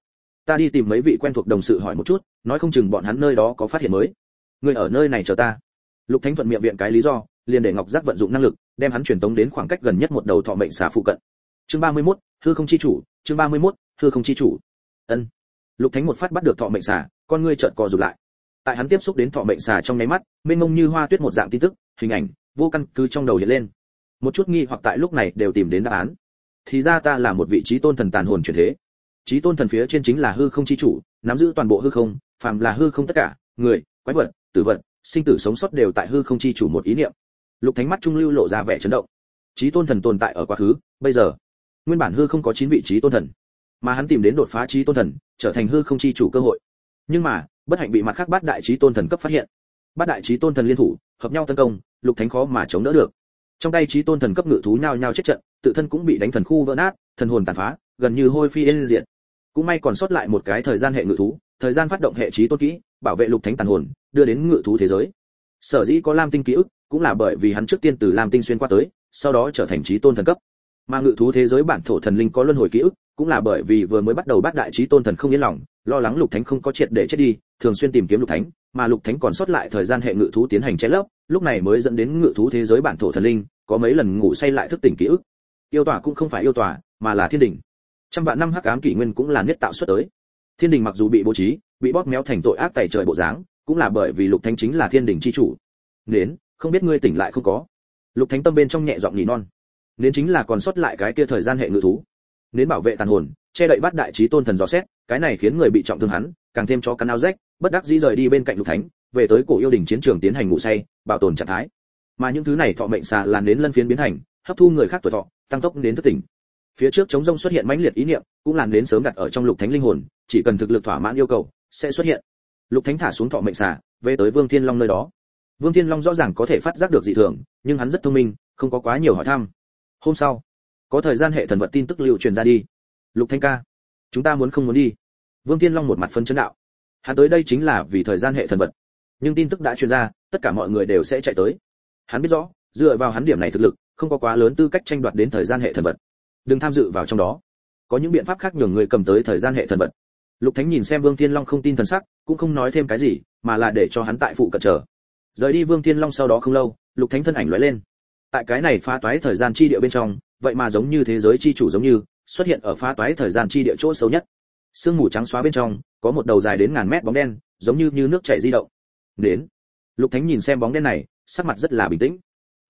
Ta đi tìm mấy vị quen thuộc đồng sự hỏi một chút, nói không chừng bọn hắn nơi đó có phát hiện mới. Ngươi ở nơi này chờ ta. Lục Thánh thuận miệng viện cái lý do, liền để Ngọc Giác vận dụng năng lực, đem hắn truyền tống đến khoảng cách gần nhất một đầu thọ mệnh xà phụ cận. Chương 31, hư không chi chủ, chương 31, hư không chi chủ. Ân. Lục Thánh một phát bắt được thọ mệnh xà, con ngươi chợt co rụt lại. Tại hắn tiếp xúc đến thọ mệnh xà trong nháy mắt, mênh mông như hoa tuyết một dạng tin tức, hình ảnh, vô căn cứ trong đầu hiện lên. Một chút nghi hoặc tại lúc này đều tìm đến đáp án. Thì ra ta là một vị chí tôn thần tàn hồn chuyển thế. Chí tôn thần phía trên chính là hư không chi chủ, nắm giữ toàn bộ hư không, phàm là hư không tất cả, người, quái vật, tử vật, sinh tử sống sót đều tại hư không chi chủ một ý niệm. Lục Thánh mắt trung lưu lộ ra vẻ chấn động. Chí tôn thần tồn tại ở quá khứ, bây giờ, nguyên bản hư không có 9 vị chí tôn thần, mà hắn tìm đến đột phá chí tôn thần, trở thành hư không chi chủ cơ hội. Nhưng mà, bất hạnh bị mặt khác bát đại chí tôn thần cấp phát hiện. Bát đại chí tôn thần liên thủ, hợp nhau tấn công, Lục Thánh khó mà chống đỡ được. Trong tay chí tôn thần cấp ngự thú nhao nhao chết trận, tự thân cũng bị đánh thần khu vỡ nát, thần hồn tàn phá, gần như hôi phi yên diệt. Cũng may còn sót lại một cái thời gian hệ ngự thú, thời gian phát động hệ chí tôn kỹ, bảo vệ Lục Thánh tàn hồn, đưa đến ngự thú thế giới. Sở dĩ có Lam tinh ký ức, cũng là bởi vì hắn trước tiên từ Lam tinh xuyên qua tới, sau đó trở thành chí tôn thần cấp. Mà ngự thú thế giới bản thổ thần linh có luân hồi ký ức, cũng là bởi vì vừa mới bắt đầu bát đại chí tôn thần không yên lòng, lo lắng Lục Thánh không có triệt để chết đi, thường xuyên tìm kiếm Lục Thánh, mà Lục Thánh còn sót lại thời gian hệ ngự thú tiến hành che lấp, lúc này mới dẫn đến ngự thú thế giới bản thổ thần linh có mấy lần ngủ say lại thức tỉnh ký ức. Yêu tòa cũng không phải yêu tòa, mà là thiên đình. Trăm vạn năm hắc ám kỷ nguyên cũng là niết tạo xuất tới. Thiên đình mặc dù bị bố trí, bị bóp méo thành tội ác tày trời bộ dáng, cũng là bởi vì Lục Thánh chính là thiên đình chi chủ. Đến, không biết ngươi tỉnh lại không có? Lục Thánh tâm bên trong nhẹ giọng nhỉ non. Đến chính là còn sót lại cái kia thời gian hệ ngự thú. Đến bảo vệ tàn hồn, che đậy bắt đại chí tôn thần dò xét, cái này khiến người bị trọng thương hắn, càng thêm chó cắn áo rách, bất đắc dĩ rời đi bên cạnh Lục Thánh, về tới cổ yêu đình chiến trường tiến hành ngủ say, bảo tồn trạng thái. Mà những thứ này thọ mệnh xà là đến lân phiến biến thành, hấp thu người khác tuổi thọ, tăng tốc đến thức tỉnh. Phía trước chống rông xuất hiện mãnh liệt ý niệm, cũng làm đến sớm đặt ở trong Lục Thánh linh hồn, chỉ cần thực lực thỏa mãn yêu cầu, sẽ xuất hiện. Lục Thánh thả xuống thọ mệnh xà, về tới Vương Thiên Long nơi đó. Vương Thiên Long rõ ràng có thể phát giác được dị thường, nhưng hắn rất thông minh, không có quá nhiều hỏi thăm. Hôm sau, có thời gian hệ thần vật tin tức lưu truyền ra đi. Lục Thánh ca, chúng ta muốn không muốn đi? Vương Thiên Long một mặt phân chấn đạo. Hắn tới đây chính là vì thời gian hệ thần vật, nhưng tin tức đã truyền ra, tất cả mọi người đều sẽ chạy tới. Hắn biết rõ, dựa vào hắn điểm này thực lực, không có quá lớn tư cách tranh đoạt đến thời gian hệ thần vật. Đừng tham dự vào trong đó. Có những biện pháp khác nhường người cầm tới thời gian hệ thần vật. Lục Thánh nhìn xem Vương Thiên Long không tin thần sắc, cũng không nói thêm cái gì, mà là để cho hắn tại phụ cận chờ. Rời đi Vương Thiên Long sau đó không lâu, Lục Thánh thân ảnh lóe lên. Tại cái này phá toái thời gian chi địa bên trong, vậy mà giống như thế giới chi chủ giống như, xuất hiện ở phá toái thời gian chi địa chỗ xấu nhất. Sương mù trắng xóa bên trong, có một đầu dài đến ngàn mét bóng đen, giống như nước chảy di động. Đến. Lục Thánh nhìn xem bóng đen này, sắc mặt rất là bình tĩnh.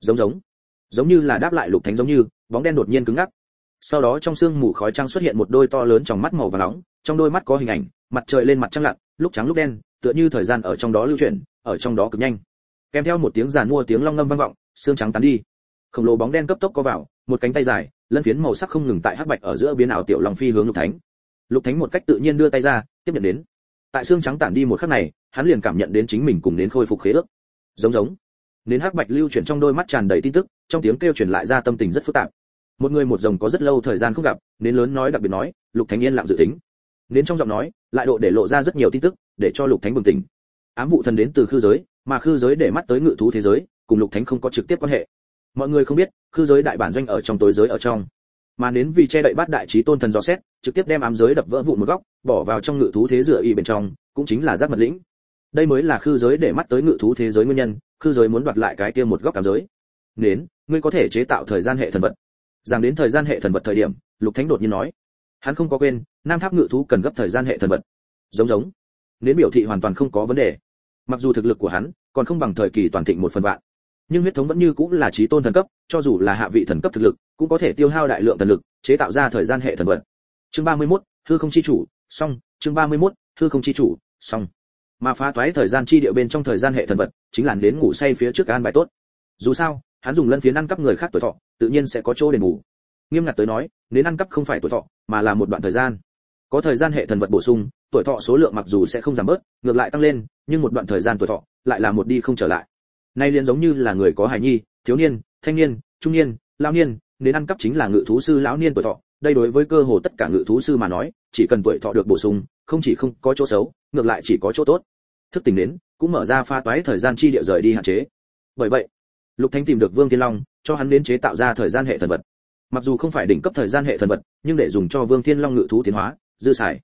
Giống như là đáp lại Lục Thánh giống như, bóng đen đột nhiên cứng ngắc. Sau đó trong sương mù khói trắng xuất hiện một đôi to lớn trong mắt màu vàng nóng, trong đôi mắt có hình ảnh, mặt trời lên mặt trăng lặn, lúc trắng lúc đen, tựa như thời gian ở trong đó lưu chuyển, ở trong đó cực nhanh. Kèm theo một tiếng giàn mua tiếng long ngâm vang vọng, xương trắng tán đi. Khổng lồ bóng đen cấp tốc có vào, một cánh tay dài, lân phiến màu sắc không ngừng tại hắc bạch ở giữa biến ảo tiểu long phi hướng Lục Thánh. Lục Thánh một cách tự nhiên đưa tay ra, tiếp nhận đến. Tại xương trắng tản đi một khắc này, hắn liền cảm nhận đến chính mình cùng đến khôi phục khế ước. Giống. Đến hắc bạch lưu chuyển trong đôi mắt tràn đầy tin tức, trong tiếng kêu truyền lại ra tâm tình rất phức tạp. Một người một rồng có rất lâu thời gian không gặp, đến lớn nói đặc biệt nói, Lục Thánh yên lặng dự tính. Đến trong giọng nói, lại độ để lộ ra rất nhiều tin tức, để cho Lục Thánh bừng tỉnh. Ám vụ thần đến từ khư giới, mà khư giới để mắt tới ngự thú thế giới, cùng Lục Thánh không có trực tiếp quan hệ. Mọi người không biết, khư giới đại bản doanh ở trong tối giới ở trong, mà đến vì che đậy bát đại chí tôn thần dò xét, trực tiếp đem ám giới đập vỡ vụn một góc, bỏ vào trong ngự thú thế dựa y bên trong, cũng chính là giác mật lĩnh. Đây mới là khư giới để mắt tới ngự thú thế giới nguyên nhân, khư giới muốn đoạt lại cái kia một góc ám giới. Đến, ngươi có thể chế tạo thời gian hệ thần vật. Rằng đến thời gian hệ thần vật thời điểm, Lục Thánh đột nhiên nói, hắn không có quên, Nam Tháp ngự thú cần gấp thời gian hệ thần vật. Giống. Đến biểu thị hoàn toàn không có vấn đề. Mặc dù thực lực của hắn còn không bằng thời kỳ toàn thịnh 1/1000, nhưng huyết thống vẫn như cũng là chí tôn thần cấp, cho dù là hạ vị thần cấp thực lực, cũng có thể tiêu hao đại lượng thần lực, chế tạo ra thời gian hệ thần vật. Chương 31, hư không chi chủ, xong. Chương 31, hư không chi chủ, xong. Mà phá toái thời gian chi địa bên trong thời gian hệ thần vật, chính là đến ngủ say phía trước an bài tốt. Dù sao, hắn dùng lân phiến ăn cắp người khác tuổi thọ, tự nhiên sẽ có chỗ đền bù. Nghiêm ngặt tới nói, đến ăn cắp không phải tuổi thọ, mà là một đoạn thời gian. Có thời gian hệ thần vật bổ sung, tuổi thọ số lượng mặc dù sẽ không giảm bớt, ngược lại tăng lên, nhưng một đoạn thời gian tuổi thọ lại là một đi không trở lại. Nay liền giống như là người có hài nhi, thiếu niên, thanh niên, trung niên, lão niên, đến ăn cắp chính là ngự thú sư lão niên tuổi thọ. Đây đối với cơ hồ tất cả ngự thú sư mà nói, chỉ cần tuổi thọ được bổ sung, không chỉ không có chỗ xấu, ngược lại chỉ có chỗ tốt. Thức tỉnh đến, cũng mở ra pha toái thời gian chi địa rời đi hạn chế. Bởi vậy, Lục Thánh tìm được Vương Thiên Long, cho hắn đến chế tạo ra thời gian hệ thần vật. Mặc dù không phải đỉnh cấp thời gian hệ thần vật, nhưng để dùng cho Vương Thiên Long ngự thú tiến hóa, dư xài.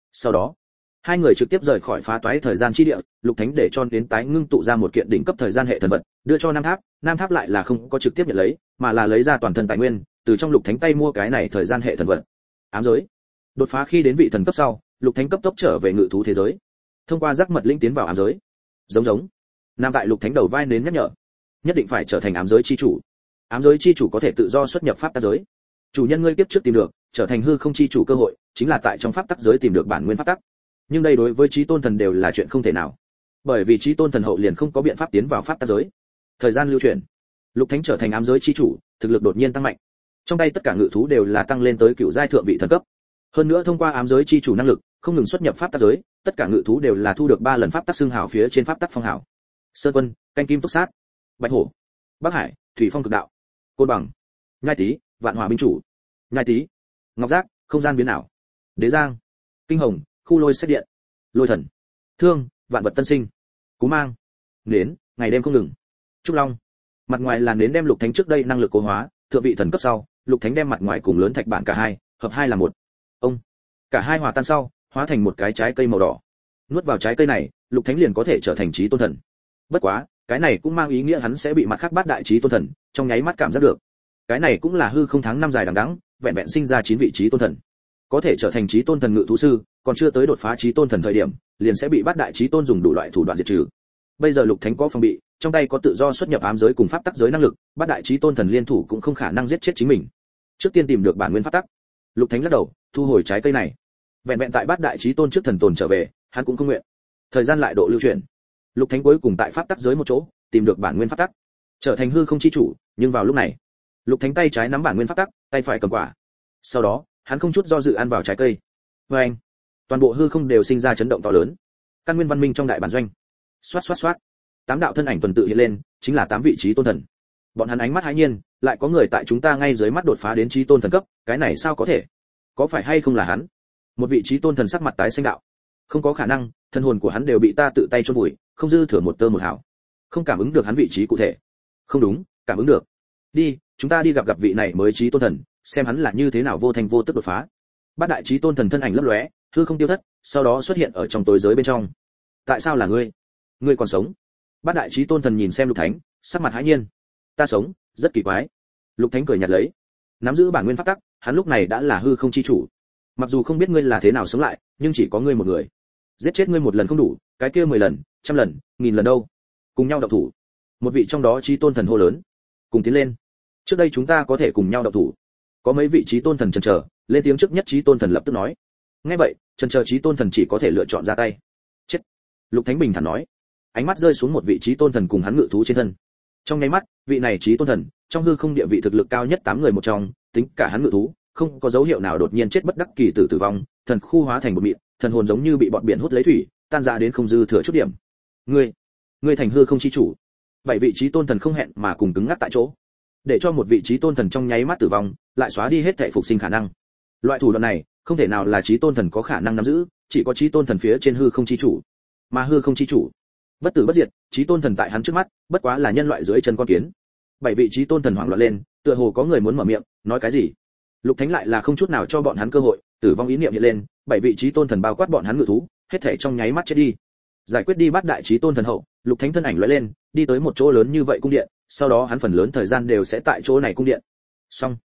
Sau đó, hai người trực tiếp rời khỏi phá toái thời gian chi địa, Lục Thánh để cho đến tái ngưng tụ ra một kiện đỉnh cấp thời gian hệ thần vật, đưa cho Nam Tháp lại là không có trực tiếp nhận lấy, mà là lấy ra toàn thân tài nguyên, từ trong Lục Thánh tay mua cái này thời gian hệ thần vật. Ám giới. Đột phá khi đến vị thần cấp sau, Lục Thánh cấp tốc trở về ngự thú thế giới. Thông qua giác mật linh tiến vào ám giới. Giống. Nam tại Lục Thánh đầu vai nến nhắc nhở, nhất định phải trở thành ám giới chi chủ. Ám giới chi chủ có thể tự do xuất nhập pháp tắc giới. Chủ nhân ngươi kiếp trước tìm được, trở thành hư không chi chủ cơ hội, chính là tại trong pháp tắc giới tìm được bản nguyên pháp tắc. Nhưng đây đối với chí tôn thần đều là chuyện không thể nào, bởi vì chí tôn thần hậu liền không có biện pháp tiến vào pháp tắc giới. Thời gian lưu chuyển, Lục Thánh trở thành ám giới chi chủ, thực lực đột nhiên tăng mạnh. Trong tay tất cả ngự thú đều là tăng lên tới cựu giai thượng vị thần cấp. Hơn nữa thông qua ám giới chi chủ năng lực, không ngừng xuất nhập pháp tắc giới, tất cả ngự thú đều là thu được 3 lần pháp tắc xương hào phía trên pháp tắc phong hào. Sơn Quân, Canh Kim Túc Sát, Bạch Hổ, Bắc Hải, Thủy Phong Cực Đạo, Côn Bằng, Nhai Tý, Vạn Hỏa Binh Chủ, Nhai Tý, Ngọc Giác, Không Gian Biến Ảo, Đế Giang, Kinh Hồng, Khu Lôi Xét Điện, Lôi Thần, Thương, Vạn Vật Tân Sinh, Cú Mang, Nến, ngày đêm không ngừng, Trúc Long. Mặt ngoài là nến đem Lục Thánh trước đây năng lực cố hóa, thượng vị thần cấp sau, Lục Thánh đem mặt ngoài cùng lớn thạch bản cả hai, hợp hai là một. Ông, cả hai hòa tan sau, hóa thành một cái trái cây màu đỏ. Nuốt vào trái cây này, Lục Thánh liền có thể trở thành chí tôn thần. Bất quá, cái này cũng mang ý nghĩa hắn sẽ bị mặt khác bát đại chí tôn thần trong nháy mắt cảm giác được. Cái này cũng là hư không tháng năm dài đằng đẵng, vẹn vẹn sinh ra 9 vị chí tôn thần. Có thể trở thành chí tôn thần ngự thú sư, còn chưa tới đột phá chí tôn thần thời điểm, liền sẽ bị bát đại chí tôn dùng đủ loại thủ đoạn diệt trừ. Bây giờ Lục Thánh có phòng bị, trong tay có tự do xuất nhập ám giới cùng pháp tắc giới năng lực, bát đại chí tôn thần liên thủ cũng không khả năng giết chết chính mình. Trước tiên tìm được bản nguyên pháp tắc, Lục Thánh lắc đầu, thu hồi trái cây này. Vẹn vẹn tại bát đại chí tôn trước thần tồn trở về, hắn cũng không nguyện. Thời gian lại độ lưu chuyển, Lục Thánh cuối cùng tại pháp tắc giới một chỗ, tìm được bản nguyên pháp tắc, trở thành hư không chi chủ, nhưng vào lúc này, Lục Thánh tay trái nắm bản nguyên pháp tắc, tay phải cầm quả. Sau đó, hắn không chút do dự ăn vào trái cây. Oeng! Toàn bộ hư không đều sinh ra chấn động to lớn. Căn nguyên văn minh trong đại bản doanh. Xoát. 8 đạo thân ảnh tuần tự hiện lên, chính là 8 vị chí tôn thần. Bọn hắn ánh mắt hãi nhiên, lại có người tại chúng ta ngay dưới mắt đột phá đến chí tôn thần cấp, cái này sao có thể? Có phải hay không là hắn? Một vị chí tôn thần sắc mặt tái xanh đạo. Không có khả năng, thân hồn của hắn đều bị ta tự tay chôn vùi, không dư thừa một tơ một hào. Không cảm ứng được hắn vị trí cụ thể. Không đúng, cảm ứng được. Đi, chúng ta đi gặp vị này mới chí tôn thần, xem hắn là như thế nào vô thành vô tức đột phá. Bát đại chí tôn thần thân ảnh lấp lóe, hư không tiêu thất, sau đó xuất hiện ở trong tối giới bên trong. Tại sao là ngươi? Ngươi còn sống? Bát đại chí tôn thần nhìn xem Lục Thánh, sắc mặt hãi nhiên. Ta sống, rất kỳ quái. Lục Thánh cười nhạt lấy. Nắm giữ bản nguyên pháp tắc, hắn lúc này đã là hư không chi chủ. Mặc dù không biết ngươi là thế nào sống lại, nhưng chỉ có ngươi một người. Giết chết ngươi một lần không đủ, cái kia 10 lần, 100 lần, 1000 lần đâu? Cùng nhau động thủ. Một vị trong đó chí tôn thần hô lớn. Cùng tiến lên. Trước đây chúng ta có thể cùng nhau động thủ. Có mấy vị chí tôn thần chần chờ, lên tiếng trước nhất chí tôn thần lập tức nói. Nghe vậy, chần chờ chí tôn thần chỉ có thể lựa chọn ra tay. Chết. Lục Thánh bình thản nói. Ánh mắt rơi xuống một vị chí tôn thần cùng hắn ngự thú trên thân. Trong nháy mắt, vị này chí tôn thần, trong hư không địa vị thực lực cao nhất 8 người một trong, tính cả hắn ngự thú, không có dấu hiệu nào đột nhiên chết bất đắc kỳ tử vong, thần khu hóa thành một mịn, thần hồn giống như bị bọn biển hút lấy thủy, tan ra đến không dư thừa chút điểm. Ngươi thành hư không chi chủ. 7 vị chí tôn thần không hẹn mà cùng cứng ngắc tại chỗ, để cho một vị chí tôn thần trong nháy mắt tử vong, lại xóa đi hết thảy phục sinh khả năng. Loại thủ đoạn này, không thể nào là chí tôn thần có khả năng nắm giữ, chỉ có chí tôn thần phía trên hư không chi chủ. Mà hư không chi chủ, bất tử bất diệt, chí tôn thần tại hắn trước mắt, bất quá là nhân loại dưới chân con kiến. 7 vị chí tôn thần hoảng loạn lên, tựa hồ có người muốn mở miệng, nói cái gì. Lục Thánh lại là không chút nào cho bọn hắn cơ hội, tử vong ý niệm hiện lên, 7 vị chí tôn thần bao quát bọn hắn ngự thú, hết thảy trong nháy mắt chết đi. Giải quyết đi bát đại chí tôn thần hậu, Lục Thánh thân ảnh lóe lên, đi tới một chỗ lớn như vậy cung điện, sau đó hắn phần lớn thời gian đều sẽ tại chỗ này cung điện. Xong.